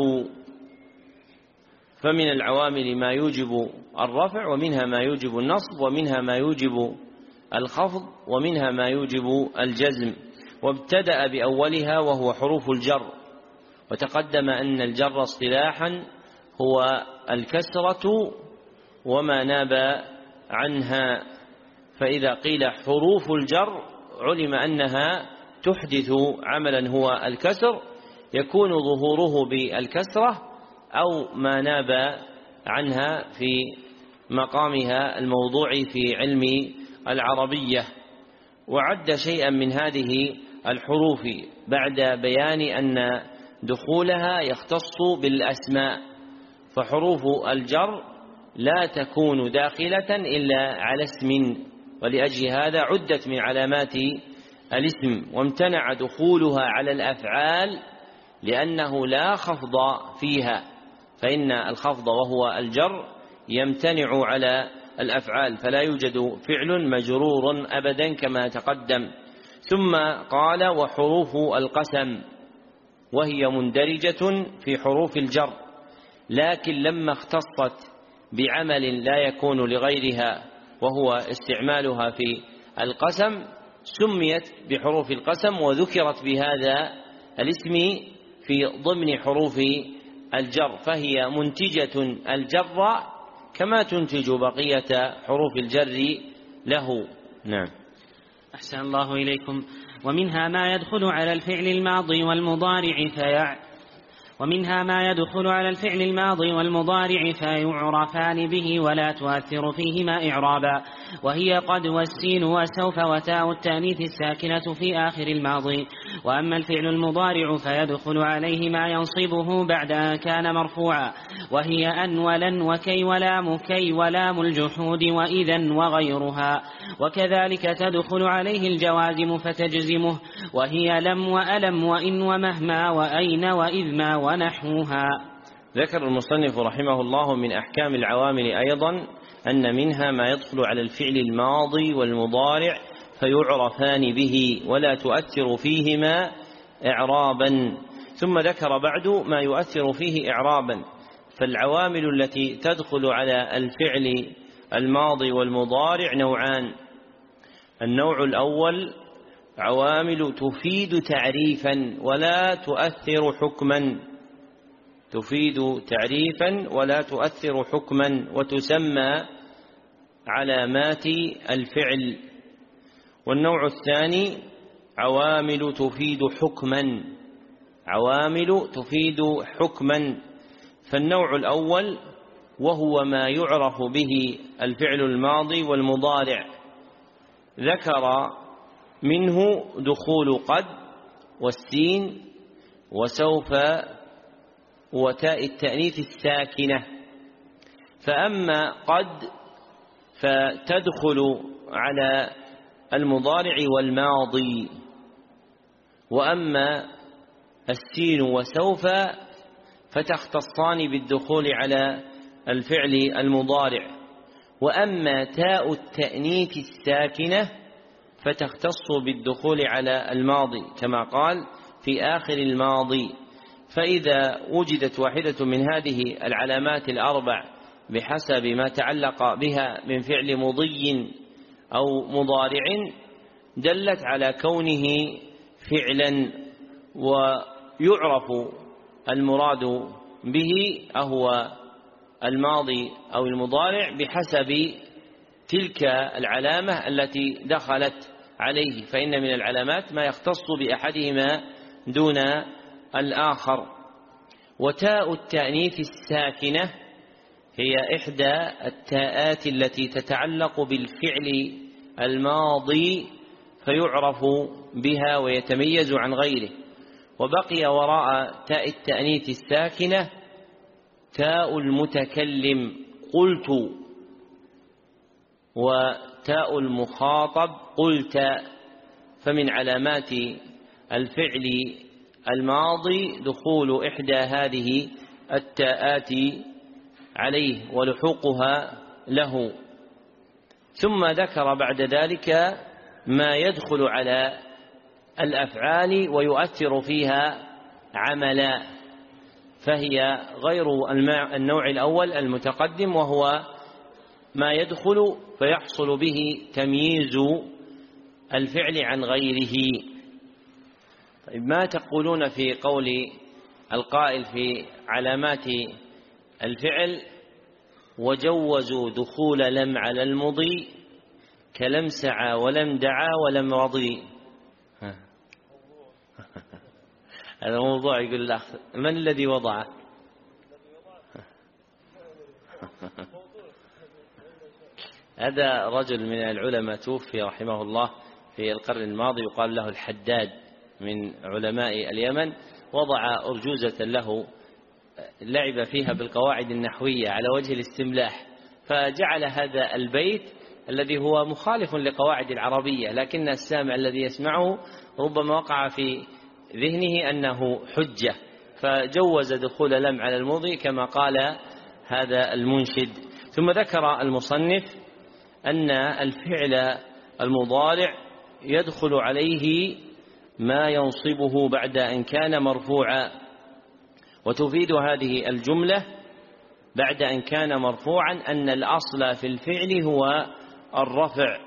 فمن العوامل ما يوجب الرفع، ومنها ما يوجب النصب، ومنها ما يوجب الخفض، ومنها ما يوجب الجزم. وابتدأ بأولها وهو حروف الجر. وتقدم أن الجر اصطلاحا هو الكسرة وما ناب عنها، فإذا قيل حروف الجر علم أنها تحدث عملا هو الكسر، يكون ظهوره بالكسرة أو ما ناب عنها في مقامها الموضوع في علم العربية. وعد شيئا من هذه الحروف بعد بيان أن دخولها يختص بالأسماء، فحروف الجر لا تكون داخلة إلا على اسم، ولأجل هذا عدت من علامات الاسم، وامتنع دخولها على الأفعال لأنه لا خفض فيها، فإن الخفض وهو الجر يمتنع على الأفعال، فلا يوجد فعل مجرور أبدا كما تقدم. ثم قال: وحروف القسم، وهي مندرجة في حروف الجر، لكن لما اختصت بعمل لا يكون لغيرها وهو استعمالها في القسم سميت بحروف القسم، وذكرت بهذا الاسم في ضمن حروف الجر، فهي منتجة الجر كما تنتج بقية حروف الجر له. نعم. أحسن الله إليكم. ومنها ما يدخل على الفعل الماضي والمضارع فيعرفان به ولا تؤثر فيهما إعرابا، وهي قد والسين وسوف وتاء التأنيث الساكنة في آخر الماضي. وأما الفعل المضارع فيدخل عليه ما ينصبه بعد أن كان مرفوعا، وهي أن ولن وكي ولام كي ولام الجحود وإذا وغيرها. وكذلك تدخل عليه الجوازم فتجزمه، وهي لم وألم وإن ومهما وأين وإذ ما ونحوها. ذكر المصنف رحمه الله من أحكام العوامل أيضا أن منها ما يدخل على الفعل الماضي والمضارع فيعرفان به ولا تؤثر فيهما إعرابا، ثم ذكر بعد ما يؤثر فيه إعرابا. فالعوامل التي تدخل على الفعل الماضي والمضارع نوعان. النوع الأول عوامل تفيد تعريفا ولا تؤثر حكما، وتسمى علامات الفعل. والنوع الثاني عوامل تفيد حكما. فالنوع الأول وهو ما يعرف به الفعل الماضي والمضارع، ذكر منه دخول قد والسين وسوف وتاء التأنيث الساكنة. فأما قد فتدخل على المضارع والماضي، وأما السين وسوف فتختصان بالدخول على الفعل المضارع، وأما تاء التأنيث الساكنة فتختص بالدخول على الماضي كما قال في آخر الماضي. فإذا وجدت واحدة من هذه العلامات الأربع بحسب ما تعلق بها من فعل مضي أو مضارع دلت على كونه فعلا، ويعرف المراد به أهو الماضي أو المضارع بحسب تلك العلامة التي دخلت عليه، فإن من العلامات ما يختص بأحدهما دون الآخر. وتاء التأنيث الساكنة هي إحدى التاءات التي تتعلق بالفعل الماضي فيعرف بها ويتميز عن غيره. وبقي وراء تاء التأنيث الساكنة تاء المتكلم قلت، وتاء المخاطب قلت. فمن علامات الفعل الماضي دخول إحدى هذه التاءات عليه ولحوقها له. ثم ذكر بعد ذلك ما يدخل على الأفعال ويؤثر فيها عملا، فهي غير النوع الأول المتقدم، وهو ما يدخل فيحصل به تمييز الفعل عن غيره. طيب، ما تقولون في قول القائل في علامات الفعل وجوزوا دخول لم على المضي كلم سعى ولم دعا ولم رضي؟ هذا موضوع يقول الأخ من الذي وضعه؟ هذا رجل من العلماء توفي رحمه الله في القرن الماضي يقال له الحداد من علماء اليمن، وضع أرجوزة له لعب فيها بالقواعد النحوية على وجه الاستملاح، فجعل هذا البيت الذي هو مخالف لقواعد العربية، لكن السامع الذي يسمعه ربما وقع في ذهنه أنه حجة، فجوز دخول لم على المضي كما قال هذا المنشد. ثم ذكر المصنف أن الفعل المضارع يدخل عليه ما ينصبه بعد أن كان مرفوعا، وتفيد هذه الجملة بعد أن كان مرفوعا أن الأصل في الفعل هو الرفع.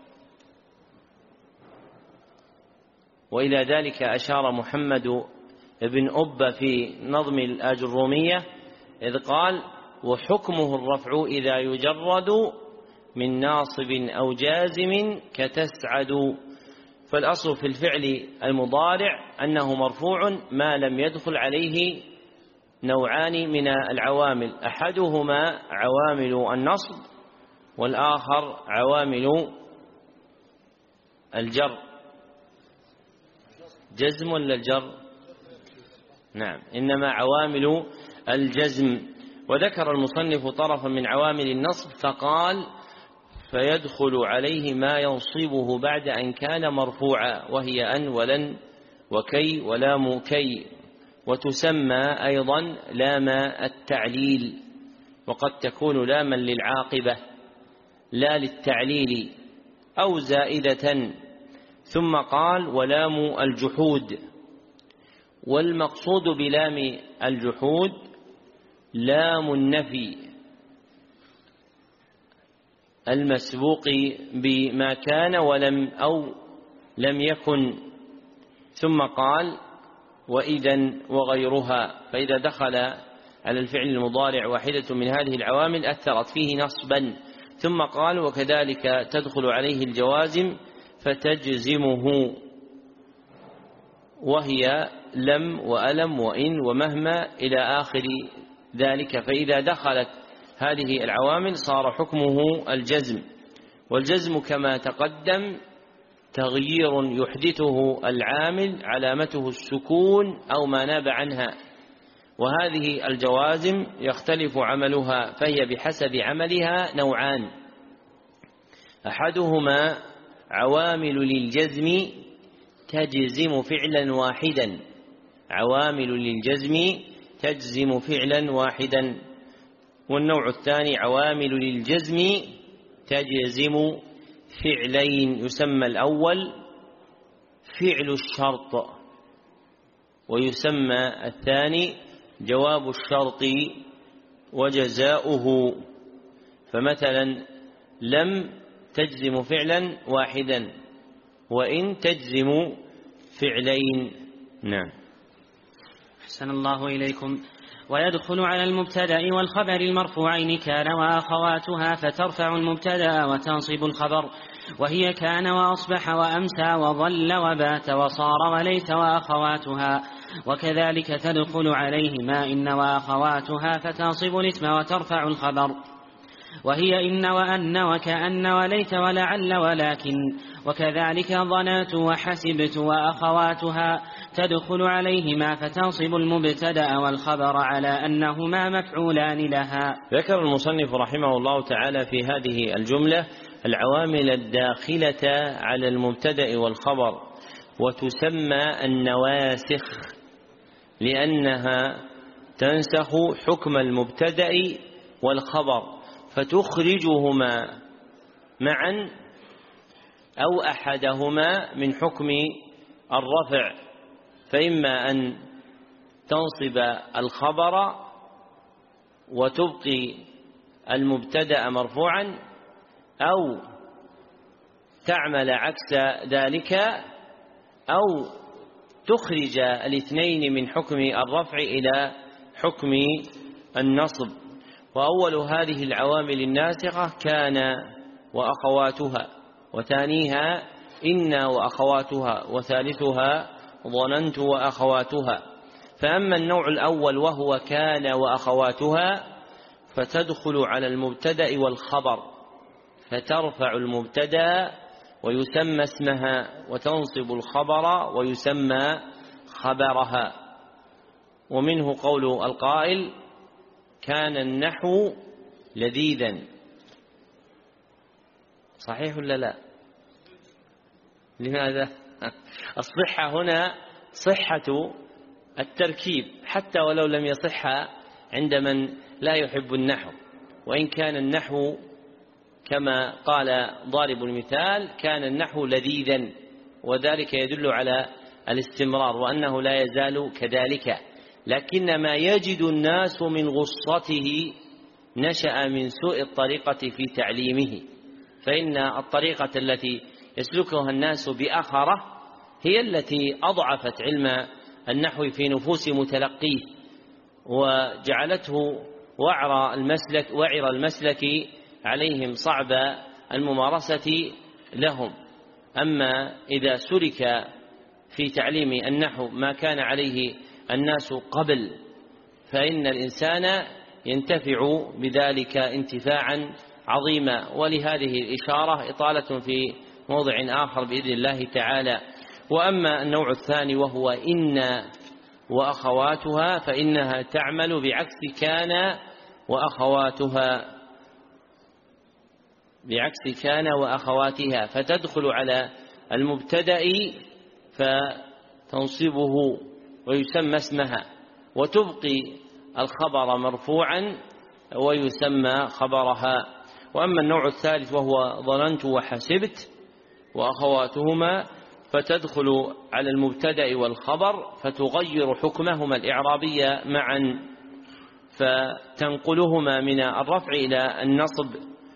وإلى ذلك أشار محمد بن أبة في نظم الأجرومية إذ قال: وحكمه الرفع إذا يجرد من ناصب أو جازم كتسعد، فالأصل في الفعل المضارع أنه مرفوع ما لم يدخل عليه نوعان من العوامل، أحدهما عوامل النصب والآخر عوامل الجر. جزم ولا الجر؟ نعم، إنما عوامل الجزم. وذكر المصنف طرفا من عوامل النصب فقال فيدخل عليه ما ينصبه بعد أن كان مرفوعا، وهي أن ولن وكي ولام كي، وتسمى أيضا لام التعليل، وقد تكون لاما للعاقبة لا للتعليل أو زائدة. ثم قال ولام الجحود، والمقصود بلام الجحود لام النفي المسبوق بما كان ولم أو لم يكن. ثم قال وإذا وغيرها، فإذا دخل على الفعل المضارع واحدة من هذه العوامل أثرت فيه نصبا. ثم قال وكذلك تدخل عليه الجوازم فتجزمه، وهي لم وألم وإن ومهما إلى آخر ذلك. فإذا دخلت هذه العوامل صار حكمه الجزم. والجزم كما تقدم تغيير يحدثه العامل علامته السكون أو ما ناب عنها، وهذه الجوازم يختلف عملها، فهي بحسب عملها نوعان: أحدهما عوامل للجزم تجزم فعلا واحدا، عوامل للجزم تجزم فعلا واحدا. والنوع الثاني عوامل للجزم تجزم فعلين، يسمى الأول فعل الشرط، ويسمى الثاني جواب الشرط وجزاؤه. فمثلا لم تجزم فعلا واحدا، وإن تجزم فعلين. نعم. أحسن الله إليكم. ويدخل على المبتدأ والخبر المرفوعين كان وأخواتها، فترفع المبتدأ وتنصب الخبر، وهي كان وأصبح وأمسى وظل وبات وصار وليت وأخواتها. وكذلك تدخل عليهما إن وأخواتها، فتنصب الاسم وترفع الخبر، وهي إن وأن وكأن وليت ولعل ولكن. وكذلك ظننت وحسبت وأخواتها، تدخل عليهما فتنصب المبتدأ والخبر على أنهما مفعولان لها. ذكر المصنف رحمه الله تعالى في هذه الجملة العوامل الداخلة على المبتدأ والخبر، وتسمى النواسخ، لأنها تنسخ حكم المبتدأ والخبر، فتخرجهما معا أو أحدهما من حكم الرفع، فإما أن تنصب الخبر وتبقي المبتدأ مرفوعا، أو تعمل عكس ذلك، أو تخرج الاثنين من حكم الرفع إلى حكم النصب. وأول هذه العوامل الناسخة كان وأخواتها، وثانيها إن وأخواتها، وثالثها ظننت وأخواتها. فأما النوع الأول وهو كان وأخواتها، فتدخل على المبتدأ والخبر، فترفع المبتدأ ويسمى اسمها، وتنصب الخبر ويسمى خبرها. ومنه قول القائل كان النحو لذيذا. صحيح ولا لا؟ لماذا؟ الصحة هنا صحة التركيب، حتى ولو لم يصح عند من لا يحب النحو، وإن كان النحو كما قال ضارب المثال كان النحو لذيذا، وذلك يدل على الاستمرار وأنه لا يزال كذلك. لكن ما يجد الناس من غصته نشأ من سوء الطريقة في تعليمه، فإن الطريقة التي يسلكها الناس بأخره هي التي أضعفت علم النحو في نفوس متلقيه، وجعلته وعر المسلك عليهم صعب الممارسة لهم. أما إذا سلك في تعليم النحو ما كان عليه الناس قبل فإن الإنسان ينتفع بذلك انتفاعا عظيما. ولهذه الإشارة إطالة في موضع آخر بإذن الله تعالى. وأما النوع الثاني وهو إن وأخواتها فإنها تعمل بعكس كان وأخواتها فتدخل على المبتدأ فتنصبه ويسمى اسمها، وتبقي الخبر مرفوعا ويسمى خبرها. وأما النوع الثالث وهو ظننت وحسبت وأخواتهما فتدخل على المبتدأ والخبر فتغير حكمهما الإعرابي معا، فتنقلهما من الرفع إلى النصب،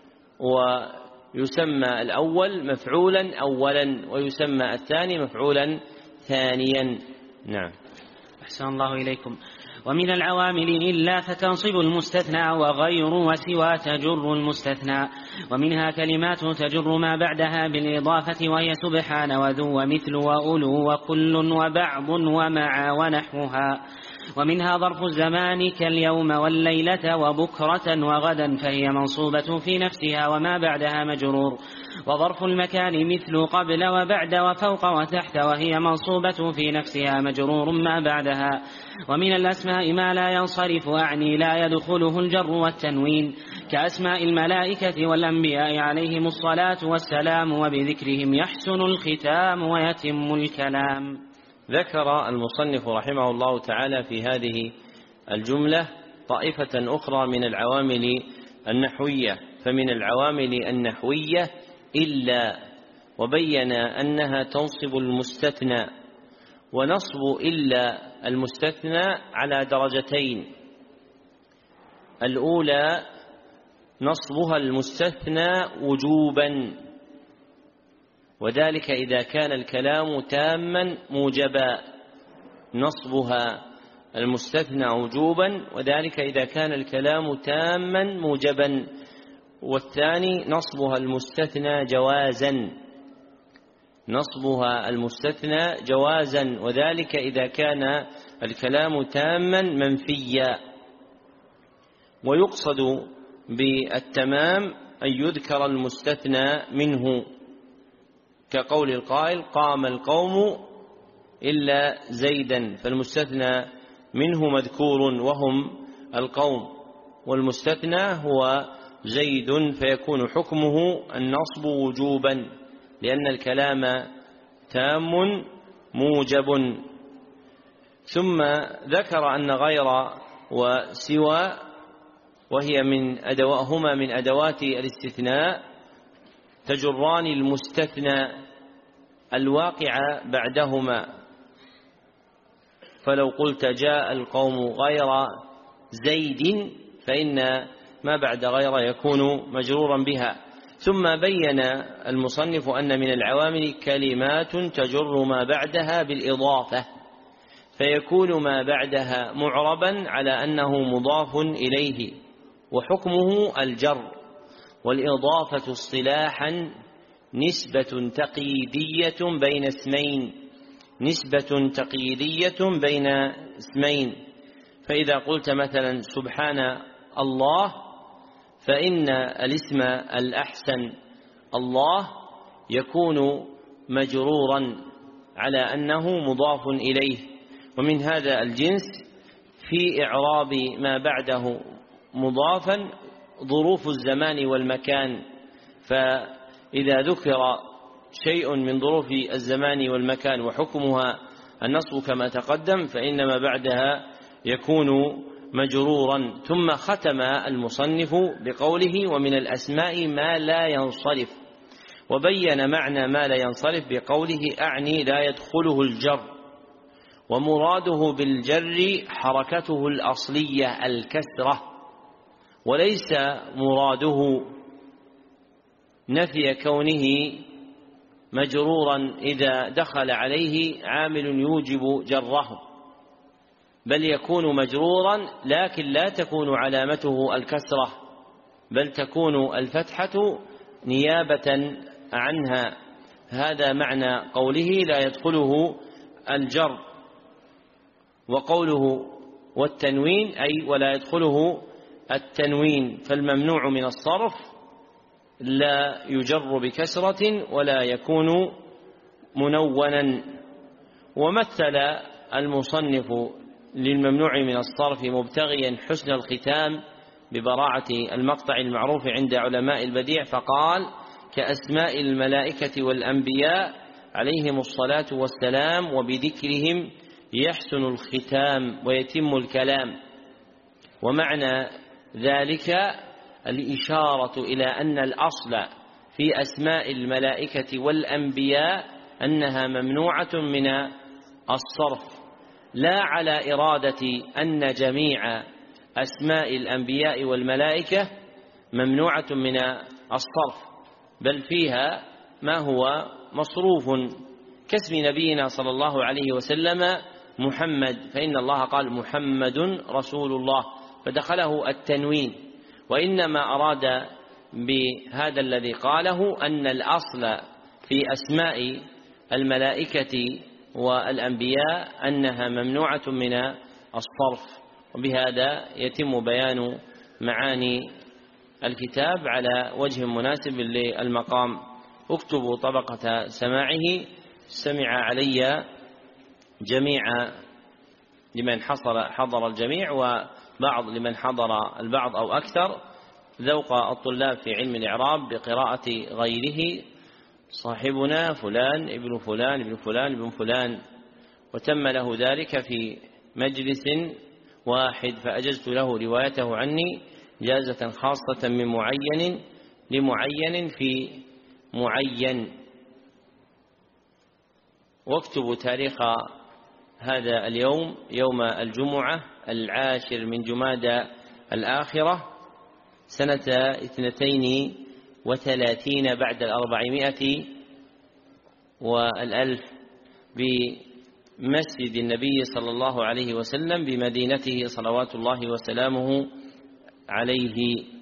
ويسمى الأول مفعولا أولا ويسمى الثاني مفعولا ثانيا. نعم. أحسن الله إليكم. ومن العوامل إلا فتنصب المستثنى وغير وسوى تجر المستثنى، ومنها كلمات تجر ما بعدها بالإضافة وهي سبحان وذو ومثل وأولو وكل وبعض ومع ونحوها. ومنها ظرف الزمان كاليوم والليلة وبكرة وغدا فهي منصوبة في نفسها وما بعدها مجرور. وظرف المكان مثل قبل وبعد وفوق وتحت وهي منصوبة في نفسها مجرور ما بعدها. ومن الأسماء ما لا ينصرف أعني لا يدخله الجر والتنوين كأسماء الملائكة والأنبياء عليهم الصلاة والسلام وبذكرهم يحسن الختام ويتم الكلام. ذكر المصنف رحمه الله تعالى في هذه الجملة طائفة أخرى من العوامل النحوية. فمن العوامل النحوية إلا، وبين أنها تنصب المستثنى. ونصب إلا المستثنى على درجتين: الأولى نصبها المستثنى وجوبا، وذلك إذا كان الكلام تاما موجبا. نصبها المستثنى وجوبا وذلك إذا كان الكلام تاما موجبا. والثاني نصبها المستثنى جوازا، نصبها المستثنى جوازا وذلك إذا كان الكلام تاما منفيا. ويقصد بالتمام أن يذكر المستثنى منه، كقول القائل قام القوم إلا زيدا، فالمستثنى منه مذكور وهم القوم، والمستثنى هو زيد، فيكون حكمه النصب وجوبا لأن الكلام تام موجب. ثم ذكر أن غير وسوى هما من أدوات الاستثناء تجران المستثنى الواقع بعدهما. فلو قلت جاء القوم غير زيد فإن ما بعد غير يكون مجرورا بها. ثم بين المصنف أن من العوامل كلمات تجر ما بعدها بالإضافة، فيكون ما بعدها معربا على أنه مضاف إليه وحكمه الجر. والإضافة اصطلاحا نسبة تقييدية بين اسمين. فإذا قلت مثلا سبحان الله فإن الاسم الأحسن الله يكون مجرورا على أنه مضاف إليه. ومن هذا الجنس في إعراب ما بعده مضافا ظروف الزمان والمكان، فإذا ذكر شيء من ظروف الزمان والمكان وحكمها النصب كما تقدم فإن ما بعدها يكون مجرورا. ثم ختم المصنف بقوله ومن الأسماء ما لا ينصرف، وبين معنى ما لا ينصرف بقوله أعني لا يدخله الجر، ومراده بالجر حركته الأصلية الكسرة، وليس مراده نفي كونه مجرورا إذا دخل عليه عامل يوجب جره، بل يكون مجرورا لكن لا تكون علامته الكسرة بل تكون الفتحة نيابة عنها. هذا معنى قوله لا يدخله الجر، وقوله والتنوين أي ولا يدخله التنوين، فالممنوع من الصرف لا يجر بكسرة ولا يكون منونا. ومثل المصنف للممنوع من الصرف مبتغيا حسن الختام ببراعة المقطع المعروف عند علماء البديع فقال: كأسماء الملائكة والأنبياء عليهم الصلاة والسلام، وبذكرهم يحسن الختام ويتم الكلام. ومعنى ذلك الإشارة إلى أن الأصل في أسماء الملائكة والأنبياء أنها ممنوعة من الصرف، لا على إرادة أن جميع أسماء الأنبياء والملائكة ممنوعة من الصرف، بل فيها ما هو مصروف، كاسم نبينا صلى الله عليه وسلم محمد، فإن الله قال محمد رسول الله فدخله التنوين. وإنما أراد بهذا الذي قاله أن الأصل في أسماء الملائكة والأنبياء أنها ممنوعة من الصرف. وبهذا يتم بيان معاني الكتاب على وجه مناسب للمقام. اكتبوا طبقة سماعه: سمع علي جميع لمن حضر الجميع، وبعض لمن حضر البعض أو أكثر. ذوق الطلاب في علم الإعراب بقراءة غيره: صاحبنا فلان ابن فلان ابن فلان ابن فلان، وتم له ذلك في مجلس واحد، فأجزت له روايته عني جازة خاصة من معين لمعين في معين. واكتبوا تاريخ هذا اليوم يوم الجمعة 10 من جمادى الآخرة سنة 32 بعد 400 والألف بمسجد النبي صلى الله عليه وسلم بمدينته صلوات الله وسلامه عليه.